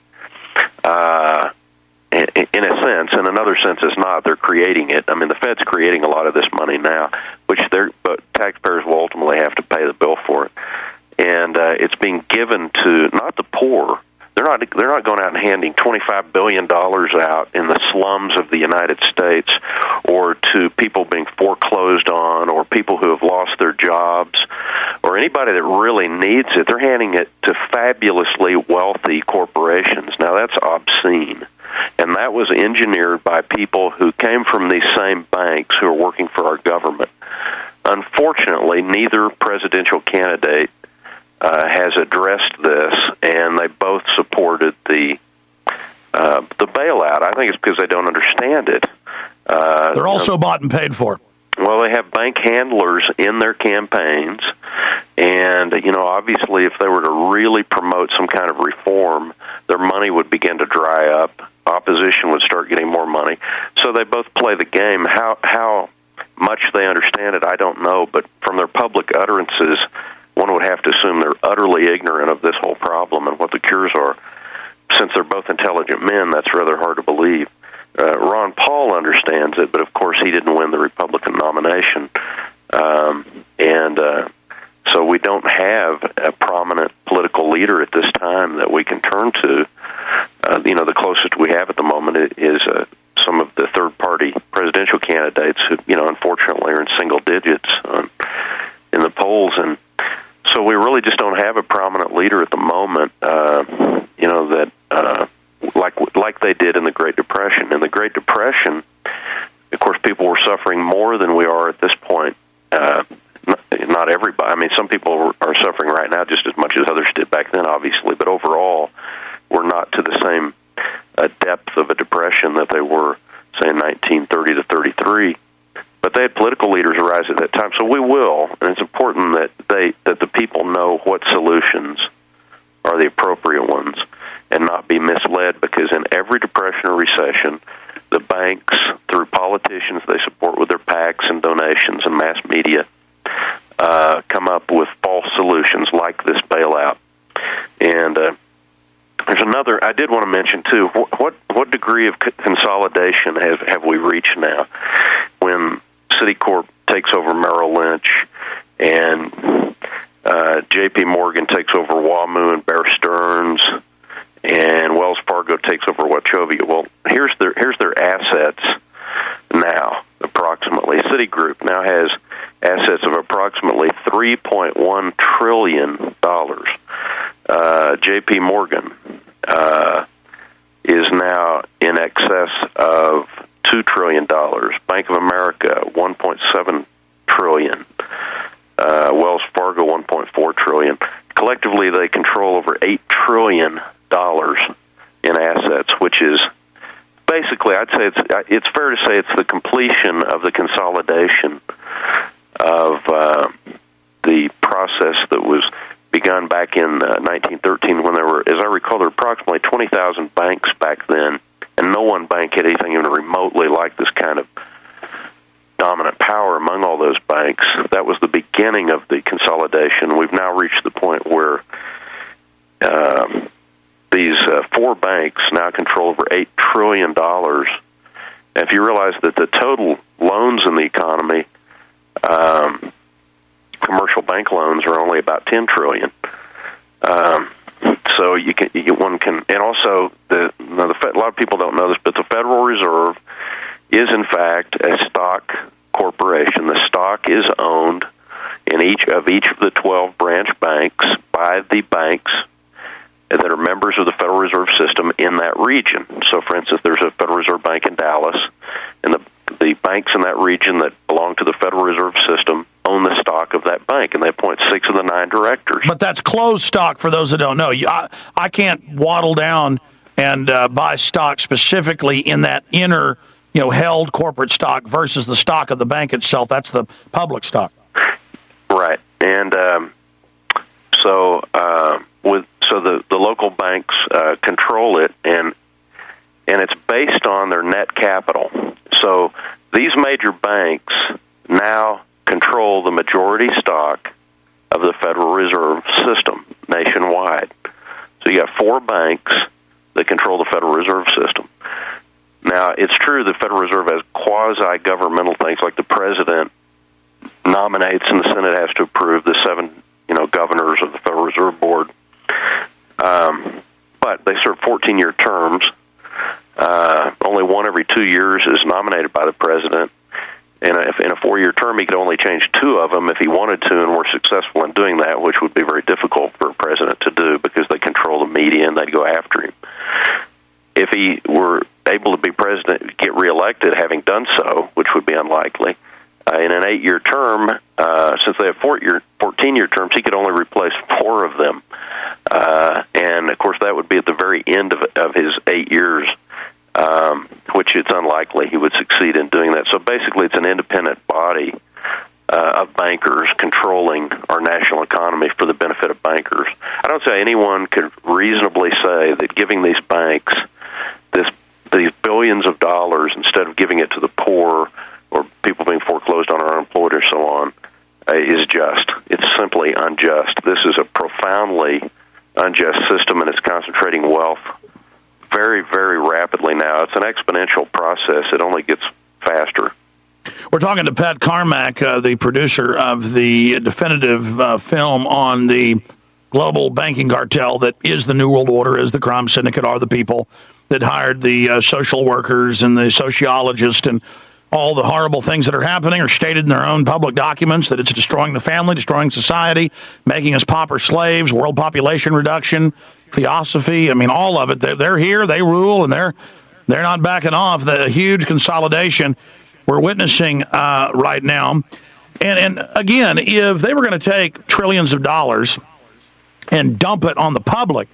In a sense, in another sense, it's not. They're creating it. The Fed's creating a lot of this money now, but taxpayers will ultimately have to pay the bill for it. And it's being given to not the poor. They're not going out and handing $25 billion out in the slums of the United States, or to people being foreclosed on, or people who have lost their jobs, or anybody that really needs it. They're handing it to fabulously wealthy corporations. Now that's obscene, and that was engineered by people who came from these same banks who are working for our government. Unfortunately, neither presidential candidate has addressed this, and they both supported the bailout. I think it's because they don't understand it. They're also bought and paid for. Well, they have bank handlers in their campaigns, and, obviously if they were to really promote some kind of reform, their money would begin to dry up. Opposition would start getting more money. So they both play the game. How much they understand it, I don't know, but from their public utterances, one would have to assume they're utterly ignorant of this whole problem and what the cures are. Since they're both intelligent men, that's rather hard to believe. Ron Paul understands it, but of course he didn't win the Republican nomination. So we don't have a prominent political leader at this time that we can turn to. The closest we have at the moment is some of the third-party presidential candidates who, unfortunately are in single digits in the polls. And so we really just don't have a prominent leader at the moment, like they did in the Great Depression. In the Great Depression, of course, people were suffering more than we are at this point. Not everybody. I mean, some people are suffering right now just as much as others did back then, obviously. But overall, we're not to the same depth of a depression that they were, say, in 1930 to 33. But they had political leaders arise at that time, so we will. And it's important that the people know what solutions are the appropriate ones and not be misled, because in every depression or recession, the banks, through politicians they support with their PACs and donations and mass media, come up with false solutions like this bailout. And there's another I did want to mention too. What degree of consolidation have we reached now? When Citicorp takes over Merrill Lynch and J.P. Morgan takes over WaMu and Bear Stearns, and Wells Fargo takes over Wachovia. Well, here's their assets now, approximately. Citigroup now has assets of approximately $3.1 trillion. J.P. Morgan is now in excess of $2 trillion. Bank of America, $1.7 trillion. Wells Fargo, $1.4 trillion. Collectively, they control over $8 trillion in assets, which is basically, I'd say it's fair to say it's the completion of the consolidation of the process that was begun back in 1913, when there were, as I recall, there were approximately 20,000 banks back then, and no one bank had anything even remotely like this kind of dominant power among all those banks. That was the beginning of the consolidation. We've now reached the point where these four banks now control over $8 trillion. And if you realize that the total loans in the economy, commercial bank loans, are only about $10 trillion. So one can, and also a lot of people don't know this, but the Federal Reserve is in fact a stock corporation. The stock is owned in each of the 12 branch banks by the banks that are members of the Federal Reserve System in that region. So, for instance, there's a Federal Reserve Bank in Dallas, and the banks in that region that belong to the Federal Reserve System own the stock of that bank, and they appoint 6 of the 9 directors. But that's closed stock for those that don't know. I can't waddle down and buy stock specifically in that inner, held corporate stock versus the stock of the bank itself. That's the public stock. Right. And the local banks control it, and it's based on their net capital. So these major banks now control the majority stock of the Federal Reserve System nationwide. So you got 4 banks that control the Federal Reserve System. Now, it's true the Federal Reserve has quasi-governmental things, like the president nominates and the Senate has to approve the 7 governors of the Federal Reserve Board. But they serve 14-year terms. Only one every 2 years is nominated by the president. And if in a 4-year term, he could only change 2 of them if he wanted to, and were successful in doing that, which would be very difficult for a president to do because they control the media and they'd go after him. If he were able to be president, get reelected, having done so, which would be unlikely, in an 8-year term, since they have 14-year terms, he could only replace 4 of them. And, of course, that would be at the very end of his 8 years, which which it's unlikely he would succeed in doing that. So basically, it's an independent body of bankers controlling our national economy for the benefit of bankers. I don't say anyone could reasonably say that giving these banks these billions of dollars instead of giving it to the poor or people being foreclosed on or unemployed or so on is just. It's simply unjust. This is a profoundly unjust system, and it's concentrating wealth very, very rapidly now. It's an exponential process. It only gets faster. We're talking to Pat Carmack, the producer of the definitive film on the global banking cartel that is the New World Order, is the crime syndicate, are the people that hired the social workers and the sociologists, and all the horrible things that are happening are stated in their own public documents, that it's destroying the family, destroying society, making us pauper slaves, world population reduction, theosophy. I mean, all of it. They're here, they rule, and they're not backing off. The huge consolidation we're witnessing right now. And again, if they were going to take trillions of dollars and dump it on the public,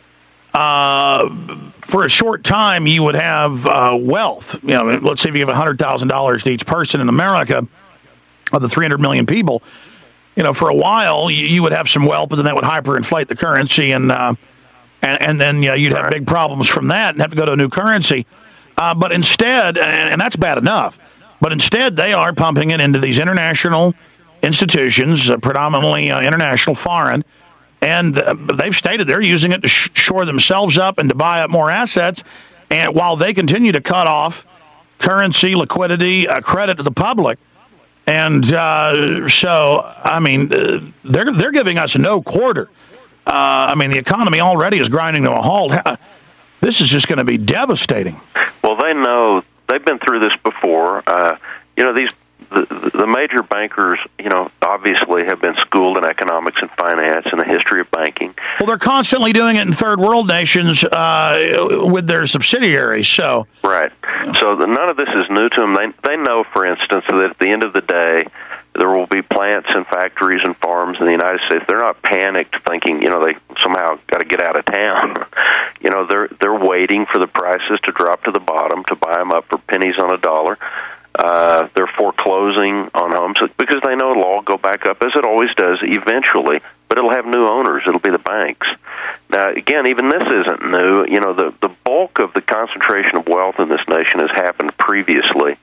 for a short time, you would have wealth. You know, let's say if you give $100,000 to each person in America, of the 300 million people, you know, for a while you would have some wealth, but then that would hyperinflate the currency, and then you'd have big problems from that and have to go to a new currency. But instead, and that's bad enough, but instead they are pumping it into these international institutions, predominantly international, foreign. And they've stated they're using it to shore themselves up and to buy up more assets. And while they continue to cut off currency, liquidity, credit to the public. And so, I mean, they're giving us no quarter. I mean, the economy already is grinding to a halt. This is just going to be devastating. Well, they know. They've been through this before. You know, the major bankers, you know, obviously have been schooled in economics and finance and the history of banking. Well, they're constantly doing it in third world nations with their subsidiaries. So right. So none of this is new to them. They know, for instance, that at the end of the day, there will be plants and factories and farms in the United States. They're not panicked thinking, you know, they somehow got to get out of town. You know, they're waiting for the prices to drop to the bottom to buy them up for pennies on a dollar. They're foreclosing on homes because they know it'll all go back up, as it always does eventually, but it'll have new owners. It'll be the banks. Now, again, even this isn't new. You know, the bulk of the concentration of wealth in this nation has happened previously.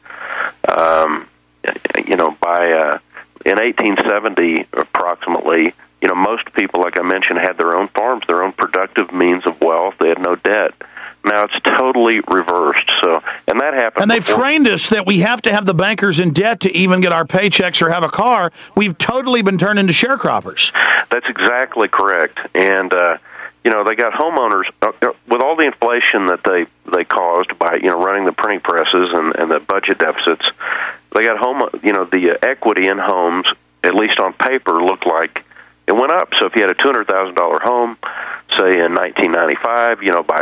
You know, in 1870, approximately, you know, most people, like I mentioned, had their own farms, their own productive means of wealth. They had no debt. Now it's totally reversed. So, and that happened. And they've trained us that we have to have the bankers in debt to even get our paychecks or have a car. We've totally been turned into sharecroppers. That's exactly correct. And you know, they got homeowners with all the inflation that they caused by, you know, running the printing presses and the budget deficits. They got the equity in homes, at least on paper, looked like it went up. So if you had a $200,000 home, say in 1995, you know, by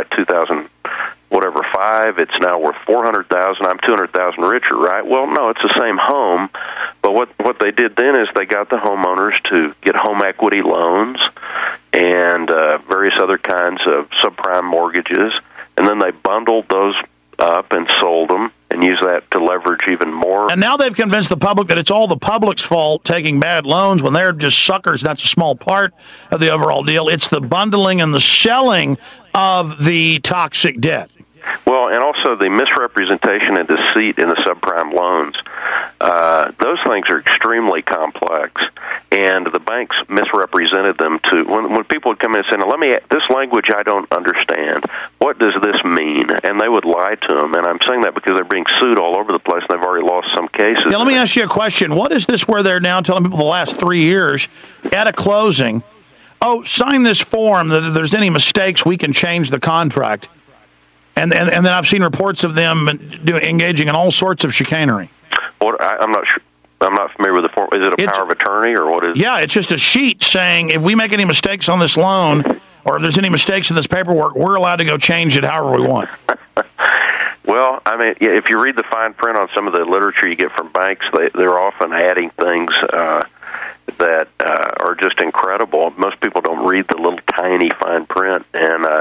2005, it's now worth $400,000. I'm $200,000 richer, right? Well, no, it's the same home. But what they did then is they got the homeowners to get home equity loans and various other kinds of subprime mortgages, and then they bundled those up and sold them and use that to leverage even more. And now they've convinced the public that it's all the public's fault taking bad loans when they're just suckers. That's a small part of the overall deal. It's the bundling and the selling of the toxic debt. Well, and also the misrepresentation and deceit in the subprime loans. Those things are extremely complex, and the banks misrepresented them to when people would come in and say, "Now, this language I don't understand. What does this mean?" And they would lie to them. And I'm saying that because they're being sued all over the place, and they've already lost some cases. Now, let me ask you a question. What is this where they're now telling people the last 3 years at a closing, oh, sign this form that if there's any mistakes, we can change the contract? And then I've seen reports of them engaging in all sorts of chicanery. I'm not sure. I'm not familiar with the form. Is it a power of attorney or what is it? Yeah, it's just a sheet saying if we make any mistakes on this loan or if there's any mistakes in this paperwork, we're allowed to go change it however we want. Well, I mean, if you read the fine print on some of the literature you get from banks, they're often adding things that are just incredible. Most people don't read the little tiny fine print, and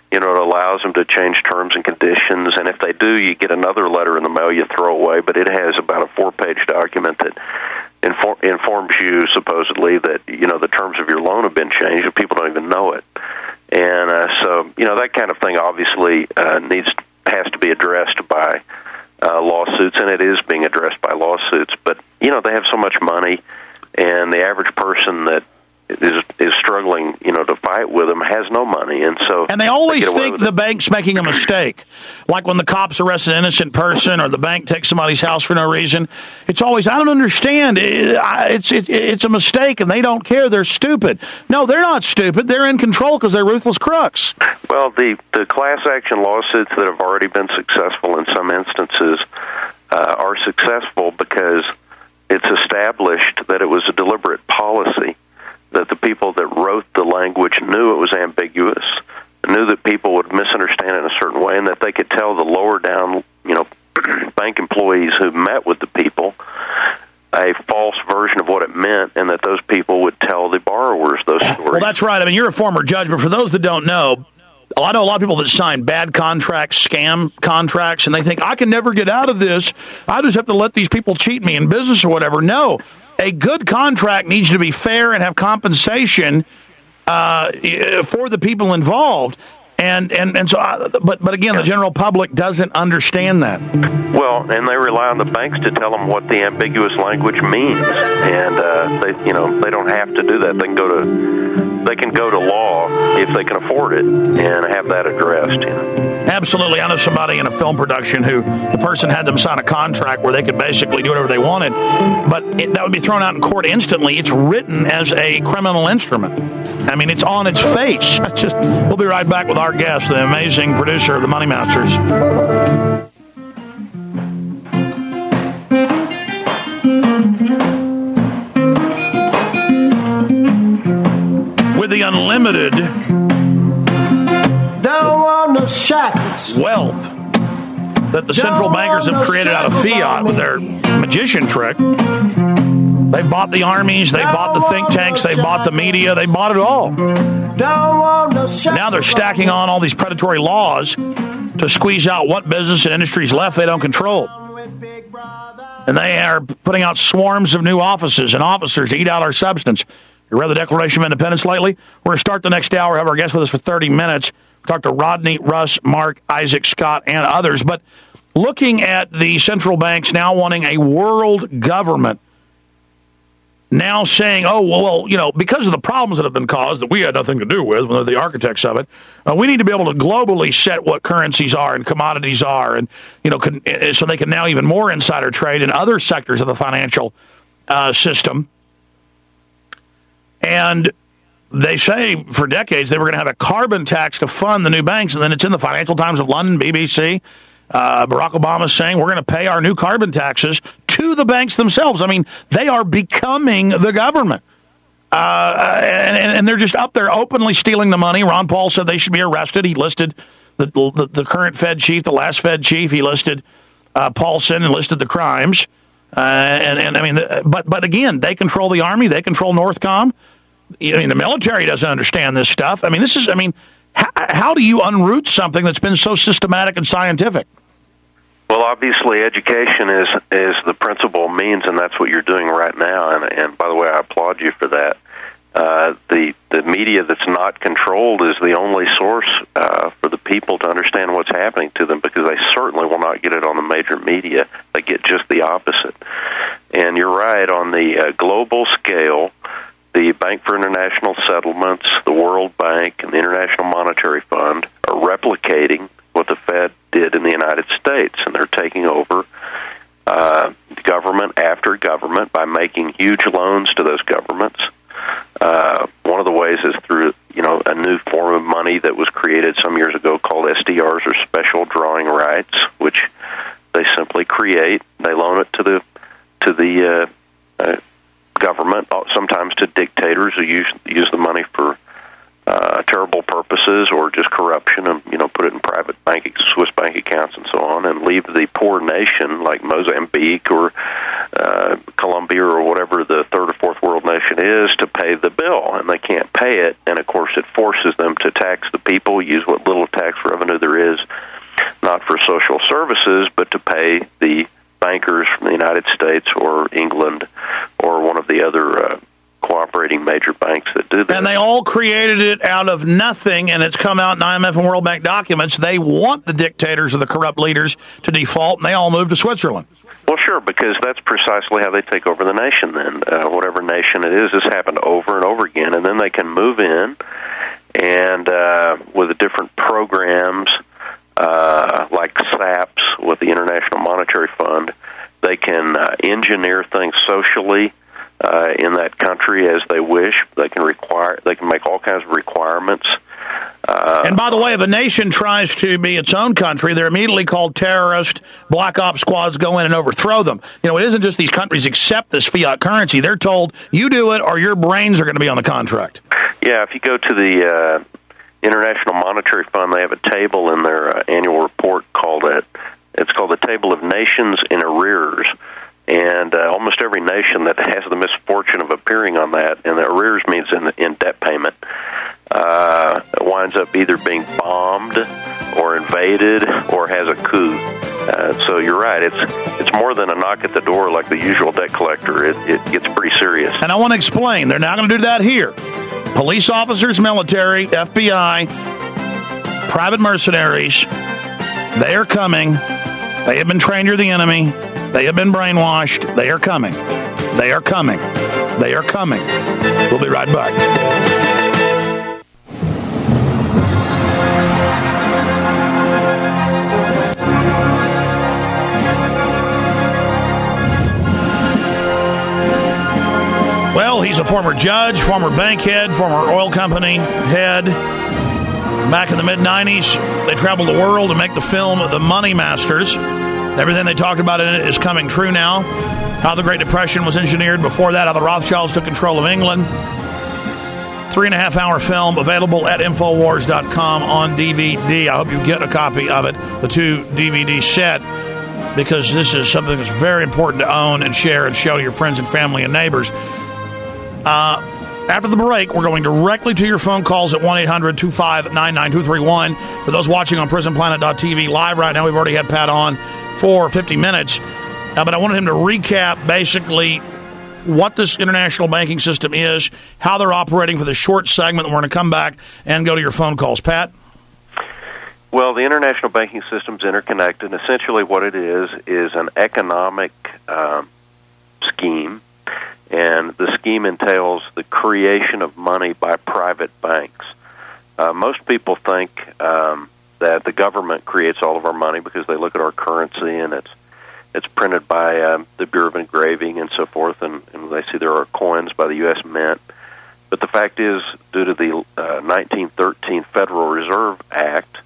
It allows them to change terms and conditions, and if they do, you get another letter in the mail you throw away, but it has about a 4-page document that informs you, supposedly, that, the terms of your loan have been changed, and people don't even know it. And so, that kind of thing obviously has to be addressed by lawsuits, and it is being addressed by lawsuits. But, they have so much money, and the average person that is struggling, to fight with them has no money, and they always think the bank's making a mistake. Like when the cops arrest an innocent person, or the bank takes somebody's house for no reason. It's always, I don't understand. It's a mistake, and they don't care. They're stupid. No, they're not stupid. They're in control because they're ruthless crooks. Well, the class action lawsuits that have already been successful in some instances are successful because it's established that it was a deliberate policy, that the people that wrote the language knew it was ambiguous, knew that people would misunderstand it in a certain way, and that they could tell the lower down, bank employees who met with the people a false version of what it meant, and that those people would tell the borrowers those stories. Well, that's right. I mean, you're a former judge, but for those that don't know, I know a lot of people that sign bad contracts, scam contracts, and they think, I can never get out of this. I just have to let these people cheat me in business or whatever. No. A good contract needs to be fair and have compensation for the people involved, and so. But again, the general public doesn't understand that. Well, and they rely on the banks to tell them what the ambiguous language means, and they don't have to do that. They can go to law if they can afford it and have that addressed. Absolutely. I know somebody in a film production who the person had them sign a contract where they could basically do whatever they wanted, but that would be thrown out in court instantly. It's written as a criminal instrument. I mean, it's on its face. We'll be right back with our guest, the amazing producer of the Money Masters. With the unlimited wealth that the central bankers have created out of fiat with their magician trick, they bought the armies, they bought the think tanks, they bought the media, they bought it all. Now they're stacking on all these predatory laws to squeeze out what business and industries left they don't control. And they are putting out swarms of new offices and officers to eat out our substance. You read the Declaration of Independence lately? We're going to start the next hour, have our guest with us for 30 minutes. Talk to Rodney, Russ, Mark, Isaac, Scott, and others. But looking at the central banks now wanting a world government, now saying, because of the problems that have been caused that we had nothing to do with, we're the architects of it, we need to be able to globally set what currencies are and commodities are, and so they can now even more insider trade in other sectors of the financial system. And they say for decades they were going to have a carbon tax to fund the new banks, and then it's in the Financial Times of London, BBC. Barack Obama is saying we're going to pay our new carbon taxes to the banks themselves. I mean, they are becoming the government. And they're just up there openly stealing the money. Ron Paul said they should be arrested. He listed the current Fed chief, the last Fed chief. He listed Paulson and listed the crimes. But again, they control the Army. They control Northcom. The military doesn't understand this stuff. How do you unroot something that's been so systematic and scientific? Well, obviously, education is the principal means, and that's what you're doing right now. And by the way, I applaud you for that. The media that's not controlled is the only source for the people to understand what's happening to them, because they certainly will not get it on the major media. They get just the opposite. And you're right, on the global scale, the Bank for International Settlements, the World Bank, and the International Monetary Fund are replicating what the Fed did in the United States, and they're taking over government after government by making huge loans to those governments. One of the ways is through a new form of money that was created some years ago called SDRs, or special drawing rights, which they simply create. They loan it to the government, sometimes to dictators who use the money for terrible purposes or just corruption, and put it in private Swiss bank accounts and so on, and leave the poor nation like Mozambique or Colombia or whatever the third or fourth world nation is to pay the bill, and they can't pay it, and of course it forces them to tax the people, use what little tax revenue there is, not for social services, but to pay the bankers from the United States or England or one of the other cooperating major banks that do that. And they all created it out of nothing, and it's come out in IMF and World Bank documents. They want the dictators or the corrupt leaders to default, and they all move to Switzerland. Well, sure, because that's precisely how they take over the nation then. Whatever nation it is, this happened over and over again, and then they can move in, and with the different programs like SAPS with the International Monetary Fund, they can engineer things socially in that country as they wish. They can make all kinds of requirements. And by the way, if a nation tries to be its own country, they're immediately called terrorist. Black ops squads go in and overthrow them. You know, it isn't just these countries accept this fiat currency. They're told, you do it or your brains are going to be on the contract. Yeah, if you go to the International Monetary Fund, they have a table in their annual report called the Table of Nations in Arrears. And almost every nation that has the misfortune of appearing on that, and the arrears means in debt payment, winds up either being bombed or invaded or has a coup. So you're right. It's more than a knock at the door like the usual debt collector. It gets pretty serious. And I want to explain. They're not going to do that here. Police officers, military, FBI, private mercenaries, they are coming. They have been trained to the enemy. They have been brainwashed. They are coming. They are coming. They are coming. We'll be right back. Well, he's a former judge, former bank head, former oil company head. Back in the mid-'90s, they traveled the world to make the film The Money Masters. Everything they talked about in it is coming true now. How the Great Depression was engineered before that, how the Rothschilds took control of England. 3.5-hour film available at Infowars.com on DVD. I hope you get a copy of it, the 2 DVD set, because this is something that's very important to own and share and show your friends and family and neighbors. After the break, we're going directly to your phone calls at 1-800-259-9231. For those watching on PrisonPlanet.tv live right now, we've already had Pat on for 50 minutes. But I wanted him to recap basically what this international banking system is, how they're operating for the short segment. We're going to come back and go to your phone calls. Pat? Well, the international banking system is interconnected. Essentially what it is an economic scheme. And the scheme entails the creation of money by private banks. Most people think that the government creates all of our money because they look at our currency and it's printed by the Bureau of Engraving and so forth, and they see there are coins by the U.S. Mint. But the fact is, due to the 1913 Federal Reserve Act,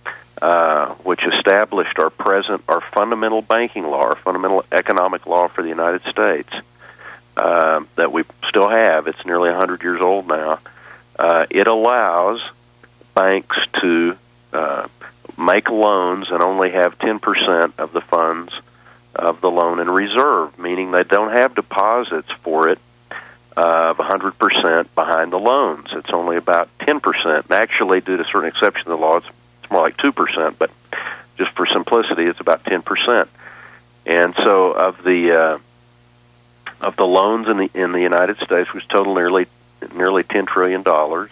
which established our fundamental banking law, our fundamental economic law for the United States, that we still have, it's nearly 100 years old now, it allows banks to make loans and only have 10% of the funds of the loan in reserve, meaning they don't have deposits for it of 100% behind the loans. It's only about 10%. And actually, due to certain exceptions to the law, it's more like 2%, but just for simplicity, it's about 10%. And so of the loans in the United States, which total nearly $10 trillion,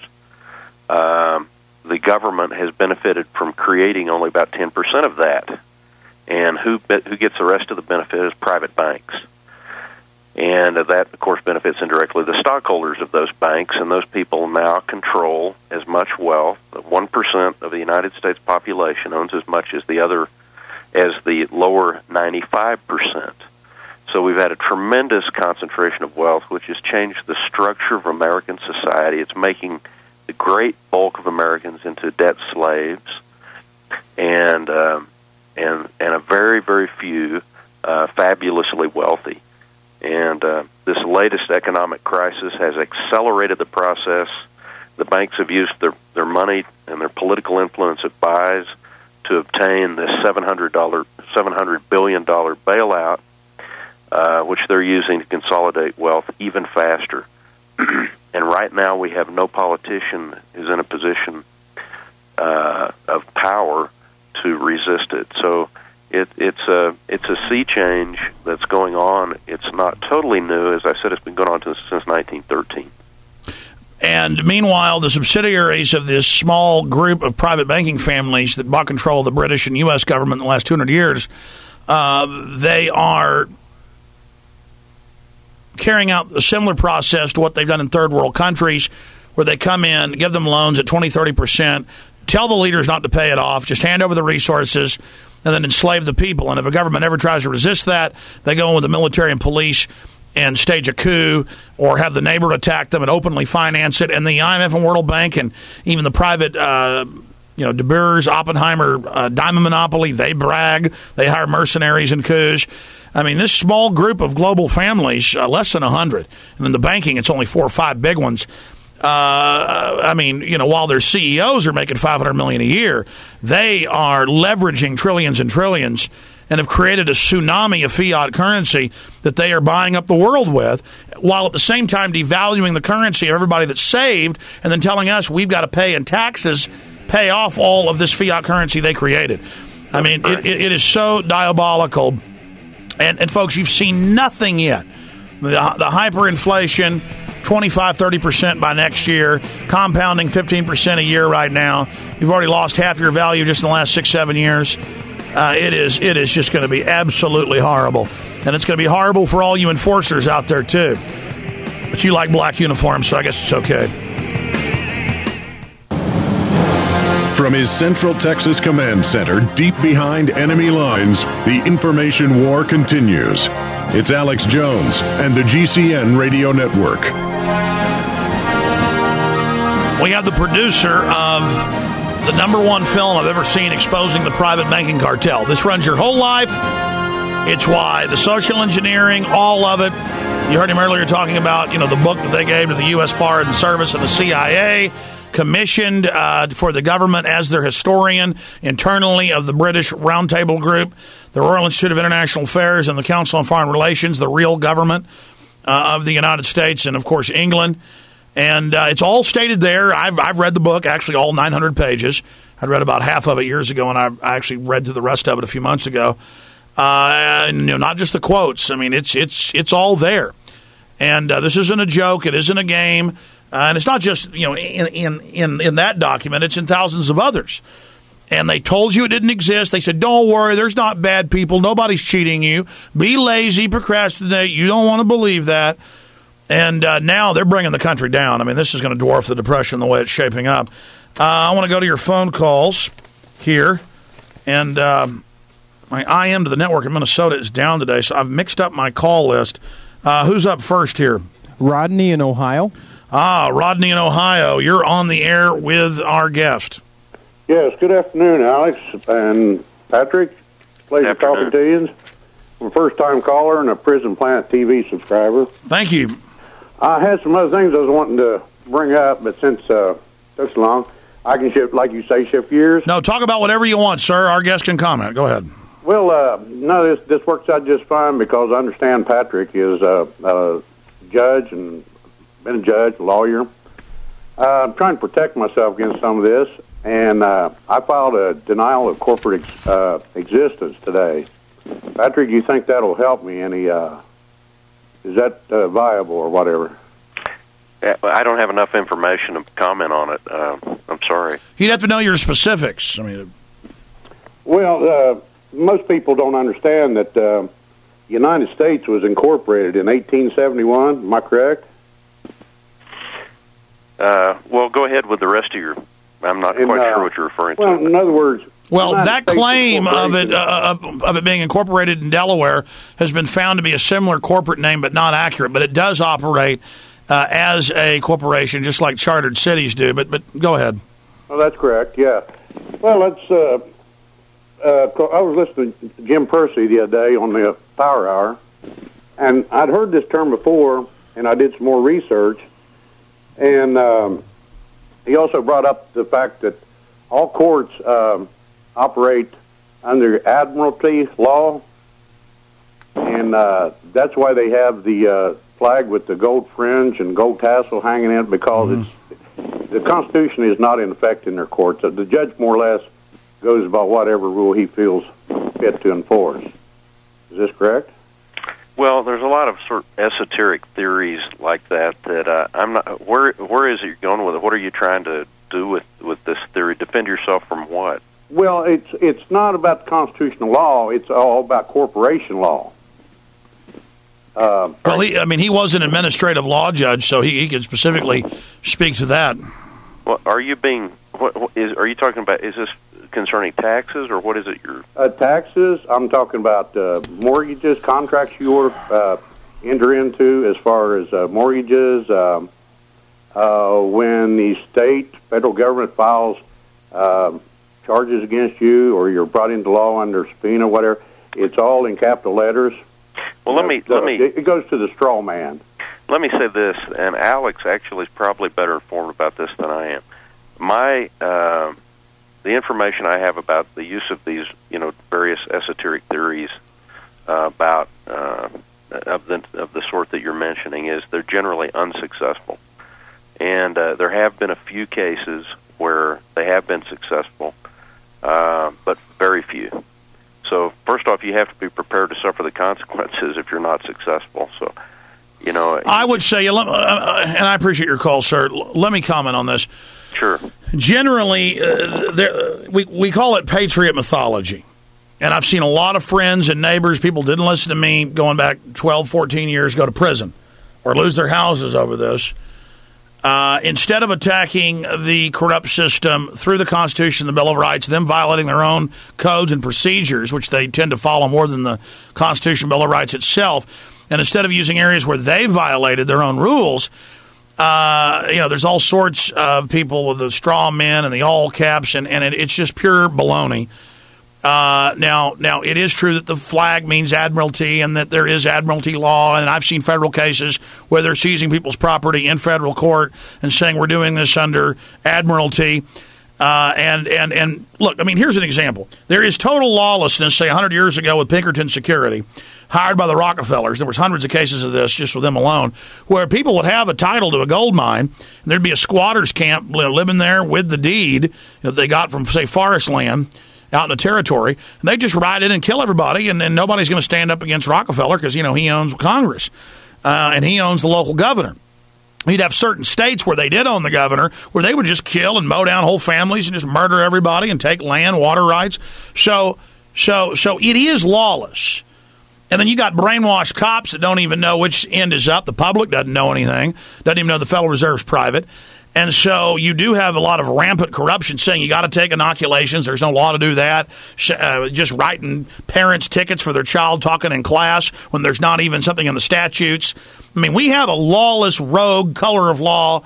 the government has benefited from creating only about 10% of that. And who gets the rest of the benefit is private banks. And that, of course, benefits indirectly the stockholders of those banks, and those people now control as much wealth. 1% of the United States population owns as much as the lower 95%. So we've had a tremendous concentration of wealth, which has changed the structure of American society. It's making the great bulk of Americans into debt slaves, and a very, very few fabulously wealthy. And this latest economic crisis has accelerated the process. The banks have used their money and their political influence at buys to obtain this $700 billion bailout which they're using to consolidate wealth even faster. And right now we have no politician who's in a position of power to resist it. So it's a sea change that's going on. It's not totally new. As I said, it's been going on since 1913. And meanwhile, the subsidiaries of this small group of private banking families that bought control of the British and U.S. government in the last 200 years, they are carrying out a similar process to what they've done in third world countries, where they come in, give them loans at 20-30%, tell the leaders not to pay it off, just hand over the resources, and then enslave the people. And if a government ever tries to resist that, they go in with the military and police and stage a coup, or have the neighbor attack them and openly finance it. And the IMF and World Bank and even the private, De Beers, Oppenheimer, diamond monopoly, they brag. They hire mercenaries and coups. I mean, this small group of global families, less than 100, and in the banking, it's only 4 or 5 big ones. While their CEOs are making $500 million a year, they are leveraging trillions and trillions and have created a tsunami of fiat currency that they are buying up the world with, while at the same time devaluing the currency of everybody that's saved, and then telling us we've got to pay in taxes, pay off all of this fiat currency they created. I mean, it is so diabolical. And folks, you've seen nothing yet. The hyperinflation, 25-30% by next year, compounding 15% a year right now. You've already lost half your value just in the last 6-7 years. It is just going to be absolutely horrible. And it's going to be horrible for all you enforcers out there, too. But you like black uniforms, so I guess it's okay. From his Central Texas Command Center, deep behind enemy lines, the information war continues. It's Alex Jones and the GCN Radio Network. We have the producer of the #1 film I've ever seen exposing the private banking cartel. This runs your whole life. It's why the social engineering, all of it. You heard him earlier talking about, the book that they gave to the U.S. Foreign Service and the CIA, commissioned for the government as their historian internally of the British Roundtable Group, the Royal Institute of International Affairs, and the Council on Foreign Relations, the real government of the United States, and, of course, England. And it's all stated there. I've read the book, actually all 900 pages. I'd read about half of it years ago, and I actually read through the rest of it a few months ago. Not just the quotes. I mean, it's all there. And this isn't a joke. It isn't a game. And it's not just, in that document. It's in thousands of others. And they told you it didn't exist. They said, don't worry, there's not bad people. Nobody's cheating you. Be lazy, procrastinate. You don't want to believe that. And now they're bringing the country down. I mean, this is going to dwarf the Depression the way it's shaping up. I want to go to your phone calls here. And my IM to the network in Minnesota is down today, so I've mixed up my call list. Who's up first here? Rodney in Ohio. Rodney in Ohio. You're on the air with our guest. Yes, good afternoon, Alex and Patrick. Pleasure talking to you. I'm a first-time caller and a Prison Planet TV subscriber. Thank you. I had some other things I was wanting to bring up, but since took so long, I can shift, like you say, shift gears. No, talk about whatever you want, sir. Our guest can comment. Go ahead. Well, no, this works out just fine because I understand Patrick is a judge and been a judge, a lawyer. I'm trying to protect myself against some of this, and I filed a denial of corporate existence today. Patrick, do you think that'll help me any? Is that viable or whatever? I don't have enough information to comment on it. I'm sorry. You'd have to know your specifics. I mean, well, most people don't understand that the United States was incorporated in 1871. Am I correct? Well, go ahead with the rest of your. I'm not quite sure what you're referring to. Well, in other words. Well, that claim of it being incorporated in Delaware has been found to be a similar corporate name, but not accurate. But it does operate as a corporation, just like chartered cities do. But go ahead. Oh, that's correct. Yeah. Well, let's. I was listening to Jim Percy the other day on the Power Hour, and I'd heard this term before, and I did some more research, and he also brought up the fact that all courts operate under admiralty law, and and that's why they have the flag with the gold fringe and gold tassel hanging in it, because the Constitution is not in effect in their courts. The judge more or less goes by whatever rule he feels fit to enforce. Is this correct? Well, there's a lot of sort of esoteric theories like that I'm not. Where is it you're going with it? What are you trying to do with this theory? Defend yourself from what? Well, it's not about the constitutional law. It's all about corporation law. Well, he was an administrative law judge, so he could specifically speak to that. Well, are you talking about? Is this concerning taxes, or what is it? Taxes. I'm talking about mortgages, contracts you enter into as far as mortgages. When the federal government files charges against you, or you're brought into law under subpoena, whatever, it's all in capital letters. Well, it goes to the straw man. Let me say this, and Alex actually is probably better informed about this than I am. The information I have about the use of these, various esoteric theories about of the sort that you're mentioning is they're generally unsuccessful, and there have been a few cases where they have been successful, but very few. So first off, you have to be prepared to suffer the consequences if you're not successful. So, I would say, and I appreciate your call, sir. Let me comment on this. Sure. Generally, we call it patriot mythology. And I've seen a lot of friends and neighbors, people didn't listen to me going back 12, 14 years, go to prison or lose their houses over this. Instead of attacking the corrupt system through the Constitution, the Bill of Rights, them violating their own codes and procedures, which they tend to follow more than the Constitution, Bill of Rights itself, and instead of using areas where they violated their own rules, there's all sorts of people with the straw men and the all caps, and it's just pure baloney. Now, it is true that the flag means admiralty and that there is admiralty law, and I've seen federal cases where they're seizing people's property in federal court and saying we're doing this under admiralty. And look, here's an example. There is total lawlessness, say 100 years ago with Pinkerton Security, hired by the Rockefellers. There was hundreds of cases of this just with them alone, where people would have a title to a gold mine, and there'd be a squatters camp living there with the deed that they got from, say, forest land out in the territory, and they just ride in and kill everybody, and then nobody's going to stand up against Rockefeller because, he owns Congress, and he owns the local governor. You'd have certain states where they did own the governor, where they would just kill and mow down whole families and just murder everybody and take land, water rights. So it is lawless. And then you got brainwashed cops that don't even know which end is up. The public doesn't know anything, doesn't even know the Federal Reserve's private. And so you do have a lot of rampant corruption saying you got to take inoculations. There's no law to do that. Just writing parents tickets for their child talking in class when there's not even something in the statutes. We have a lawless, rogue, color of law,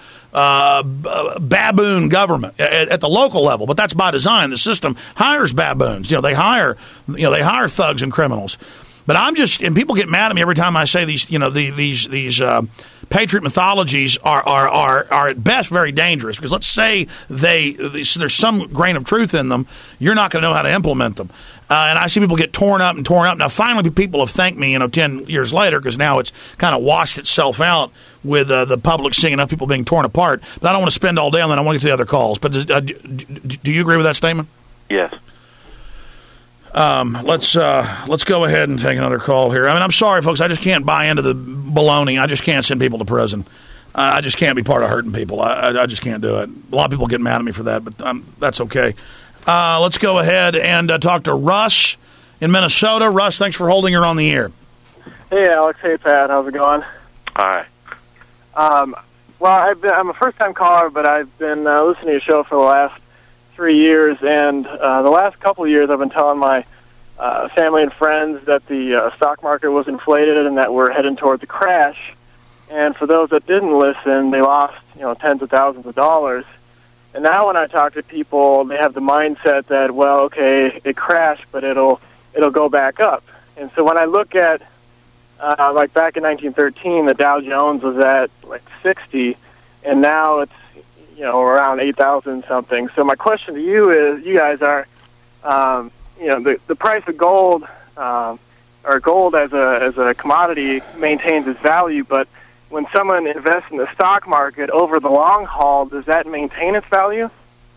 baboon government at the local level, but that's by design. The system hires baboons. They hire thugs and criminals. But and people get mad at me every time I say these, these patriot mythologies are at best very dangerous, because let's say there's some grain of truth in them, you're not going to know how to implement them. And I see people get torn up. Now, finally, people have thanked me, 10 years later, because now it's kind of washed itself out with the public seeing enough people being torn apart. But I don't want to spend all day on that. I want to get to the other calls. But do you agree with that statement? Yes. Let's go ahead and take another call here. I'm sorry, folks. I just can't buy into the baloney. I just can't send people to prison. I just can't be part of hurting people. I just can't do it. A lot of people get mad at me for that, but that's okay. Let's go ahead and talk to Russ in Minnesota. Russ, thanks for holding her on the air. Hey, Alex. Hey, Pat. How's it going? Hi. Well, I'm a first-time caller, but I've been listening to your show for the last 3 years, and the last couple of years I've been telling my family and friends that the stock market was inflated and that we're heading toward the crash. And for those that didn't listen, they lost tens of thousands of dollars. And now when I talk to people, they have the mindset that, well, okay, it crashed, but it'll go back up. And so when I look at like back in 1913, the Dow Jones was at like 60, and now it's around 8,000 something. So my question to you is, you guys are, the price of gold, or gold as a commodity maintains its value, but when someone invests in the stock market over the long haul, does that maintain its value?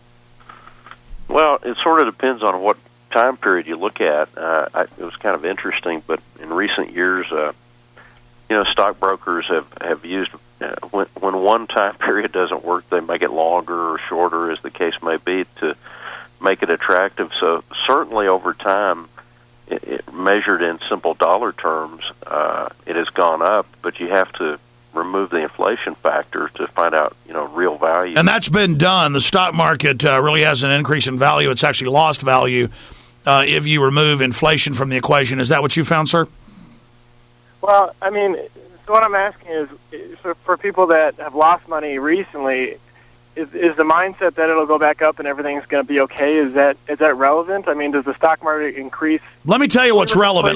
Well, it sort of depends on what time period you look at. It was kind of interesting, but in recent years, stockbrokers have used when one time period doesn't work, they make it longer or shorter, as the case may be, to make it attractive. So certainly over time, it measured in simple dollar terms, it has gone up, but you have to remove the inflation factor to find out, real value. And that's been done. The stock market really has an increase in value. It's actually lost value if you remove inflation from the equation. Is that what you found, sir? Well, I mean, so what I'm asking is for people that have lost money recently, is the mindset that it'll go back up and everything's going to be okay? Is that relevant? I mean, does the stock market increase? Let me tell you what's relevant.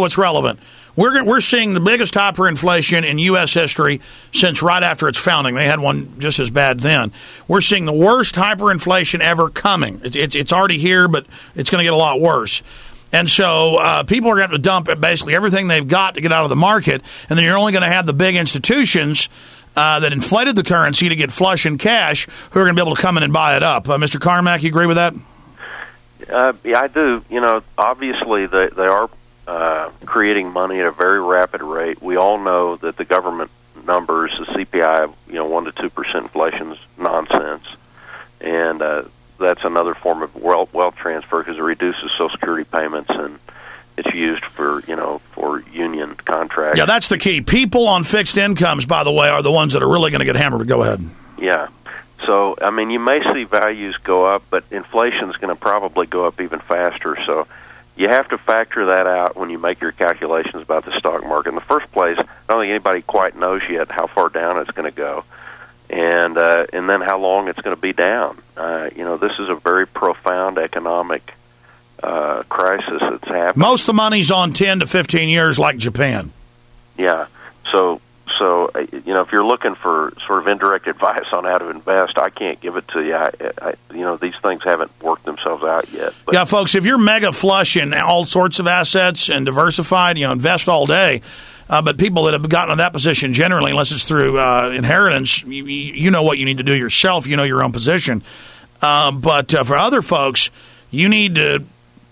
We're seeing the biggest hyperinflation in U.S. history since right after its founding. They had one just as bad then. We're seeing the worst hyperinflation ever coming. It's already here, but it's going to get a lot worse. And so people are going to have to dump basically everything they've got to get out of the market, and then you're only going to have the big institutions that inflated the currency to get flush in cash who are going to be able to come in and buy it up. Mr. Carmack, you agree with that? Yeah, I do. Obviously they are creating money at a very rapid rate. We all know that the government numbers, the CPI, 1 to 2% inflation is nonsense, and that's another form of wealth transfer because it reduces Social Security payments and it's used for union contracts. Yeah, that's the key. People on fixed incomes, by the way, are the ones that are really going to get hammered. Go ahead. Yeah. So, I mean, you may see values go up, but inflation's going to probably go up even faster. So you have to factor that out when you make your calculations about the stock market. In the first place, I don't think anybody quite knows yet how far down it's going to go, and then how long it's going to be down. This is a very profound economic crisis that's happening. Most of the money's on 10 to 15 years, like Japan. Yeah. So if you're looking for sort of indirect advice on how to invest, I can't give it to you. These things haven't worked themselves out yet. But. Yeah, folks, if you're mega flush in all sorts of assets and diversified, invest all day. But people that have gotten in that position generally, unless it's through inheritance, you know what you need to do yourself. You know your own position. But for other folks, you need to,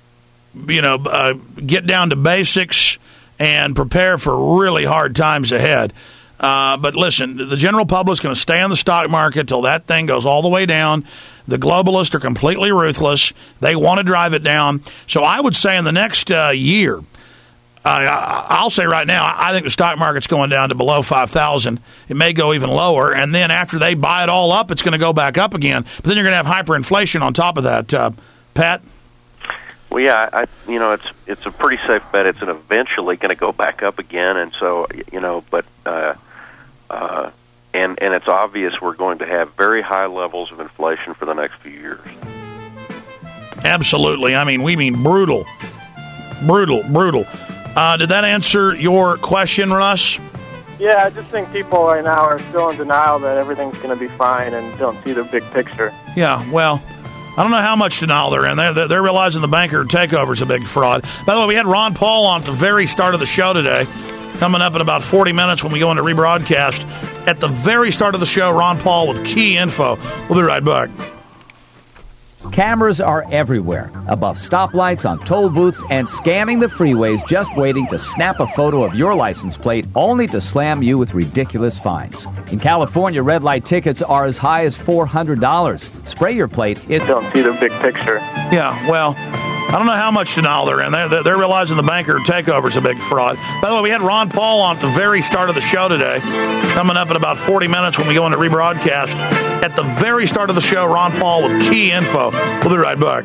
get down to basics and prepare for really hard times ahead. But listen, the general public's going to stay in the stock market till that thing goes all the way down. The globalists are completely ruthless. They want to drive it down. So I would say in the next year, I'll say right now, I think the stock market's going down to below 5,000. It may go even lower, and then after they buy it all up, it's going to go back up again. But then you're going to have hyperinflation on top of that. Pat? Well, yeah, it's a pretty safe bet. It's eventually going to go back up again, and so but and it's obvious we're going to have very high levels of inflation for the next few years. Absolutely. I mean, we mean brutal. Did that answer your question, Russ? Yeah, I just think people right now are still in denial that everything's going to be fine and don't see the big picture. Yeah, well, I don't know how much denial they're in. They're realizing the banker takeover is a big fraud. By the way, we had Ron Paul on at the very start of the show today, coming up in about 40 minutes when we go into rebroadcast. At the very start of the show, Ron Paul with key info. We'll be right back. Cameras are everywhere, above stoplights, on toll booths, and scamming the freeways, just waiting to snap a photo of your license plate, only to slam you with ridiculous fines. In California, red light tickets are as high as $400. Spray your plate. Don't see the big picture. Yeah, well, I don't know how much denial they're in. They're realizing the banker takeover is a big fraud. By the way, we had Ron Paul on at the very start of the show today, coming up in about 40 minutes when we go into rebroadcast. At the very start of the show, Ron Paul with key info. We'll be right back.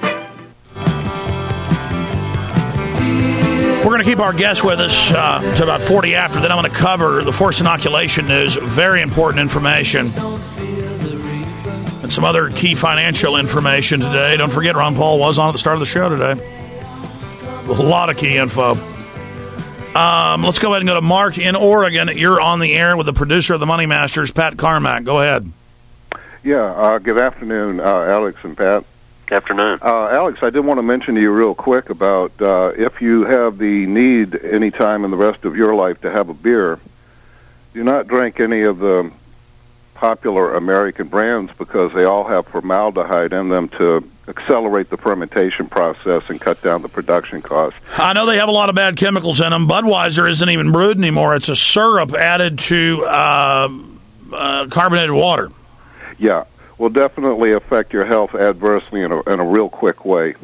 We're going to keep our guests with us to about 40 after. Then I'm going to cover the forced inoculation news. Very important information. And some other key financial information today. Don't forget, Ron Paul was on at the start of the show today. With a lot of key info. Let's go ahead and go to Mark in Oregon. You're on the air with the producer of the Money Masters, Pat Carmack. Go ahead. Yeah, good afternoon, Alex and Pat. Afternoon. Alex, I did want to mention to you real quick about if you have the need any time in the rest of your life to have a beer, do not drink any of the popular American brands because they all have formaldehyde in them to accelerate the fermentation process and cut down the production costs. I know they have a lot of bad chemicals in them. Budweiser isn't even brewed anymore. It's a syrup added to carbonated water. Yeah, will definitely affect your health adversely in a real quick way.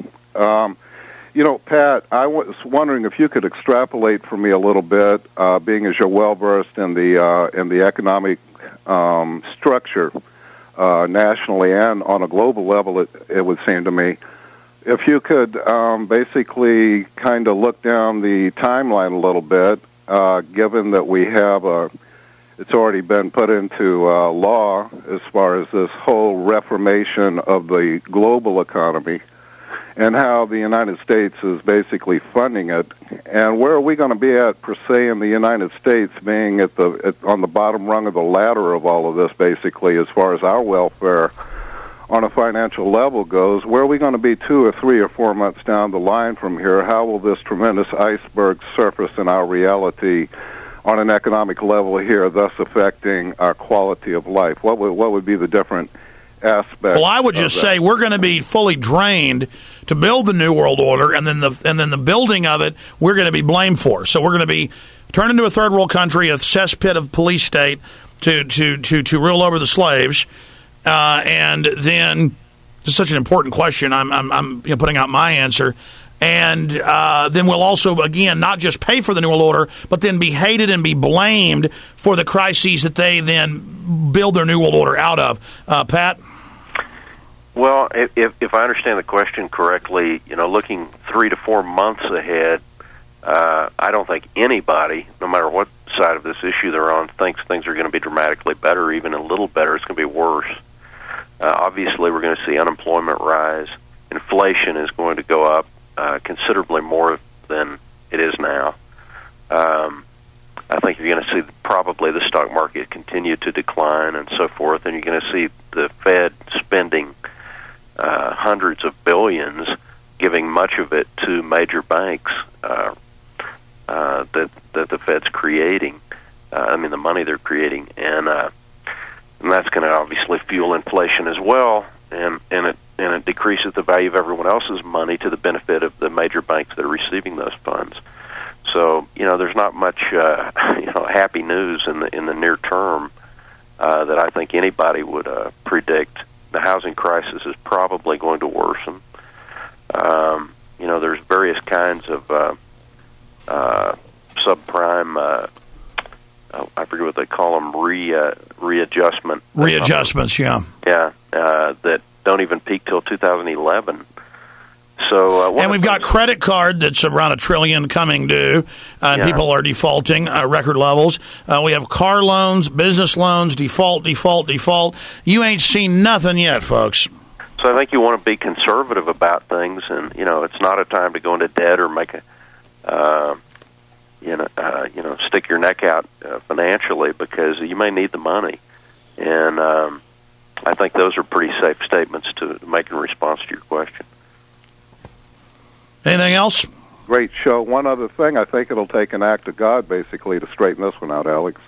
Pat, I was wondering if you could extrapolate for me a little bit, being as you're well versed in the economic structure nationally and on a global level. It would seem to me, if you could basically kind of look down the timeline a little bit, given that we have it's already been put into law as far as this whole reformation of the global economy and how the United States is basically funding it. And where are we going to be at, per se, in the United States, being on the bottom rung of the ladder of all of this, basically, as far as our welfare on a financial level goes? Where are we going to be 2 or 3 or 4 months down the line from here? How will this tremendous iceberg surface in our reality on an economic level here, thus affecting our quality of life? What would be the different aspects? Well, I would just say we're going to be fully drained to build the New World Order, and then the building of it we're going to be blamed for. So we're going to be turned into a third world country, a cesspit of police state to rule over the slaves, and then it's such an important question. I'm putting out my answer. And then we'll also, again, not just pay for the New World Order, but then be hated and be blamed for the crises that they then build their New World Order out of. Pat? Well, if I understand the question correctly, looking 3 to 4 months ahead, I don't think anybody, no matter what side of this issue they're on, thinks things are going to be dramatically better, even a little better. It's going to be worse. Obviously, we're going to see unemployment rise. Inflation is going to go up considerably more than it is now. I think you're going to see probably the stock market continue to decline and so forth, and you're going to see the Fed spending hundreds of billions, giving much of it to major banks that the Fed's creating. The money they're creating, and that's going to obviously fuel inflation as well, and it decreases the value of everyone else's money to the benefit of the major banks that are receiving those funds. So, there's not much, happy news in the near term that I think anybody would predict. The housing crisis is probably going to worsen. There's various kinds of subprime, I forget what they call them, readjustment. Readjustments, yeah. Yeah, that don't even peak till 2011. So, and we've got credit card that's around $1 trillion coming due, and people are defaulting record levels. We have car loans, business loans, default. You ain't seen nothing yet, folks. So I think you want to be conservative about things, and it's not a time to go into debt or make stick your neck out financially, because you may need the money. And I think those are pretty safe statements to make in response to your question. Anything else? Great show. One other thing, I think it'll take an act of God, basically, to straighten this one out, Alex.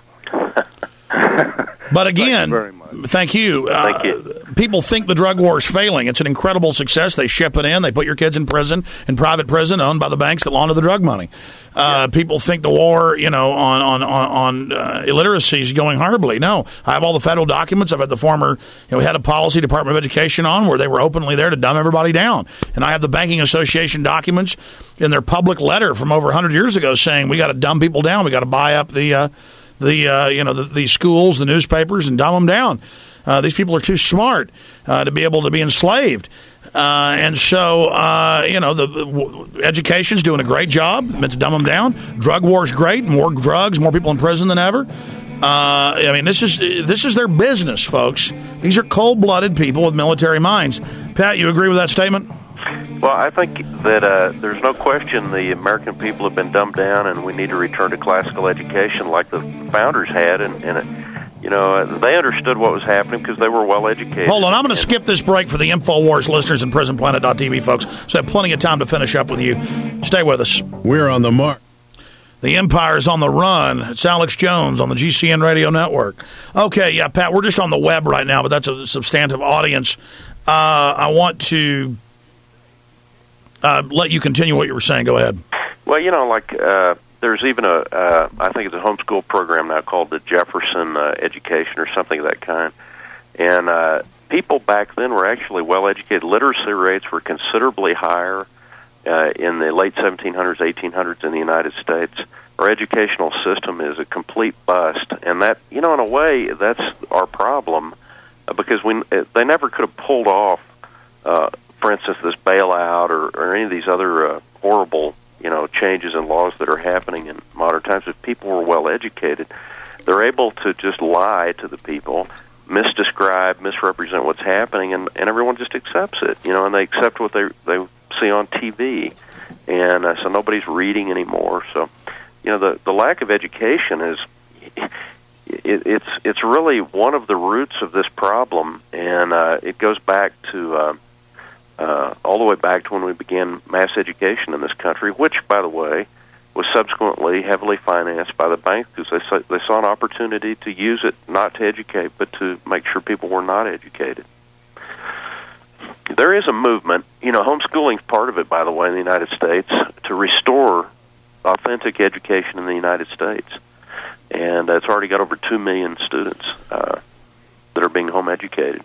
But again, thank you. Thank you. People think the drug war is failing. It's an incredible success. They ship it in. They put your kids in prison, in private prison, owned by the banks that launder the drug money. People think the war, on illiteracy is going horribly. No, I have all the federal documents. I've had the former, head of policy, Department of Education on, where they were openly there to dumb everybody down. And I have the Banking Association documents in their public letter from over 100 years ago saying we got to dumb people down. We got to buy up the schools, the newspapers, and dumb them down. These people are too smart to be able to be enslaved. And so, the education's doing a great job, meant to dumb them down. Drug war's great, more drugs, more people in prison than ever. This is their business, folks. These are cold-blooded people with military minds. Pat, you agree with that statement? Well, I think that there's no question the American people have been dumbed down, and we need to return to classical education like the founders had, and they understood what was happening because they were well educated. Hold on, I'm going to skip this break for the InfoWars listeners and PrisonPlanet.tv folks, so I have plenty of time to finish up with you. Stay with us. We're on the mark. The Empire is on the run. It's Alex Jones on the GCN Radio Network. Okay, yeah, Pat, we're just on the web right now, but that's a substantive audience. I want to let you continue what you were saying. Go ahead. Well, there's even I think it's a homeschool program now called the Jefferson Education or something of that kind. And people back then were actually well educated. Literacy rates were considerably higher in the late 1700s, 1800s in the United States. Our educational system is a complete bust, and that, in a way, that's our problem because they never could have pulled off, for instance, this bailout or any of these other horrible changes in laws that are happening in modern times. If people were well educated, they're able to just lie to the people, misdescribe, misrepresent what's happening, and everyone just accepts it, and they accept what they see on TV, and so nobody's reading anymore. So, the lack of education is it's really one of the roots of this problem, and it goes back to all the way back to when we began mass education in this country, which, by the way, was subsequently heavily financed by the banks because they saw an opportunity to use it not to educate, but to make sure people were not educated. There is a movement, homeschooling is part of it, by the way, in the United States, to restore authentic education in the United States. And it's already got over 2 million students that are being home educated.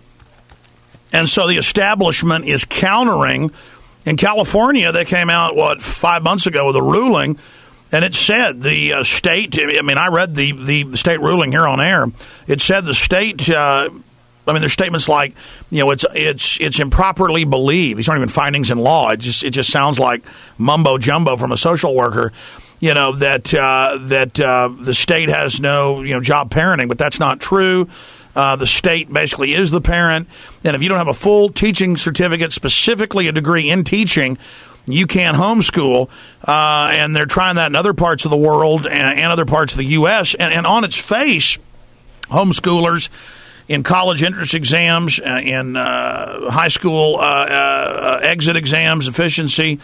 And so the establishment is countering. In California, they came out, 5 months ago with a ruling, and it said the state, I read the state ruling here on air. It said the state, there's statements like, it's improperly believed. These aren't even findings in law. It just sounds like mumbo jumbo from a social worker, that the state has no, job parenting, but that's not true. The state basically is the parent, and if you don't have a full teaching certificate, specifically a degree in teaching, you can't homeschool, and they're trying that in other parts of the world and other parts of the U.S., and on its face, homeschoolers in college entrance exams, in high school exit exams, efficiency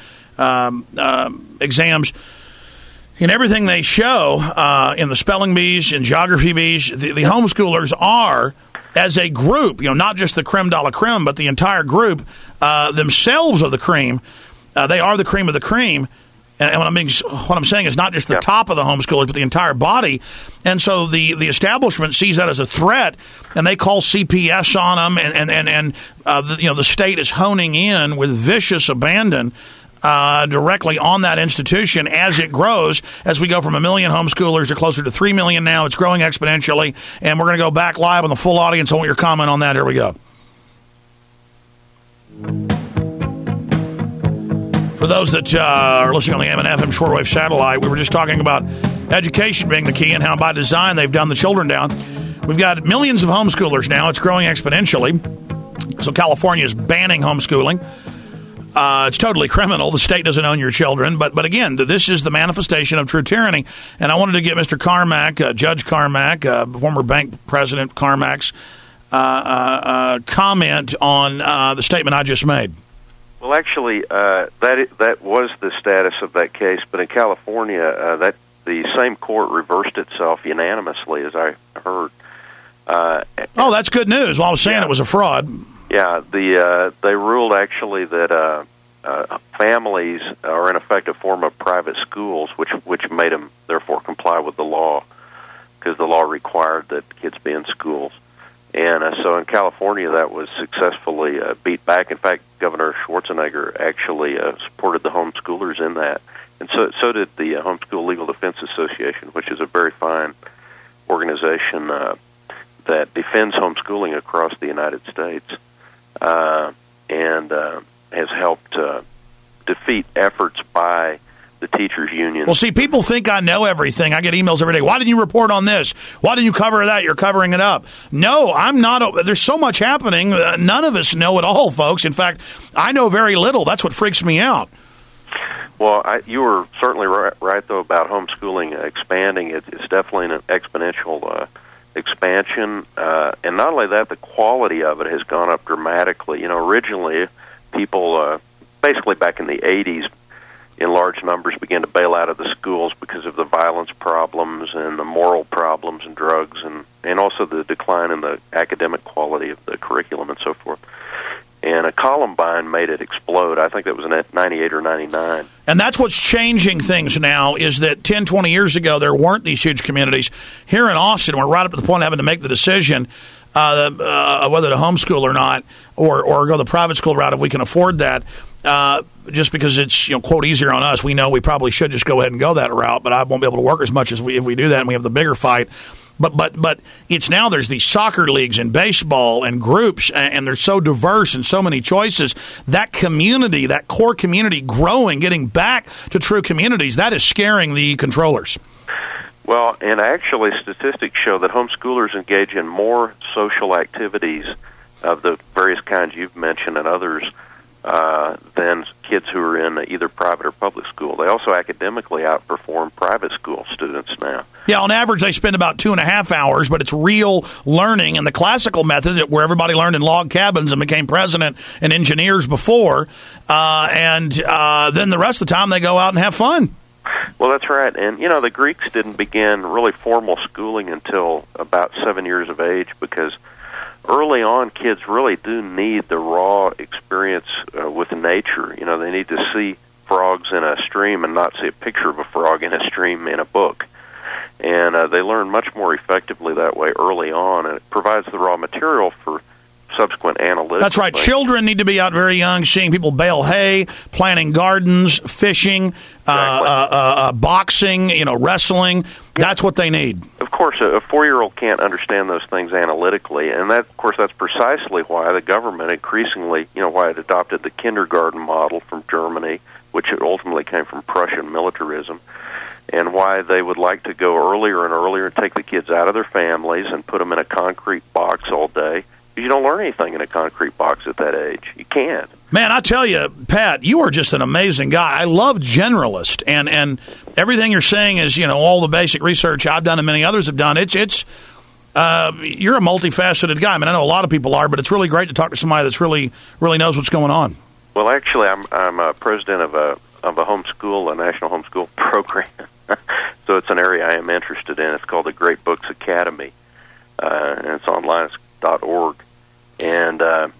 exams, in everything they show, in the spelling bees, in geography bees, the homeschoolers are, as a group, not just the creme de la creme, but the entire group themselves of the cream. They are the cream of the cream. And what I'm saying is not just the top of the homeschoolers, but the entire body. And so the establishment sees that as a threat, and they call CPS on them, and the state is honing in with vicious abandon directly on that institution as it grows. As we go from 1 million homeschoolers to closer to 3 million now, it's growing exponentially, and we're going to go back live on the full audience. I want your comment on that. Here we go. For those that are listening on the AM/FM shortwave satellite, we were just talking about education being the key and how by design they've done the children down. We've got millions of homeschoolers now. It's growing exponentially. So California is banning homeschooling. It's totally criminal. The state doesn't own your children. But again, this is the manifestation of true tyranny. And I wanted to get Mr. Carmack, Judge Carmack, former bank president Carmack's comment on the statement I just made. Well, actually, that was the status of that case. But in California, that the same court reversed itself unanimously, as I heard. That's good news. Well, I was saying it was a fraud. Yeah, they ruled actually that families are in effect a form of private schools, which made them therefore comply with the law, because the law required that kids be in schools. And so in California, that was successfully beat back. In fact, Governor Schwarzenegger actually supported the homeschoolers in that, and so did the Homeschool Legal Defense Association, which is a very fine organization that defends homeschooling across the United States. And has helped defeat efforts by the teachers' union. Well, see, people think I know everything. I get emails every day. Why didn't you report on this? Why didn't you cover that? You're covering it up. No, I'm not. There's so much happening. None of us know it all, folks. In fact, I know very little. That's what freaks me out. Well, you were certainly right, though, about homeschooling expanding. It's definitely an exponential expansion, and not only that, the quality of it has gone up dramatically. You know, originally, people, basically back in the 80s, in large numbers began to bail out of the schools because of the violence problems and the moral problems and drugs, and also the decline in the academic quality of the curriculum and so forth. And a Columbine made it explode. I think that was in 98 or 99. And that's what's changing things now, is that 10, 20 years ago, there weren't these huge communities. Here in Austin, we're right up to the point of having to make the decision whether to homeschool or not, or go the private school route if we can afford that. Just because it's, quote, easier on us. We know we probably should just go ahead and go that route, but I won't be able to work as much as if we do that and we have the bigger fight. But it's now there's these soccer leagues and baseball and groups, and they're so diverse and so many choices. That community, that core community growing, getting back to true communities, that is scaring the controllers. Well, and actually statistics show that homeschoolers engage in more social activities of the various kinds you've mentioned and others than kids who are in either private or public school. They also academically outperform private school students now. Yeah, on average, they spend about 2.5 hours, but it's real learning in the classical method where everybody learned in log cabins and became president and engineers before, and then the rest of the time they go out and have fun. Well, that's right. And, the Greeks didn't begin really formal schooling until about 7 years of age, because early on, kids really do need the raw experience with nature. They need to see frogs in a stream and not see a picture of a frog in a stream in a book. And they learn much more effectively that way early on, and it provides the raw material for subsequent analytics. That's right. things. Children need to be out very young, seeing people bale hay, planting gardens, fishing, boxing, wrestling. That's what they need. Of course, a 4-year-old can't understand those things analytically, and that's precisely why the government increasingly, why it adopted the kindergarten model from Germany, which ultimately came from Prussian militarism, and why they would like to go earlier and earlier and take the kids out of their families and put them in a concrete box all day. You don't learn anything in a concrete box at that age. You can't. Man, I tell you, Pat, you are just an amazing guy. I love generalist, and everything you're saying is, all the basic research I've done and many others have done. It's you're a multifaceted guy. I mean, I know a lot of people are, but it's really great to talk to somebody that's really knows what's going on. Well, actually, I'm a president of a homeschool, a national homeschool program. So it's an area I am interested in. It's called the Great Books Academy, and it's online. It's .org. And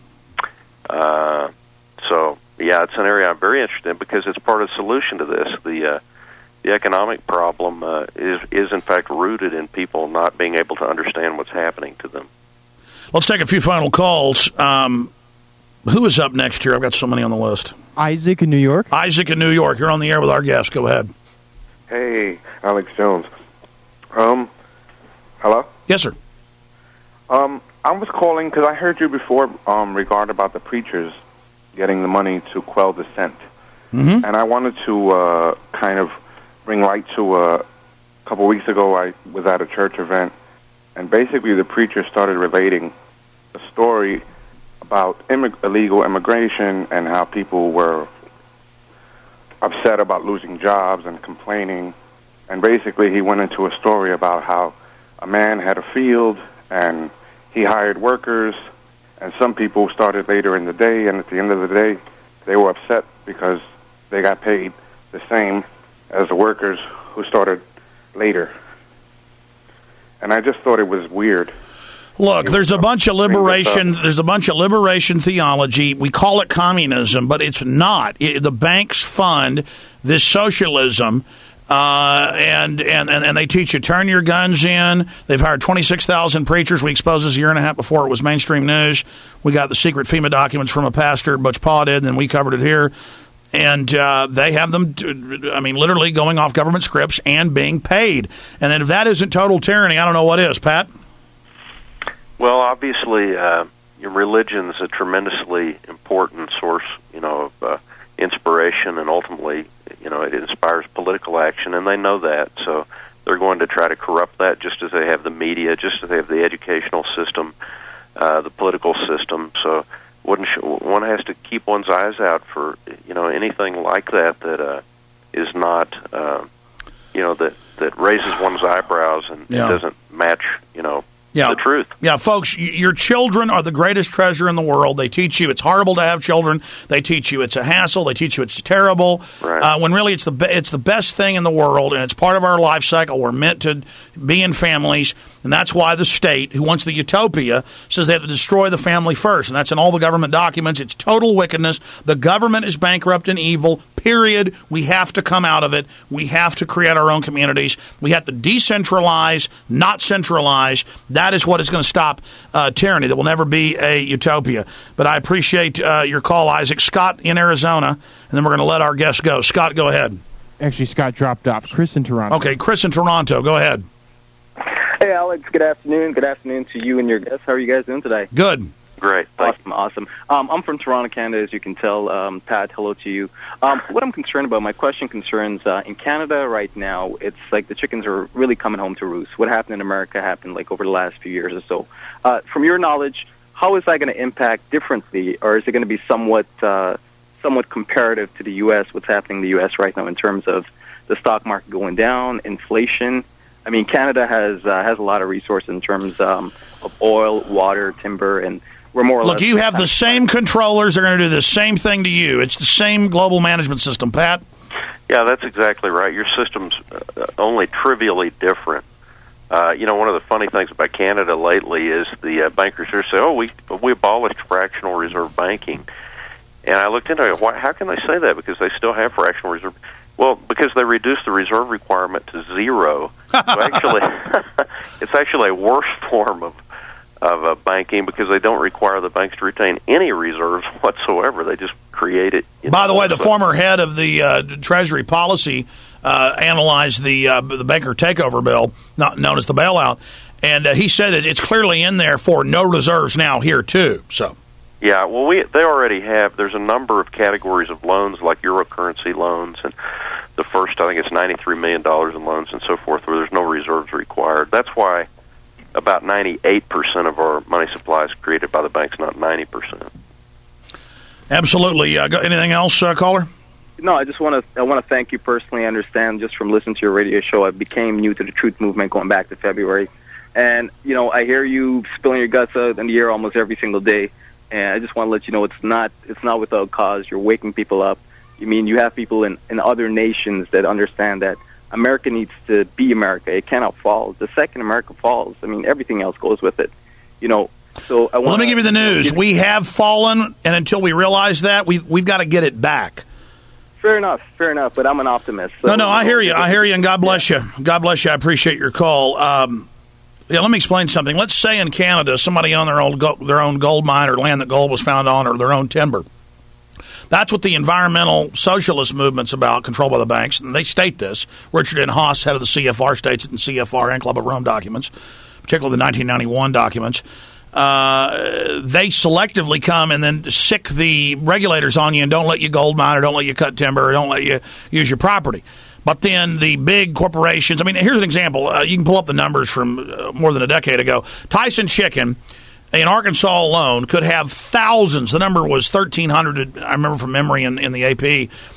so, yeah, it's an area I'm very interested in because it's part of the solution to this. The economic problem is in fact rooted in people not being able to understand what's happening to them. Let's take a few final calls. Who is up next here? I've got so many on the list. Isaac in New York. Isaac in New York. You're on the air with our guest. Go ahead. Hey, Alex Jones. Hello? Yes, sir. I was calling because I heard you before regarding about the preachers getting the money to quell dissent. Mm-hmm. And I wanted to kind of bring light to a couple weeks ago I was at a church event, and basically the preacher started relating a story about illegal immigration and how people were upset about losing jobs and complaining. And basically he went into a story about how a man had a field and he hired workers, and some people started later in the day, and at the end of the day, they were upset because they got paid the same as the workers who started later. And I just thought it was weird. Look, there's a bunch of liberation. There's a bunch of liberation theology. We call it communism, but it's not. The banks fund this socialism. And they teach you turn your guns in. They've hired 26,000 preachers. We exposed this a year and a half before it was mainstream news. We got the secret FEMA documents from a pastor, Butch Paul did, and then we covered it here. And they have them, literally going off government scripts and being paid. And then if that isn't total tyranny, I don't know what is, Pat. Well, obviously, your religion's a tremendously important source, of inspiration, and ultimately, it inspires political action, and they know that. So they're going to try to corrupt that, just as they have the media, just as they have the educational system, the political system. So one has to keep one's eyes out for anything like that is not that raises one's eyebrows and doesn't match the truth. Yeah, folks, your children are the greatest treasure in the world. They teach you it's horrible to have children. They teach you it's a hassle. They teach you it's terrible. Right. When really it's the best thing in the world, and it's part of our life cycle. We're meant to be in families, and that's why the state, who wants the utopia, says they have to destroy the family first, and that's in all the government documents. It's total wickedness. The government is bankrupt and evil, period. We have to come out of it. We have to create our own communities. We have to decentralize, not centralize. That is what is going to stop tyranny. There will never be a utopia. But I appreciate your call, Isaac. Scott in Arizona, and then we're going to let our guest go. Scott, go ahead. Actually, Scott dropped off. Chris in Toronto. Okay, Chris in Toronto. Go ahead. Hey, Alex. Good afternoon. Good afternoon to you and your guests. How are you guys doing today? Good. Great. Awesome. I'm from Toronto, Canada, as you can tell. Pat, hello to you. What I'm concerned about, my question concerns, in Canada right now, it's like the chickens are really coming home to roost. What happened in America happened like over the last few years or so. From your knowledge, how is that going to impact differently, or is it going to be somewhat comparative to the U.S., what's happening in the U.S. right now in terms of the stock market going down, inflation? I mean, Canada has a lot of resources in terms of oil, water, timber, and we're more or less... Look, you have the same controllers. They're going to do the same thing to you. It's the same global management system. Pat? Yeah, that's exactly right. Your system's only trivially different. One of the funny things about Canada lately is the bankers here say, we abolished fractional reserve banking. And I looked into it. How can they say that? Because they still have fractional reserve. Well, because they reduced the reserve requirement to zero. So actually, it's actually a worse form of banking because they don't require the banks to retain any reserves whatsoever. They just create it. By the way, the former head of the Treasury policy analyzed the banker takeover bill, known as the bailout, and he said that it's clearly in there for no reserves now here too. So. Yeah, well, they already have. There's a number of categories of loans, like Euro currency loans, and the first, I think it's $93 million in loans and so forth, where there's no reserves required. That's why about 98% of our money supply is created by the banks, not 90%. Absolutely. Anything else, caller? No, I want to thank you personally. I understand just from listening to your radio show, I became new to the Truth Movement going back to February, and I hear you spilling your guts out in the air almost every single day. And I just want to let you know it's not without cause. You're waking people up. I mean, you have people in other nations that understand that America needs to be America. It cannot fall. The second America falls, I mean, everything else goes with it. So let me give you the news. We have fallen, and until we realize that, we've got to get it back. Fair enough. But I'm an optimist. So no, I hear you, and God bless you. God bless you. I appreciate your call. Let me explain something. Let's say in Canada, somebody owned their own gold mine or land that gold was found on, or their own timber. That's what the environmental socialist movement's about, controlled by the banks, and they state this. Richard N. Haas, head of the CFR, states it in CFR and Club of Rome documents, particularly the 1991 documents. They selectively come and then sick the regulators on you and don't let you gold mine or don't let you cut timber or don't let you use your property. But then the big corporations, I mean, here's an example. You can pull up the numbers from more than a decade ago. Tyson Chicken in Arkansas alone could have thousands. The number was 1,300, I remember from memory in the AP,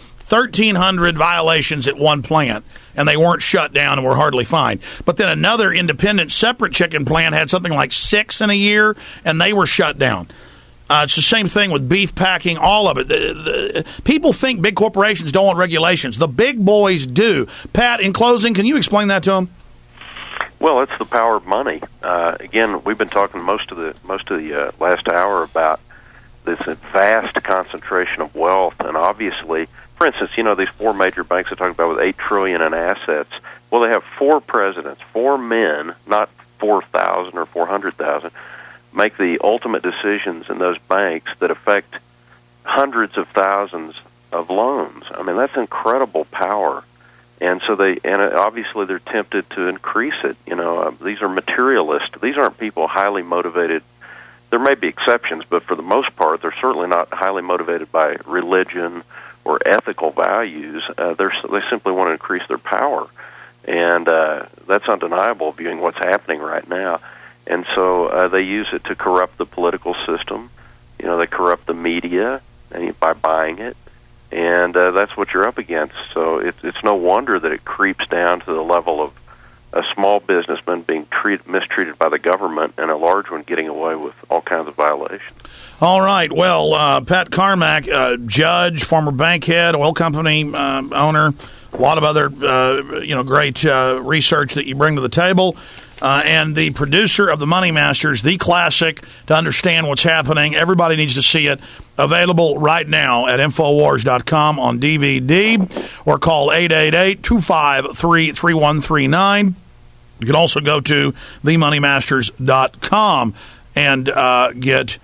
1,300 violations at one plant, and they weren't shut down and were hardly fined. But then another independent, separate chicken plant had something like 6 in a year, and they were shut down. It's the same thing with beef packing, all of it. People think big corporations don't want regulations. The big boys do. Pat, in closing, can you explain that to them? Well, it's the power of money. Again, we've been talking most of the last hour about this vast concentration of wealth, and obviously, for instance, these 4 major banks I talked about with $8 trillion in assets. Well, they have 4 presidents, 4 men, not 4,000 or 400,000. Make the ultimate decisions in those banks that affect hundreds of thousands of loans. I mean, that's incredible power. And so obviously they're tempted to increase it. These are materialists. These aren't people highly motivated. There may be exceptions, but for the most part, they're certainly not highly motivated by religion or ethical values. They simply want to increase their power. And that's undeniable viewing what's happening right now. And so they use it to corrupt the political system. They corrupt the media by buying it. And that's what you're up against. So it's no wonder that it creeps down to the level a small businessman being mistreated by the government, and a large one getting away with all kinds of violations. All right. Well, Pat Carmack, judge, former bank head, oil company owner, a lot of other great research that you bring to the table. And the producer of the Money Masters, the classic to understand what's happening. Everybody needs to see it. Available right now at Infowars.com on DVD, or call 888-253-3139. You can also go to themoneymasters.com and get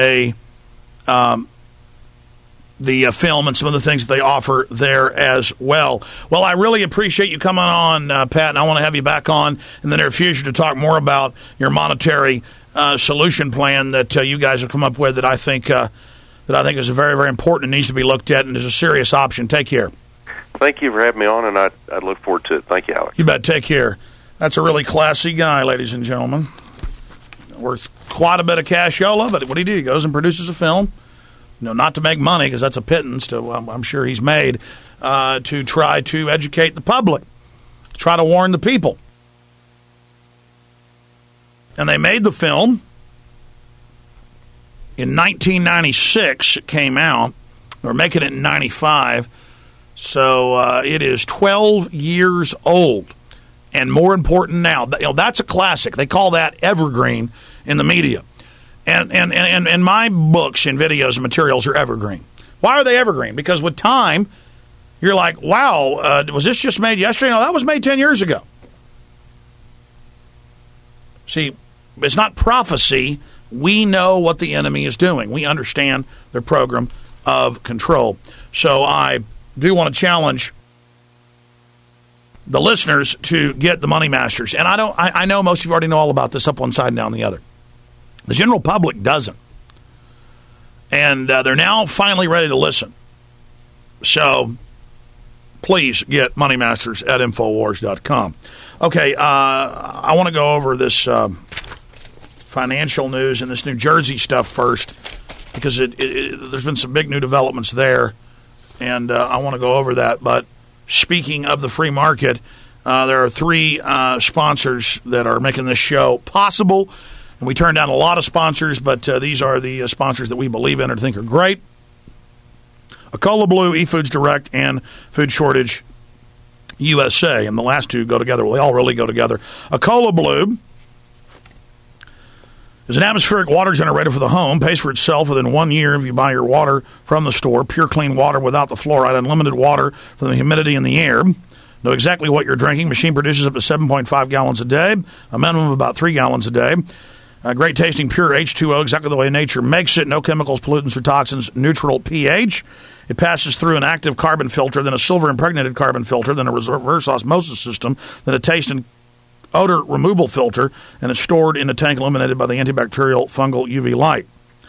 the film and some of the things that they offer there as well. Well, I really appreciate you coming on, Pat, and I want to have you back on in the near future to talk more about your monetary solution plan that you guys have come up with that I think is very, very important and needs to be looked at and is a serious option. Take care. Thank you for having me on, and I look forward to it. Thank you, Alex. You bet. Take care. That's a really classy guy, ladies and gentlemen. Worth quite a bit of cashola, but what do? He goes and produces a film. Not to make money, because that's a pittance to, I'm sure he's made, to try to educate the public, to try to warn the people. And they made the film. In 1996, it came out. They're making it in 95. So it is 12 years old. And more important now, that's a classic. They call that evergreen in the media. And my books and videos and materials are evergreen. Why are they evergreen? Because with time, you're like, wow, was this just made yesterday? No, that was made 10 years ago. See, it's not prophecy. We know what the enemy is doing. We understand their program of control. So I do want to challenge the listeners to get the Money Masters. And I know most of you already know all about this, up one side and down the other. The general public doesn't. And they're now finally ready to listen. So please get Money Masters at Infowars.com. Okay, I want to go over this financial news and this New Jersey stuff first, because there's been some big new developments there, and I want to go over that. But speaking of the free market, there are three sponsors that are making this show possible. And we turned down a lot of sponsors, but these are the sponsors that we believe in or think are great. Acola Blue, eFoods Direct, and Food Shortage USA. And the last two go together. Well, they all really go together. Acola Blue is an atmospheric water generator for the home. Pays for itself within 1 year if you buy your water from the store. Pure, clean water without the fluoride. Unlimited water from the humidity in the air. Know exactly what you're drinking. Machine produces up to 7.5 gallons a day. A minimum of about 3 gallons a day. Great tasting, pure H2O, exactly the way nature makes it. No chemicals, pollutants, or toxins. Neutral pH. It passes through an active carbon filter, then a silver-impregnated carbon filter, then a reverse osmosis system, then a taste and odor removal filter, and it's stored in a tank illuminated by the antibacterial fungal UV light.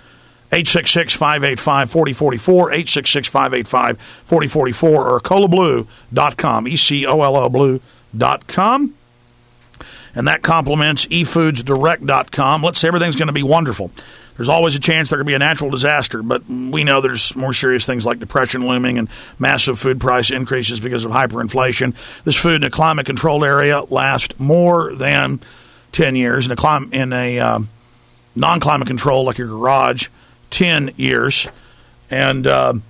866-585-4044, 866-585-4044, or colablue.com, ECOLO blue.com. And that complements efoodsdirect.com. Let's say everything's going to be wonderful. There's always a chance there could be a natural disaster, but we know there's more serious things like depression looming and massive food price increases because of hyperinflation. This food in a climate-controlled area lasts more than 10 years. In a non-climate control, like your garage, 10 years. And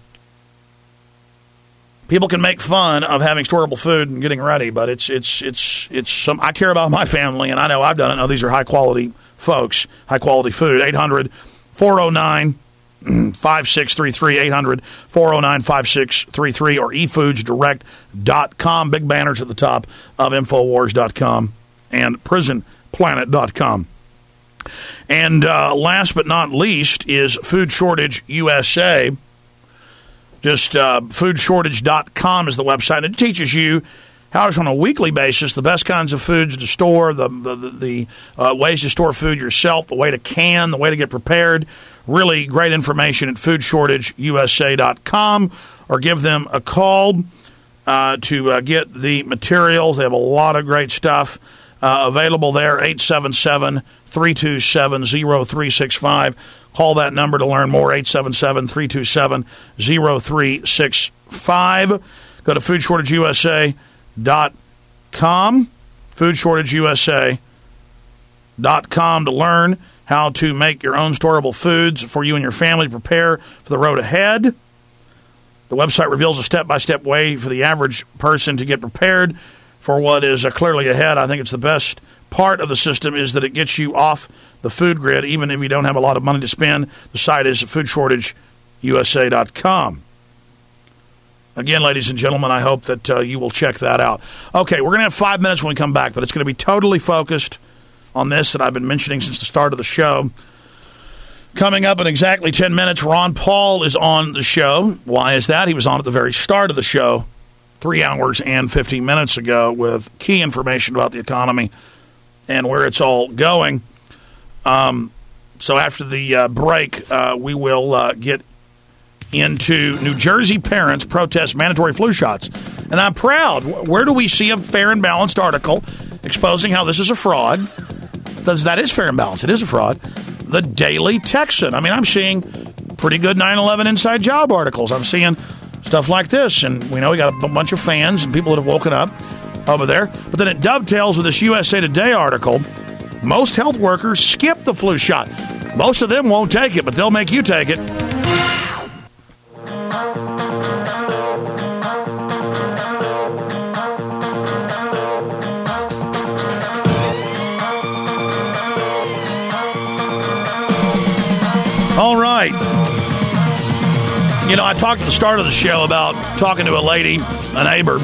people can make fun of having storable food and getting ready, but it's some. I care about my family, and I know I've done it. I know these are high quality folks, high quality food. 800-409-5633, 800-409-5633, or efoodsdirect.com. Big banners at the top of Infowars.com and PrisonPlanet.com. And last but not least is Food Shortage USA. Just foodshortage.com is the website. And it teaches you how to, on a weekly basis, the best kinds of foods to store, the ways to store food yourself, the way to can, the way to get prepared. Really great information at foodshortageusa.com, or give them a call to get the materials. They have a lot of great stuff available there, 877-327-0365. Call that number to learn more, 877-327-0365. Go to foodshortageusa.com, foodshortageusa.com to learn how to make your own storable foods for you and your family to prepare for the road ahead. The website reveals a step-by-step way for the average person to get prepared for what is clearly ahead. I think it's the best part of the system is that it gets you off the food grid, even if you don't have a lot of money to spend. The site is foodshortageusa.com. Again, ladies and gentlemen, I hope that you will check that out. Okay, we're going to have 5 minutes when we come back, but it's going to be totally focused on this that I've been mentioning since the start of the show. Coming up in exactly 10 minutes, Ron Paul is on the show. Why is that? He was on at the very start of the show 3 hours and 15 minutes ago with key information about the economy and where it's all going. So after the break, we will get into New Jersey parents protest mandatory flu shots. And I'm proud. Where do we see a fair and balanced article exposing how this is a fraud? That is fair and balanced. It is a fraud. The Daily Texan. I mean, I'm seeing pretty good 9/11 inside job articles. I'm seeing stuff like this. And we know we got a bunch of fans and people that have woken up over there. But then it dovetails with this USA Today article. Most health workers skip the flu shot. Most of them won't take it, but they'll make you take it. All right. You know, I talked at the start of the show about talking to a lady, a neighbor,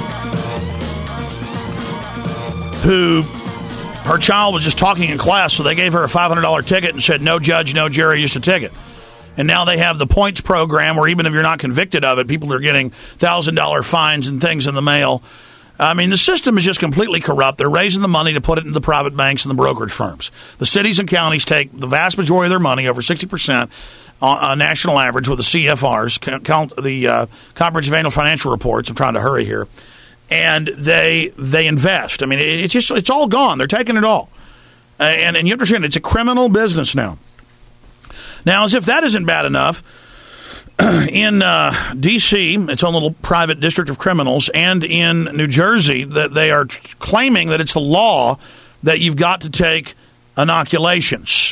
who her child was just talking in class, so they gave her a $500 ticket and said, no judge, no jury, just a ticket. And now they have the points program where even if you're not convicted of it, people are getting $1,000 fines and things in the mail. I mean, the system is just completely corrupt. They're raising the money to put it into the private banks and the brokerage firms. The cities and counties take the vast majority of their money, over 60%, on a national average with the CFRs, the Comprehensive Annual Financial Reports. I'm trying to hurry here. And they invest. I mean, it's all gone. They're taking it all. And you understand, it's a criminal business now. Now, as if that isn't bad enough, in D.C., its own little private district of criminals, and in New Jersey, that they are claiming that it's the law that you've got to take inoculations.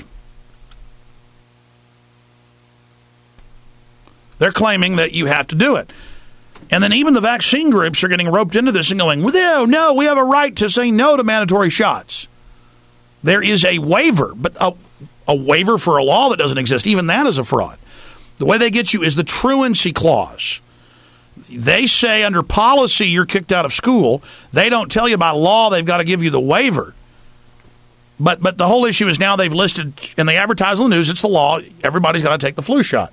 They're claiming that you have to do it. And then even the vaccine groups are getting roped into this and going, well, no, we have a right to say no to mandatory shots. There is a waiver, but a waiver for a law that doesn't exist. Even that is a fraud. The way they get you is the truancy clause. They say under policy you're kicked out of school. They don't tell you by law they've got to give you the waiver. But the whole issue is now they've listed, and they advertise on the news, it's the law, everybody's got to take the flu shot.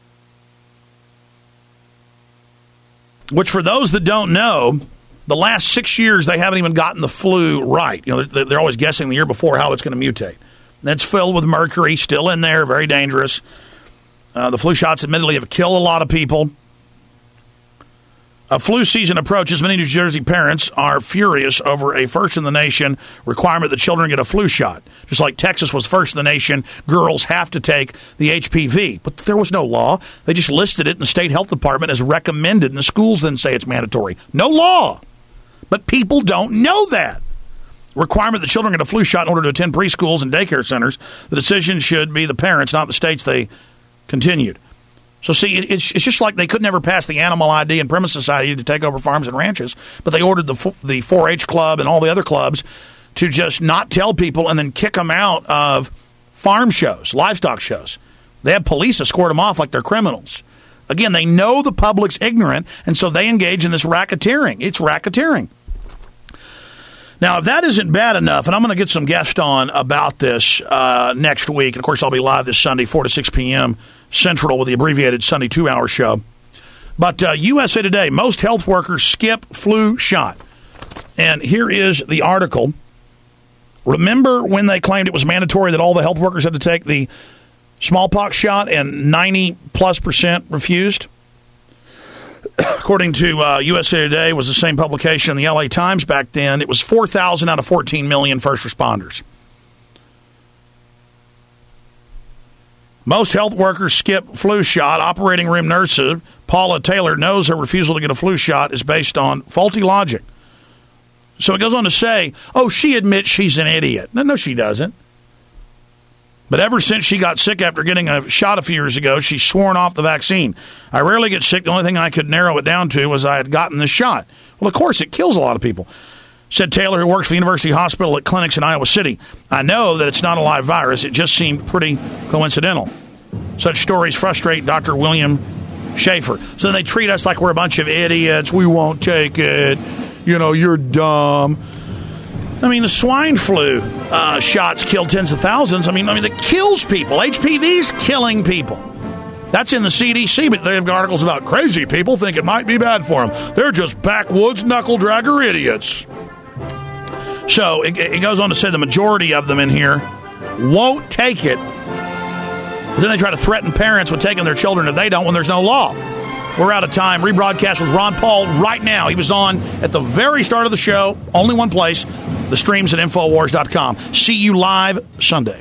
Which, for those that don't know, the last 6 years they haven't even gotten the flu right. You know, they're always guessing the year before how it's going to mutate. That's filled with mercury, still in there, very dangerous. The flu shots admittedly have killed a lot of people. A flu season approaches. Many New Jersey parents are furious over a first-in-the-nation requirement that children get a flu shot. Just like Texas was first in the nation, girls have to take the HPV. But there was no law. They just listed it in the state health department as recommended, and the schools then say it's mandatory. No law. But people don't know that. Requirement that children get a flu shot in order to attend preschools and daycare centers. The decision should be the parents, not the states. They continued. So, see, it's just like they could never pass the Animal ID and Premise Society to take over farms and ranches, but they ordered the 4-H Club and all the other clubs to just not tell people and then kick them out of farm shows, livestock shows. They have police escort them off like they're criminals. Again, they know the public's ignorant, and so they engage in this racketeering. It's racketeering. Now, if that isn't bad enough, and I'm going to get some guests on about this next week, and of course I'll be live this Sunday, 4 to 6 p.m. Central with the abbreviated Sunday 2-hour show. But USA Today, most health workers skip flu shot. And here is the article. Remember when they claimed it was mandatory that all the health workers had to take the smallpox shot and 90+% refused? According to USA Today, was the same publication in the LA Times back then. It was 4,000 out of 14 million first responders. Most health workers skip flu shot. Operating room nurse Paula Taylor knows her refusal to get a flu shot is based on faulty logic. So it goes on to say, she admits she's an idiot. No, she doesn't. But ever since she got sick after getting a shot a few years ago, she's sworn off the vaccine. I rarely get sick. The only thing I could narrow it down to was I had gotten the shot. Well, of course, it kills a lot of people, said Taylor, who works for the University Hospital at clinics in Iowa City. I know that it's not a live virus. It just seemed pretty coincidental. Such stories frustrate Dr. William Schaefer. So then they treat us like we're a bunch of idiots. We won't take it. You're dumb. I mean, the swine flu shots kill tens of thousands. I mean, that kills people. HPV's killing people. That's in the CDC, but they have articles about crazy people think it might be bad for them. They're just backwoods knuckle-dragger idiots. So it goes on to say the majority of them in here won't take it. But then they try to threaten parents with taking their children if they don't when there's no law. We're out of time. Rebroadcast with Ron Paul right now. He was on at the very start of the show. Only one place. The streams at Infowars.com. See you live Sunday.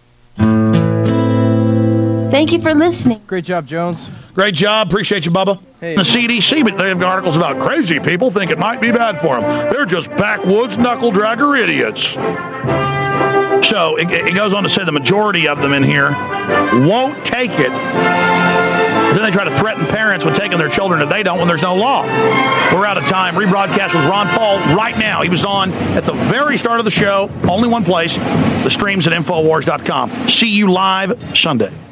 Thank you for listening. Great job, Jones. Great job. Appreciate you, Bubba. Hey. The CDC, but they have articles about crazy people think it might be bad for them. They're just backwoods knuckle-dragger idiots. So it goes on to say the majority of them in here won't take it. Then they try to threaten parents with taking their children if they don't when there's no law. We're out of time. Rebroadcast with Ron Paul right now. He was on at the very start of the show. Only one place. The streams at Infowars.com. See you live Sunday.